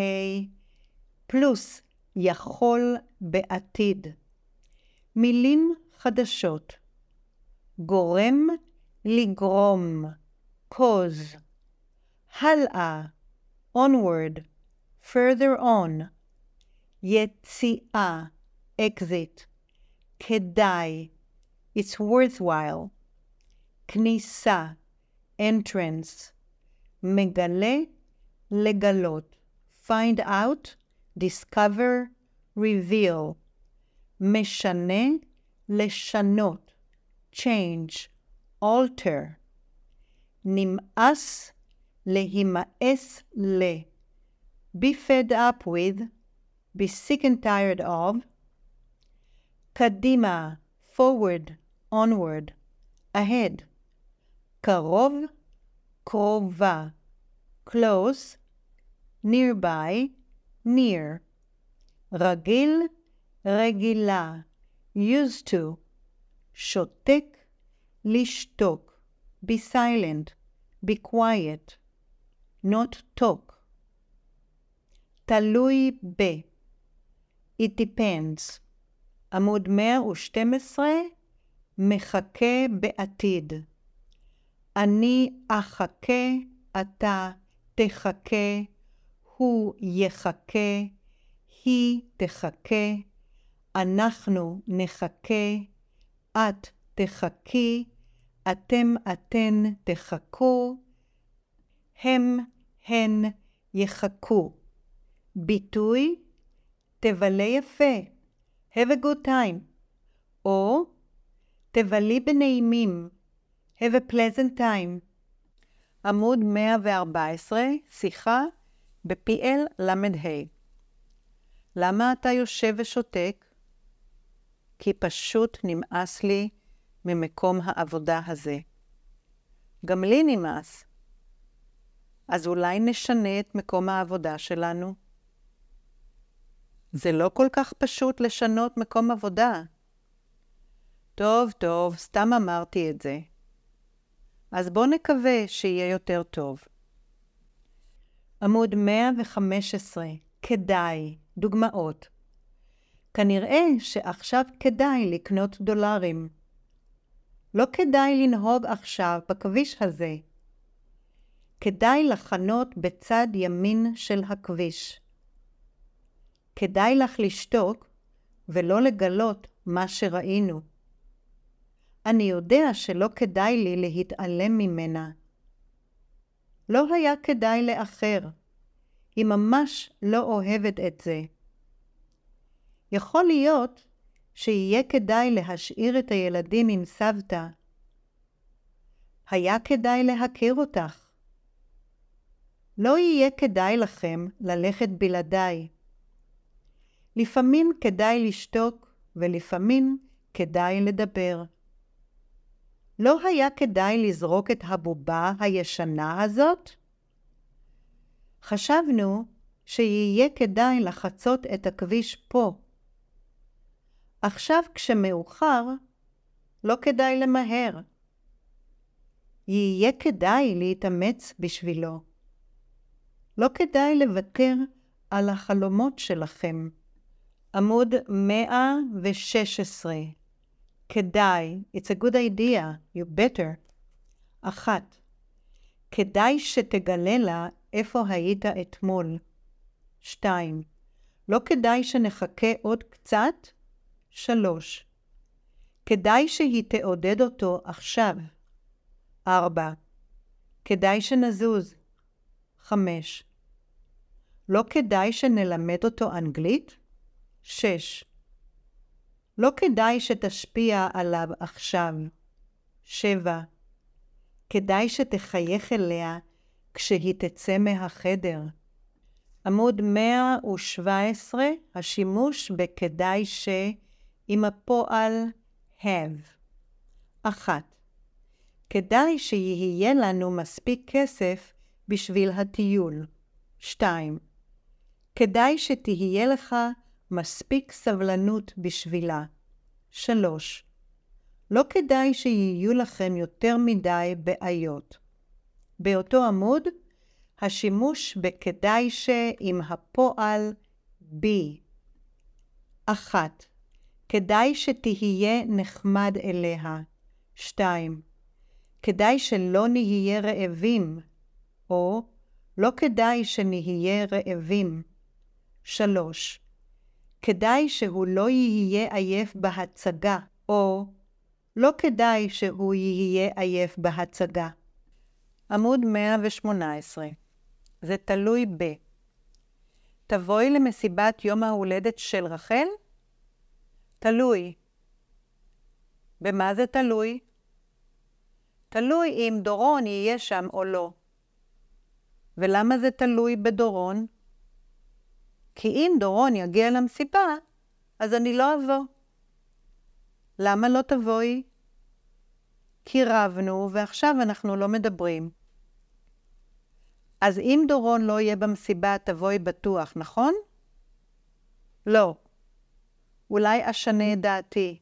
פלוס יכול בעתיד. מילים חדשות. גורם, לגרום, cause. הלאה, onward, further on. יציאה, exit. כדאי, it's worthwhile. כניסה, entrance. מגלה, לגלות. find out, discover, reveal. משנה, לשנות. change, alter. נמאס, להימאס ל. be fed up with, be sick and tired of. קדימה, forward, onward, ahead. קרוב, קרובה, close, nearby, near. רגיל, רגילה, used to. שותק, לשתוק, be silent, be quiet, not talk. תלוי ב. it depends. עמוד 112, מחכה בעתיד. אני אחכה, אתה תחכה, הוא יחכה, היא תחכה, אנחנו נחכה, את תחכי, אתן תחכו, הן יחכו. ביטוי, תבלה יפה, have a good time, או תבלי בנעימים, have a pleasant time. עמוד 114, שיחה ב-PL למ"ה. למה אתה יושב ושותק? כי פשוט נמאס לי ממקום העבודה הזה. גם לי נמאס. אז אולי נשנה את מקום העבודה שלנו? זה לא כל כך פשוט לשנות מקום עבודה. טוב, סתם אמרתי את זה. אז בוא נקווה שיהיה יותר טוב. עמוד 115, כדאי, דוגמאות. כנראה שעכשיו כדאי לקנות דולרים. לא כדאי לנהוג עכשיו בכביש הזה. כדאי לחנות בצד ימין של הכביש. כדאי לך לשתוק ולא לגלות מה שראינו. אני יודע שלא כדאי לי להתעלם ממנה. לא היה כדאי לאחר. היא ממש לא אוהבת את זה. יכול להיות שיהיה כדאי להשאיר את הילדים עם סבתא. היה כדאי להכיר אותך. לא יהיה כדאי לכם ללכת בלעדיי. לפעמים כדאי לשתוק ולפעמים כדאי לדבר. לא היה כדאי לזרוק את הבובה הישנה הזאת? חשבנו שיהיה כדאי לחצות את הכביש פה. עכשיו כשמאוחר, לא כדאי למהר. יהיה כדאי להתאמץ בשבילו. לא כדאי לוותר על החלומות שלכם. עמוד 116. כדאי, it's a good idea, you better. 1. כדאי שתגלה לה איפה היית אתמול. 2. לא כדאי שנחכה עוד קצת. 3. כדאי שהיא תעודד אותו עכשיו. 4. כדאי שנזוז. 5. לא כדאי שנלמד אותו אנגלית. 6. לא כדאי שתשפיע עליו עכשיו. 7. כדאי שתחייך אליה כשהיא תצא מהחדר. עמוד 117, השימוש בכדאי ש עם הפועל have. 1. כדאי שיהיה לנו מספיק כסף בשביל הטיול. 2. כדאי שתהיה לך מספיק סבלנות בשבילה. 3. לא כדאי שיהיו לכם יותר מדי בעיות. באותו עמוד, השימוש בכדאי ש עם הפועל be. 1. כדאי שתהיה נחמד אליה. 2. כדאי שלא נהיה רעבים, או לא כדאי שנהיה רעבים. 3. כדאי שהוא לא יהיה עייף בהצגה, או לא כדאי שהוא יהיה עייף בהצגה. עמוד 118. זה תלוי ב. תבואי למסיבת יום ההולדת של רחל? תלוי. במה זה תלוי? תלוי אם דורון יהיה שם או לא. ולמה זה תלוי בדורון? כי אם דורון יגיע למסיבה, אז אני לא אבוא. למה לא תבואי? כי רבנו ועכשיו אנחנו לא מדברים. אז אם דורון לא יהיה במסיבה, תבואי בטוח, נכון? לא. אולי אשנה את דעתי.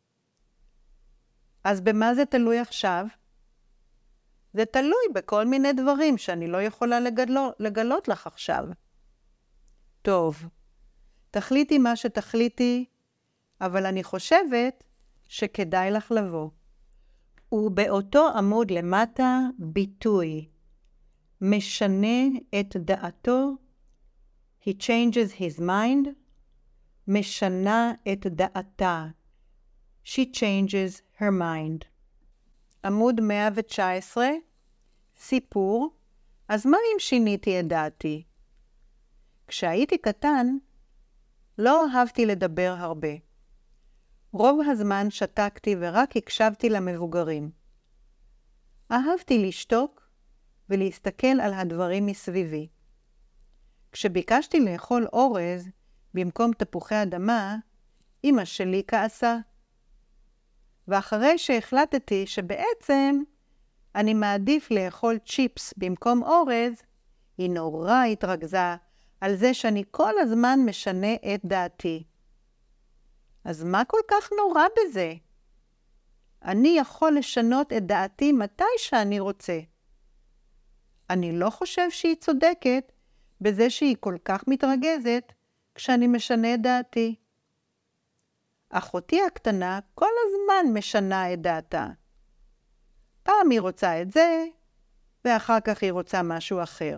אז במה זה תלוי עכשיו? זה תלוי בכל מיני דברים שאני לא יכולה לגלות לך עכשיו. טוב, תחליטי מה שתחליטי, אבל אני חושבת שכדאי לך לבוא. ובאותו עמוד למטה ביטוי. משנה את דעתו. He changes his mind. משנה את דעתה. She changes her mind. עמוד 119. סיפור. אז מה אם שיניתי את דעתי? כשהייתי קטן, לא אהבתי לדבר הרבה. רוב הזמן שתקתי ורק הקשבתי למבוגרים. אהבתי לשתוק ולהסתכל על הדברים מסביבי. כשביקשתי לאכול אורז במקום תפוחי אדמה, אמא שלי כעסה. ואחרי שהחלטתי שבעצם אני מעדיף לאכול צ'יפס במקום אורז, היא נורא התרגזה על זה שאני כל הזמן משנה את דעתי. אז מה כל כך נורא בזה? אני יכול לשנות את דעתי מתי שאני רוצה. אני לא חושב שהיא צודקת בזה שהיא כל כך מתרגזת כשאני משנה את דעתי. אחותי הקטנה כל הזמן משנה את דעתה. פעם היא רוצה את זה, ואחר כך היא רוצה משהו אחר.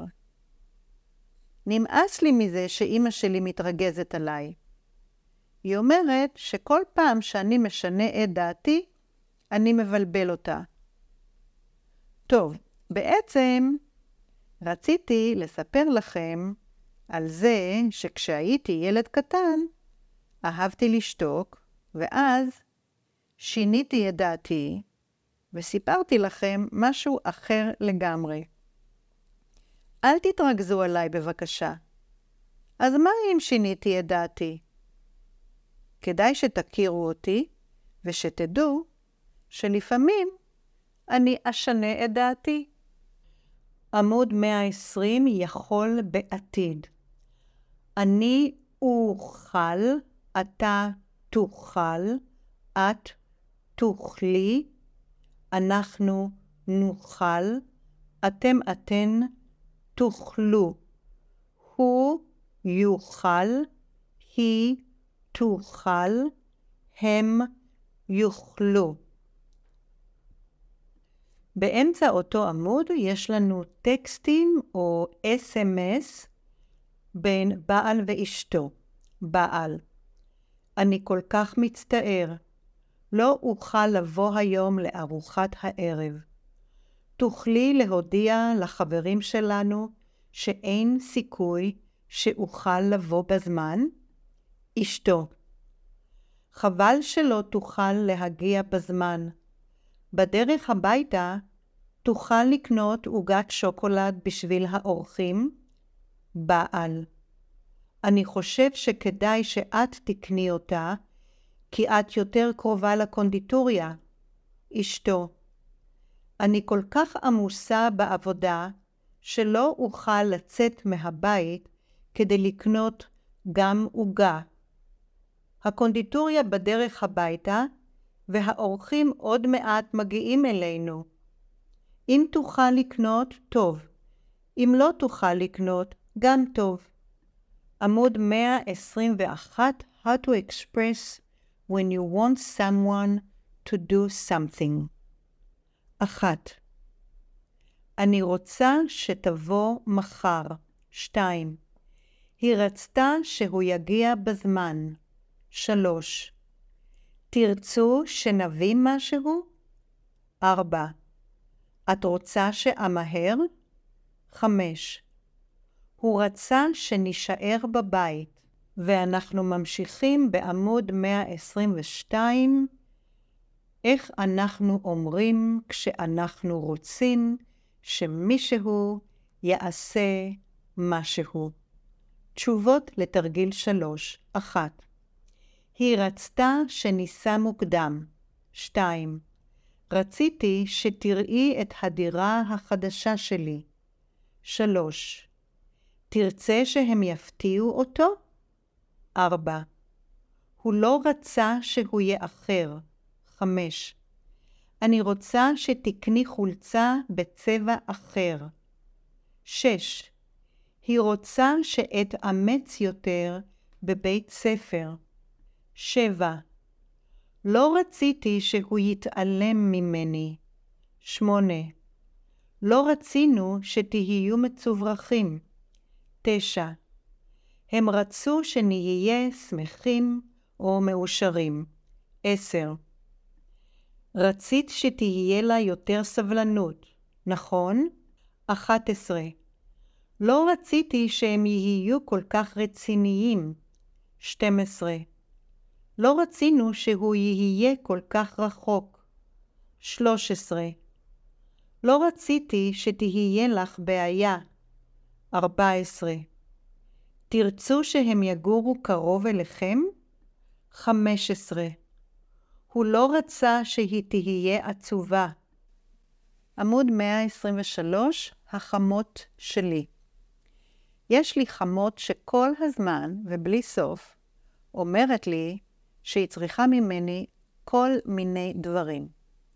נמאס לי מזה שאמא שלי מתרגזת עליי. היא אומרת שכל פעם שאני משנה את דעתי, אני מבלבל אותה. טוב, בעצם רציתי לספר לכם על זה שכשהייתי ילד קטן, אהבתי לשתוק, ואז שיניתי את דעתי, וסיפרתי לכם משהו אחר לגמרי. אל תתרגזו עליי בבקשה. אז מה אם שיניתי את דעתי? כדאי שתכירו אותי, ושתדעו שלפעמים אני אשנה את דעתי. עמוד 120 יכול בעתיד. אני אוכל, אתה תוכל, את תאכלי, אנחנו נאכל, אתן תאכלו. הוא יאכל, היא תאכל, הם יאכלו. באמצע אותו עמוד יש לנו טקסטים או SMS בין בעל ואשתו. בעל: אני כל כך מצטער, לא אוכל לבוא היום לארוחת הערב. תוכלי להודיע לחברים שלנו שאין סיכוי שאוכל לבוא בזמן? אשתו: חבל שלא תוכל להגיע בזמן. בדרך הביתה תוכל לקנות עוגת שוקולד בשביל האורחים? בעל: אני חושב שכדאי שאת תקני אותה, כי את יותר קרובה לקונדיטוריה. אשתו: אני כל כך עמוסה בעבודה, שלא אוכל לצאת מהבית כדי לקנות גם עוגה. הקונדיטוריה בדרך הביתה, והאורחים עוד מעט מגיעים אלינו. אם תוכל לקנות, טוב. אם לא תוכל לקנות, גם טוב. עמוד 121, How to express when you want someone to do something. 1. אני רוצה שתבוא מחר. 2. היא רצתה שהוא יגיע בזמן. 3. תרצו שנביא משהו? 4. את רוצה שאמהר? 5. הוא רצה שנשאר בבית. ואנחנו ממשיכים בעמוד 122. איך אנחנו אומרים כשאנחנו רוצים שמישהו יעשה משהו? תשובות לתרגיל 3. 1. היא רצתה שניסע מוקדם. 2. רציתי שתראי את הדירה החדשה שלי. 3. תרצה שהם יפתיעו אותו? 4. הוא לא רצה שהוא יאחר. 5. אני רוצה שתקני חולצה בצבע אחר. 6. היא רוצה שאתאמץ יותר בבית ספר. 7. לא רציתי שהוא יתעלם ממני. 8. לא רצינו שתהיו מצוברחים. 9. הם רצו שנהיה שמחים או מאושרים. 10. רצית שתהיה לה יותר סבלנות, נכון? 11. לא רציתי שהם יהיו כל כך רציניים. 12. לא רצינו שהוא יהיה כל כך רחוק. 13. לא רציתי שתהיה לך בעיה. 14. תרצו שהם יגורו קרוב אליכם? 15. הוא לא רצה שהיא תהיה עצובה. עמוד 123, החמות שלי. יש לי חמות שכל הזמן ובלי סוף אומרת לי שהיא צריכה ממני כל מיני דברים.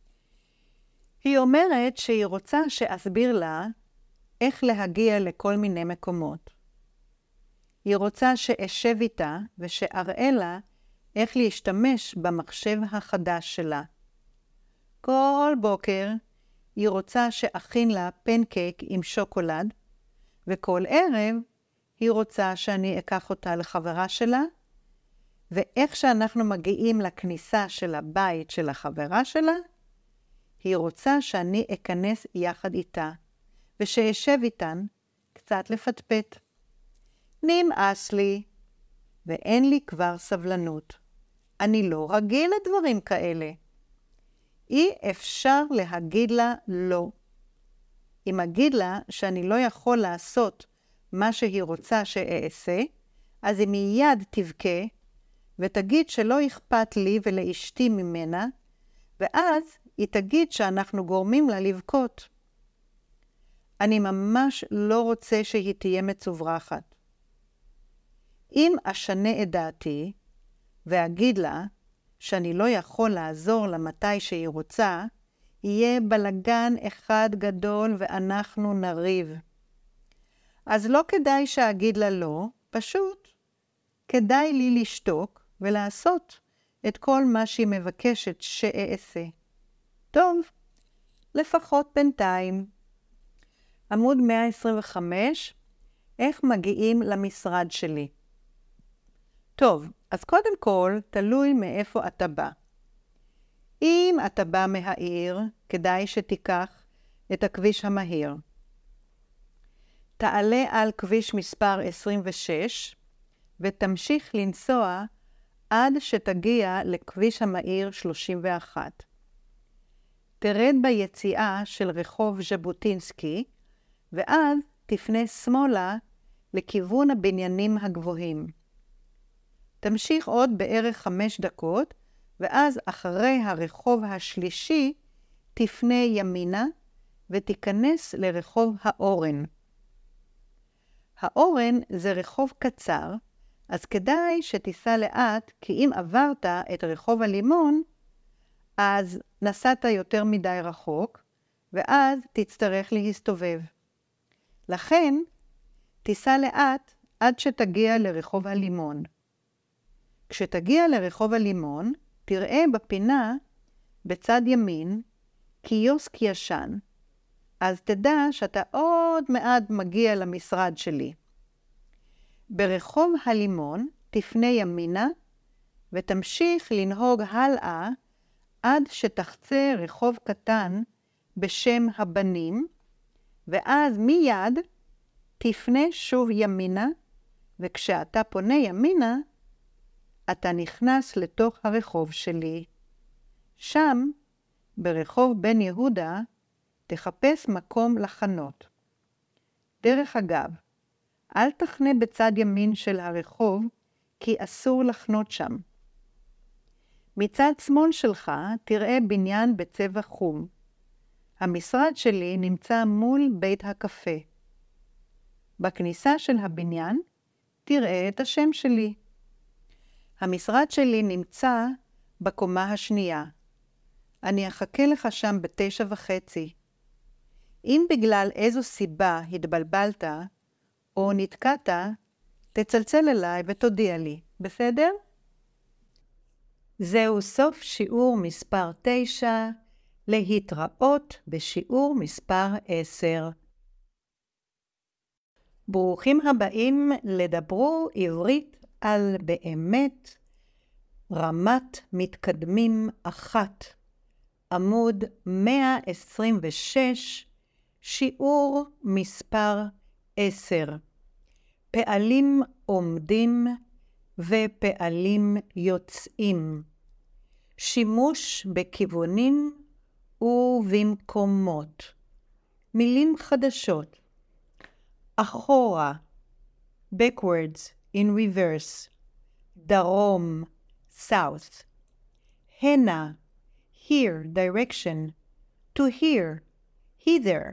היא אומרת שהיא רוצה שאסביר לה איך להגיע לכל מיני מקומות. היא רוצה שאשב איתה ושאראה לה איך להשתמש במחשב החדש שלה. כל בוקר היא רוצה שאכין לה פנקייק עם שוקולד, וכל ערב היא רוצה שאני אקח אותה לחברה שלה, ואיך שאנחנו מגיעים לכניסה של הבית של החברה שלה, היא רוצה שאני אכנס יחד איתה, ושאשב איתן קצת לפטפט. נמאס לי, ואין לי כבר סבלנות. אני לא רגיל לדברים כאלה. אי אפשר להגיד לה לא. אם אגיד לה שאני לא יכול לעשות מה שהיא רוצה שאעשה, אז היא מיד תבכה, ותגיד שלא אכפת לי ולאשתי ממנה, ואז היא תגיד שאנחנו גורמים לה לבכות. אני ממש לא רוצה שהיא תהיה מצוברחת. אם אשנה את דעתי, ואגיד לה שאני לא יכול לעזור לה מתי שהיא רוצה, יהיה בלגן אחד גדול ואנחנו נריב. אז לא כדאי שאגיד לה לא, פשוט כדאי לי לשתוק ולעשות את כל מה שהיא מבקשת שאעשה. טוב, לפחות בינתיים. עמוד 125, איך מגיעים למשרד שלי? טוב, אז קודם כל, תלוי מאיפה אתה בא. אם אתה בא מהעיר, כדאי שתיקח את הכביש המהיר. תעלה על כביש מספר 26, ותמשיך לנסוע עד שתגיע לכביש המהיר 31. תרד ביציאה של רחוב ז'בוטינסקי, ואז תפנה שמאלה לכיוון הבניינים הגבוהים. תמשיך עוד בערך 5 דקות, ואז אחרי הרחוב השלישי תפנה ימינה ותיכנס לרחוב האורן. האורן זה רחוב קצר, אז כדאי שתיסע לאט, כי אם עברת את רחוב הלימון, אז נסעת יותר מדי רחוק, ואז תצטרך להסתובב. לכן, תיסע לאט עד שתגיע לרחוב הלימון. כשתגיע לרחוב הלימון, תראה בפינה, בצד ימין, קיוסק ישן. אז תדע שאתה עוד מעט מגיע למשרד שלי. ברחוב הלימון תפנה ימינה, ותמשיך לנהוג הלאה עד שתחצה רחוב קטן בשם הבנים, ואז מיד תפנה שוב ימינה, וכשאתה פונה ימינה, אתה נכנס לתוך הרחוב שלי. שם, ברחוב בן יהודה, תחפש מקום לחנות. דרך אגב, אל תחנה בצד ימין של הרחוב, כי אסור לחנות שם. מצד שמאל שלך תראה בניין בצבע חום. המשרד שלי נמצא מול בית הקפה. בכניסה של הבניין תראה את השם שלי. המשרד שלי נמצא בקומה השנייה. אני אחכה לך שם ב9:30. אם בגלל איזו סיבה התבלבלת או נתקעת, תצלצל אליי ותודיע לי, בסדר? זהו סוף שיעור מספר 9, להתראות בשיעור מספר 10. ברוכים הבאים לדברו עברית על באמת, רמת מתקדמים 1, עמוד 126, שיעור מספר 10. פעלים עומדים ופעלים יוצאים. שימוש בכיוונים ובמקומות. מילים חדשות. אחורה, backwards, in reverse. דרום, south. הנה, here, direction. To here, hither.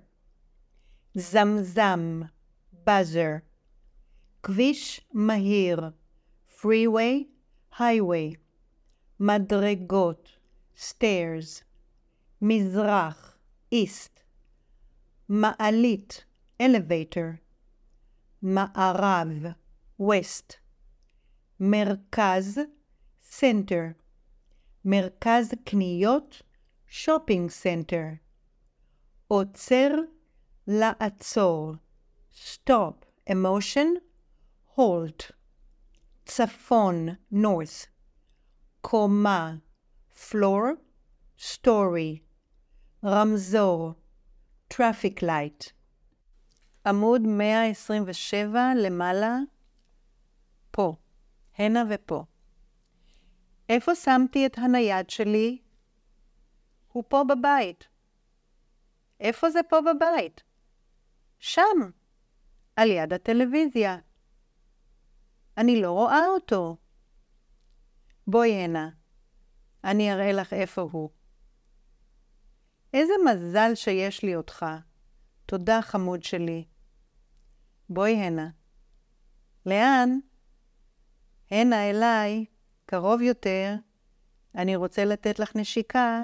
זמזם, buzzer. כביש מהיר, freeway, highway. מדרגות, stairs. מזרח, east. מעלית, elevator. מערב, west. מרכז, center. מרכז קניות, shopping center. עוצר, לעצור. stop, emotion, halt. צפון, north. קומה, floor, story. רמזור, traffic light. עמוד 127 למעלה, פה, הנה ופה. איפה שמתי את הנייד שלי? הוא פה בבית. איפה זה פה בבית? שם, על יד הטלוויזיה. אני לא רואה אותו. בואי הנה, אני אראה לך איפה הוא. איזה מזל שיש לי אותך. תודה חמוד שלי. בואי הנה. לאן? הנה אליי, קרוב יותר. אני רוצה לתת לך נשיקה.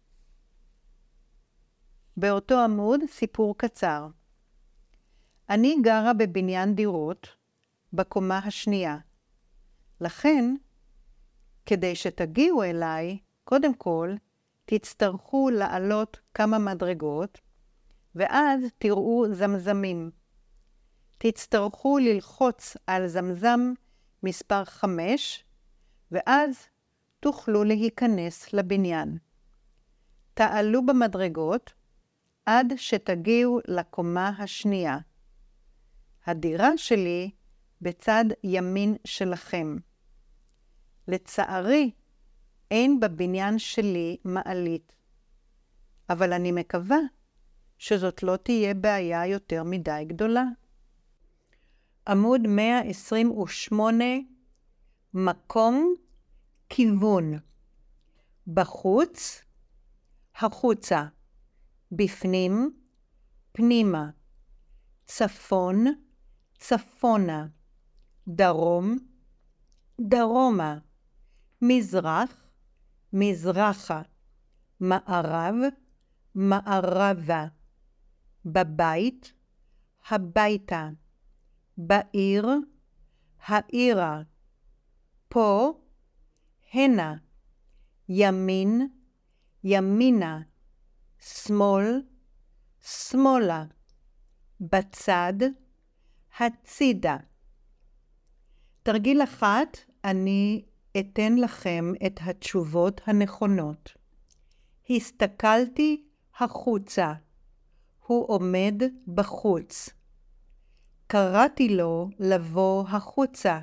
באותו עמוד סיפור קצר. אני גרה בבניין דירות בקומה השנייה. לכן, כדי שתגיעו אליי, קודם כל, תצטרכו לעלות כמה מדרגות, ואז תראו זמזמים. תצטרכו ללחוץ על זמזם מספר 5, ואז תוכלו להיכנס לבניין. תעלו במדרגות עד שתגיעו לקומה השנייה. הדירה שלי בצד ימין שלכם. לצערי, אין בבניין שלי מעלית, אבל אני מקווה שזאת לא תהיה בעיה יותר מדי גדולה. עמוד 128, מקום, כיוון. בחוץ, החוצה. בפנים, פנימה. צפון, צפונה. דרום, דרומה. מזרח, מזרחה. מערב, מערבה. בבית, הביתה. בעיר, העירה. פה, הנה. ימין, ימינה. שמאל, שמאלה. בצד, הצידה. תרגיל 1, אני אתן לכם את התשובות הנכונות. הסתכלתי החוצה. הוא עומד בחוץ. קראתי לו לבוא החוצה.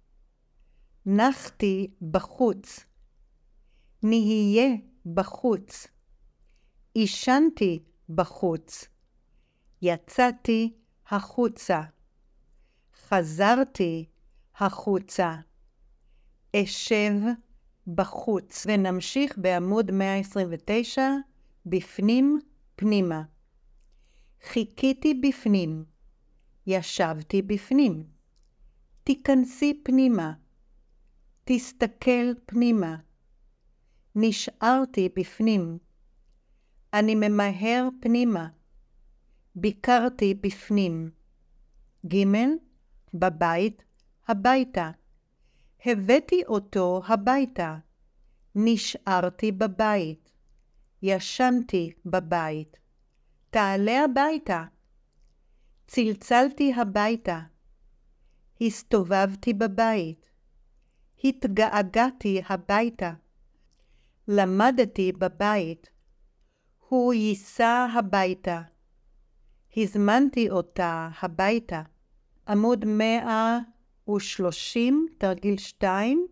נחתי בחוץ. נהיה בחוץ. עישנתי בחוץ. יצאתי החוצה. חזרתי החוצה. אשב בחוץ. ונמשיך בעמוד 129, בפנים, פנימה. חיכיתי בפנים. ישבתי בפנים. תיכנסי פנימה. תסתכל פנימה. נשארתי בפנים. אני ממהר פנימה. ביקרתי בפנים. ג' בבית, הביתה. הבאתי אותו הביתה. נשארתי בבית. ישנתי בבית. תעלה הביתה. צלצלתי הביתה. הסתובבתי בבית. התגעגעתי הביתה. למדתי בבית. הוא ייסע הביתה. הזמנתי אותה הביתה. עמוד 130, תרגיל 2.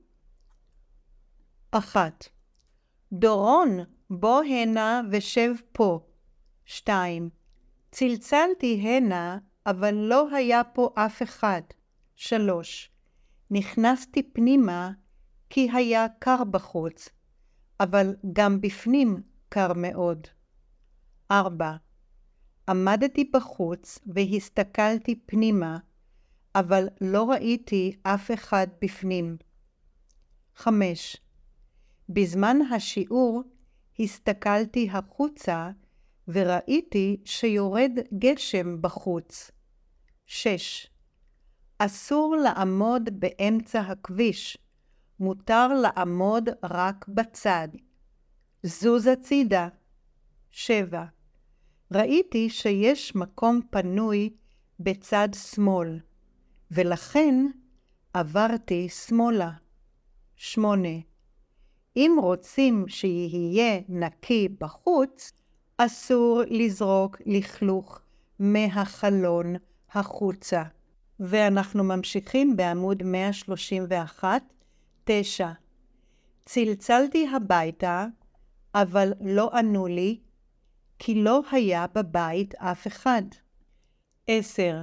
1. דורון, בוא הנה ושב פה. 2. צלצלתי הנה, אבל לא היה פה אף אחד. 3. נכנסתי פנימה כי היה קר בחוץ, אבל גם בפנים קר מאוד. 4. עמדתי בחוץ והסתכלתי פנימה, אבל לא ראיתי אף אחד בפנים. 5. בזמן השיעור הסתכלתי החוצה וראיתי שיורד גשם בחוץ. 6. אסור לעמוד באמצע הכביש, מותר לעמוד רק בצד. זוז הצידה. 7. ראיתי שיש מקום פנוי בצד שמאל, ולכן עברתי שמאלה. 8. אם רוצים שיהיה נקי בחוץ, אסור לזרוק לכלוך מהחלון החוצה. ואנחנו ממשיכים בעמוד 131, 9. צלצלתי הביתה, אבל לא ענו לי, כי לא היה בבית אף אחד. 10.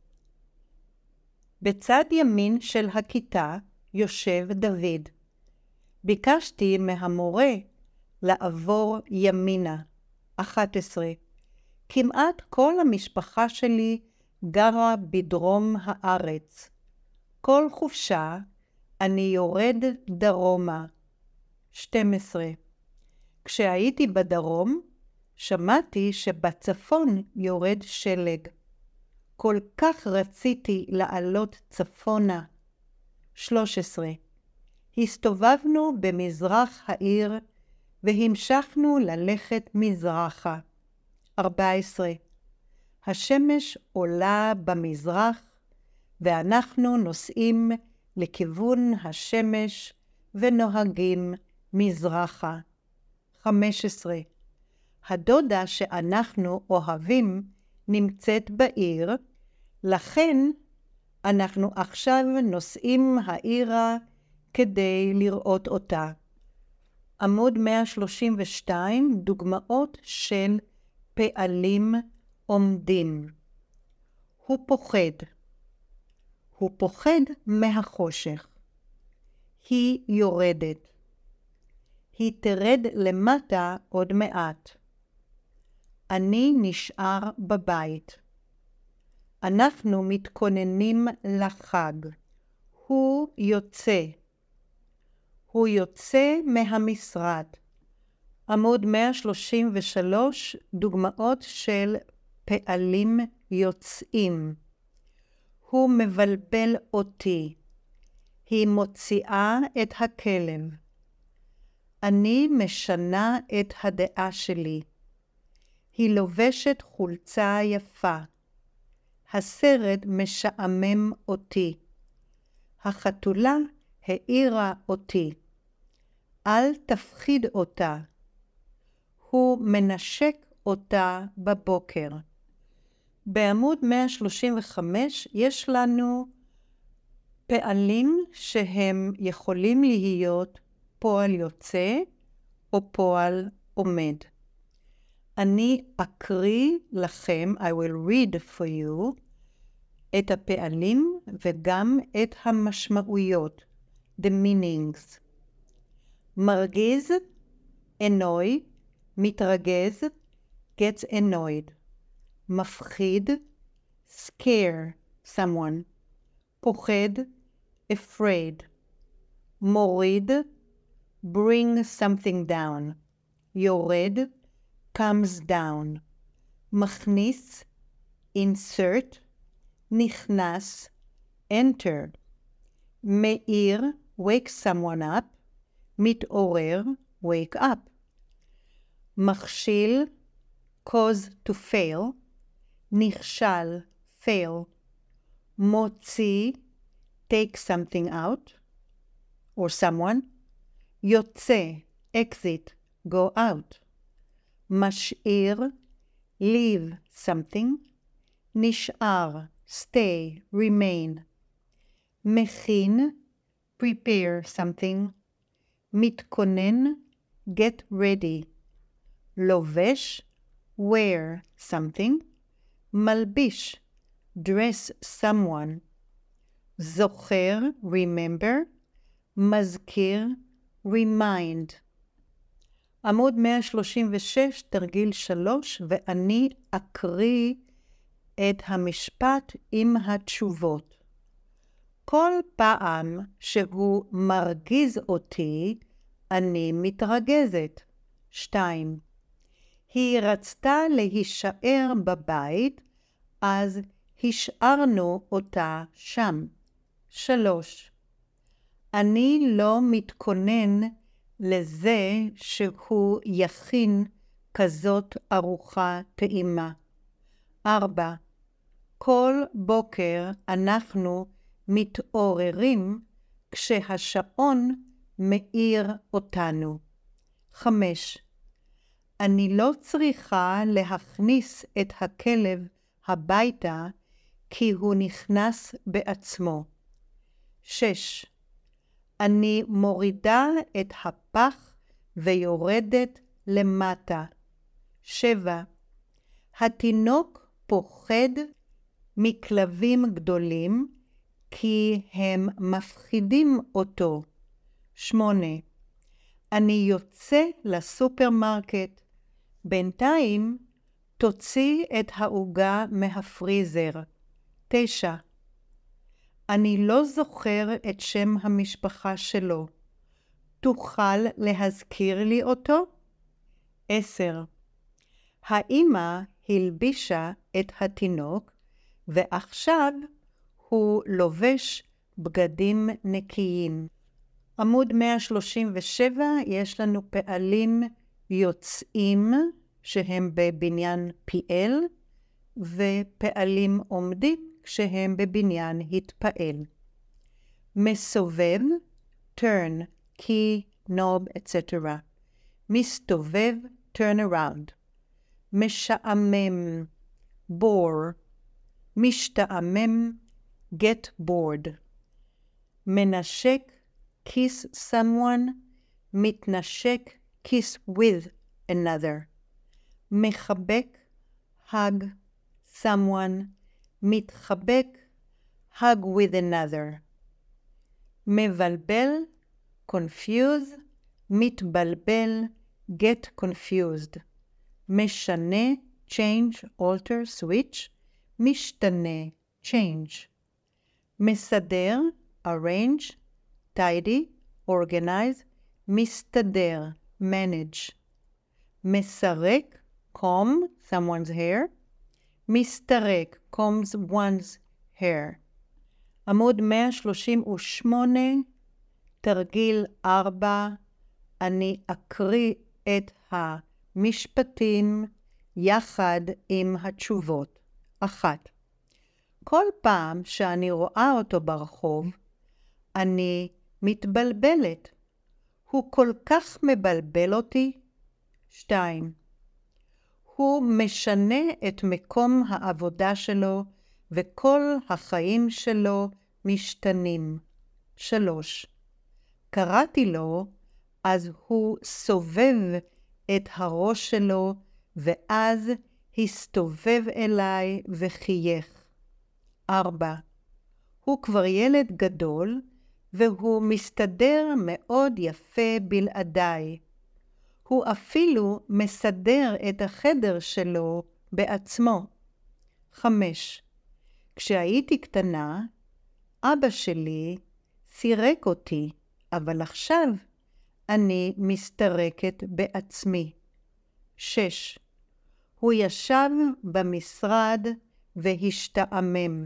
בצד ימין של הכיתה יושב דוד. ביקשתי מהמורה לעבור ימינה. 11. כמעט כל המשפחה שלי גרה בדרום הארץ. כל חופשה אני יורד דרומה. 12. כשהייתי בדרום, שמעתי שבצפון יורד שלג. כל כך רציתי לעלות צפונה. 13. הסתובבנו במזרח העיר והמשכנו ללכת מזרחה. 14. השמש עולה במזרח ואנחנו נוסעים לכיוון השמש ונוהגים מזרחה. 15. הדודה שאנחנו אוהבים נמצאת בעיר, לכן אנחנו עכשיו נוסעים העירה כדי לראות אותה. עמוד 132, דוגמאות של פעלים עומדים. הוא פוחד. הוא פוחד מהחושך. היא יורדת. היא תרד למטה עוד מעט. אני נשאר בבית. אנחנו מתכוננים לחג. הוא יוצא. הוא יוצא מהמשרד. עמוד 133, דוגמאות של פעלים יוצאים. הוא מבלבל אותי. היא מוציאה את הכלב. אני משנה את הדעה שלי. היא לובשת חולצה יפה. הסרט משעמם אותי. החתולה העירה אותי. אל תפחיד אותה. הוא מנשק אותה בבוקר. בעמוד 135 יש לנו פעלים שהם יכולים להיות פועל יוצא או פועל עומד. אני אקריא לכם, I will read for you, את הפעלים וגם את המשמעויות, the meanings. מרגיז, annoy, מתרגז, gets annoyed. מפחיד, scare someone. פוחד, afraid. מוריד, bring something down. יורד, comes down. מכניס, insert. נכנס, enter. מאיר, wake someone up. מתעורר, wake up. מכשיל, cause to fail. נכשל, fail. מוציא, take something out or someone. יוצא, exit, go out. משאיר, leave something. נשאר, stay, remain. מכין, prepare something. מתכונן, get ready. לובש, wear something. מלביש, dress someone. זוכר, remember. מזכיר, remind. עמוד 136, תרגיל 3, ואני אקריא את המשפט עם התשובות. כל פעם שהוא מרגיז אותי, אני מתרגזת. 2. היא רצתה להישאר בבית, אז השארנו אותה שם. 3. אני לא מתכונן לזה שהוא יכין כזאת ארוחה טעימה. 4. כל בוקר אנחנו מתעוררים כשהשעון מאיר אותנו. 5. אני לא צריכה להכניס את הכלב הביתה כי הוא נכנס בעצמו. 6. אני מורידה את הפח ויורדת למטה. 7. התינוק פוחד מכלבים גדולים כי הם מפחידים אותו. 8. אני יוצא לסופרמרקט. בינתיים תוציא את העוגה מהפריזר. 9. אני לא זוכר את שם המשפחה שלו. תוכל להזכיר לי אותו? 10. האמא הלבישה את התינוק, ועכשיו הוא לובש בגדים נקיים. עמוד 137, יש לנו פעלים יוצאים שהם בבניין PL, ופעלים עומדים שהם בבניין התפעל. מסובב, turn, key, knob, etc. מסתובב, turn around. משעמם, bore. משתעמם, get bored. מנשק, kiss someone. מתנשק, kiss with another. מחבק, hug someone. מתחבק, hug with another. מבלבל, confuse. מתבלבל, get confused. משנה, change, alter, switch. משתנה, change. מסדר, arrange, tidy, organize. מסתדר, manage. מסרק, comb, someone's hair. מסתרק, combs one's hair. עמוד 138, תרגיל 4, אני אקריא את המשפטים יחד עם התשובות. 1. כל פעם שאני רואה אותו ברחוב, אני מתבלבלת. הוא כל כך מבלבל אותי. 2. הוא משנה את מקום העבודה שלו, וכל החיים שלו משתנים. 3. קראתי לו, אז הוא סובב את הראש שלו, ואז הסתובב אליי וחייך. 4. הוא כבר ילד גדול, והוא מסתדר מאוד יפה בלעדיי. הוא אפילו מסדר את החדר שלו בעצמו. 5. כשהייתי קטנה, אבא שלי סירק אותי, אבל עכשיו אני מסתרקת בעצמי. 6. הוא ישב במשרד והשתעמם.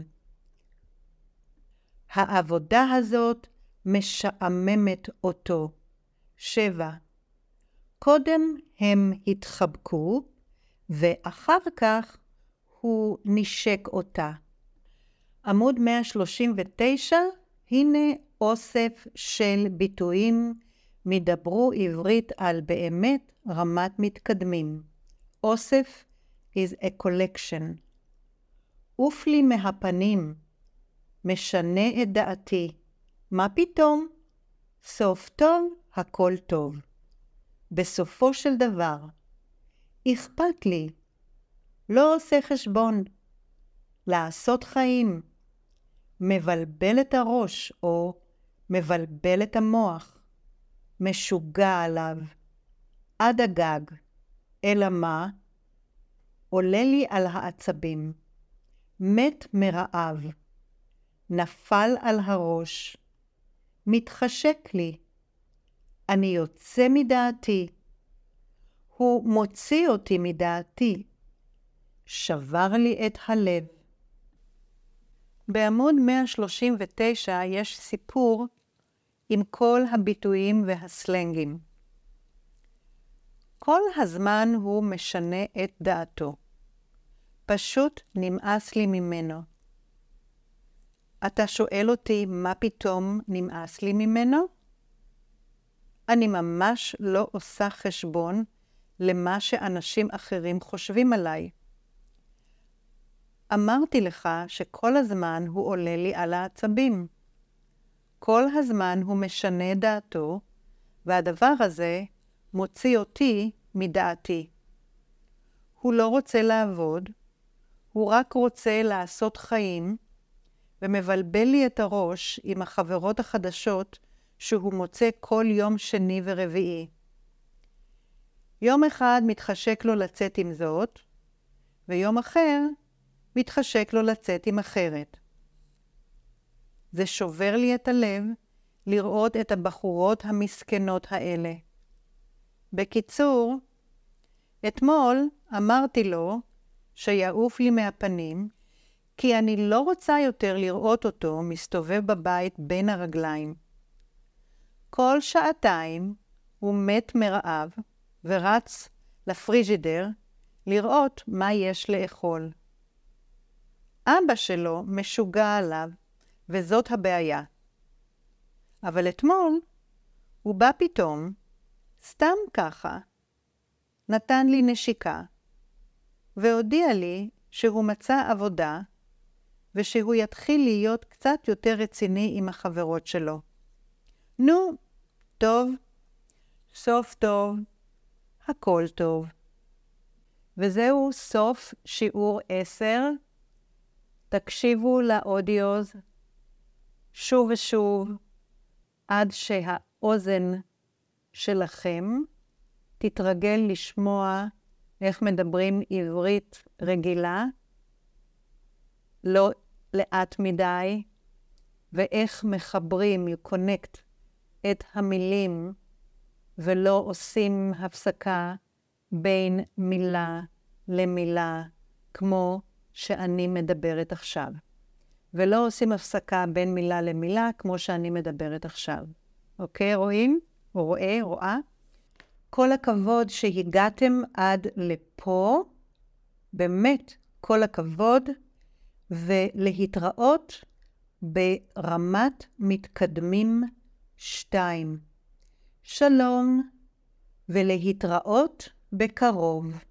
העבודה הזאת משעממת אותו. 7. קודם הם התחבקו, ואחר כך הוא נשק אותה. עמוד 139, הנה אוסף של ביטויים מדברו עברית על באמת רמת מתקדמים. אוסף is a collection. עוף לי מהפנים, משנה את דעתי. מה פתאום? סוף טוב, הכל טוב. בסופו של דבר, אכפת לי, לא עושה חשבון, לעשות חיים, מבלבל את הראש או מבלבל את המוח, משוגע עליו, עד הגג, אלא מה? עולה לי על העצבים, מת מרעב, נפל על הראש, מתחשק לי, אני יוצא מדעתי, הוא מוציא אותי מדעתי, שבר לי את הלב. בעמוד 139 יש סיפור עם כל הביטויים והסלנגים. כל הזמן הוא משנה את דעתו. פשוט נמאס לי ממנו. אתה שואל אותי מה פתאום נמאס לי ממנו? אני ממש לא עושה חשבון למה שאנשים אחרים חושבים עליי. אמרתי לך שכל הזמן הוא עולה לי על העצבים. כל הזמן הוא משנה דעתו, והדבר הזה מוציא אותי מדעתי. הוא לא רוצה לעבוד, הוא רק רוצה לעשות חיים, ומבלבל לי את הראש עם החברות החדשות שהוא מוצא כל יום שני ורביעי. יום אחד מתחשק לו לצאת עם זאת, ויום אחר מתחשק לו לצאת עם אחרת. זה שובר לי את הלב לראות את הבחורות המסכנות האלה. בקיצור, אתמול אמרתי לו שיעוף לי מהפנים, כי אני לא רוצה יותר לראות אותו מסתובב בבית בין הרגליים. כל שעתיים הוא מת מרעב ורץ לפריג'ידר לראות מה יש לאכול. אבא שלו משוגע עליו, וזאת הבעיה. אבל אתמול הוא בא פתאום, סתם ככה, נתן לי נשיקה, והודיע לי שהוא מצא עבודה, ושהוא יתחיל להיות קצת יותר רציני עם החברות שלו. נו, טוב, סוף טוב, הכל טוב. וזהו סוף שיעור 10. תקשיבו לאודיוז שוב ושוב, עד שהאוזן שלכם תתרגל לשמוע איך מדברים עברית רגילה, לא לאט מדי, ואיך מחברים, you connect את המילים, ולא עושים הפסקה בין מילה למילה, כמו שאני מדברת עכשיו. ולא עושים הפסקה בין מילה למילה, כמו שאני מדברת עכשיו. אוקיי, רואים? או רואה? כל הכבוד שהגעתם עד לפה, באמת כל הכבוד, ולהתראות ברמת מתקדמים 2. שלום, ולהתראות בקרוב.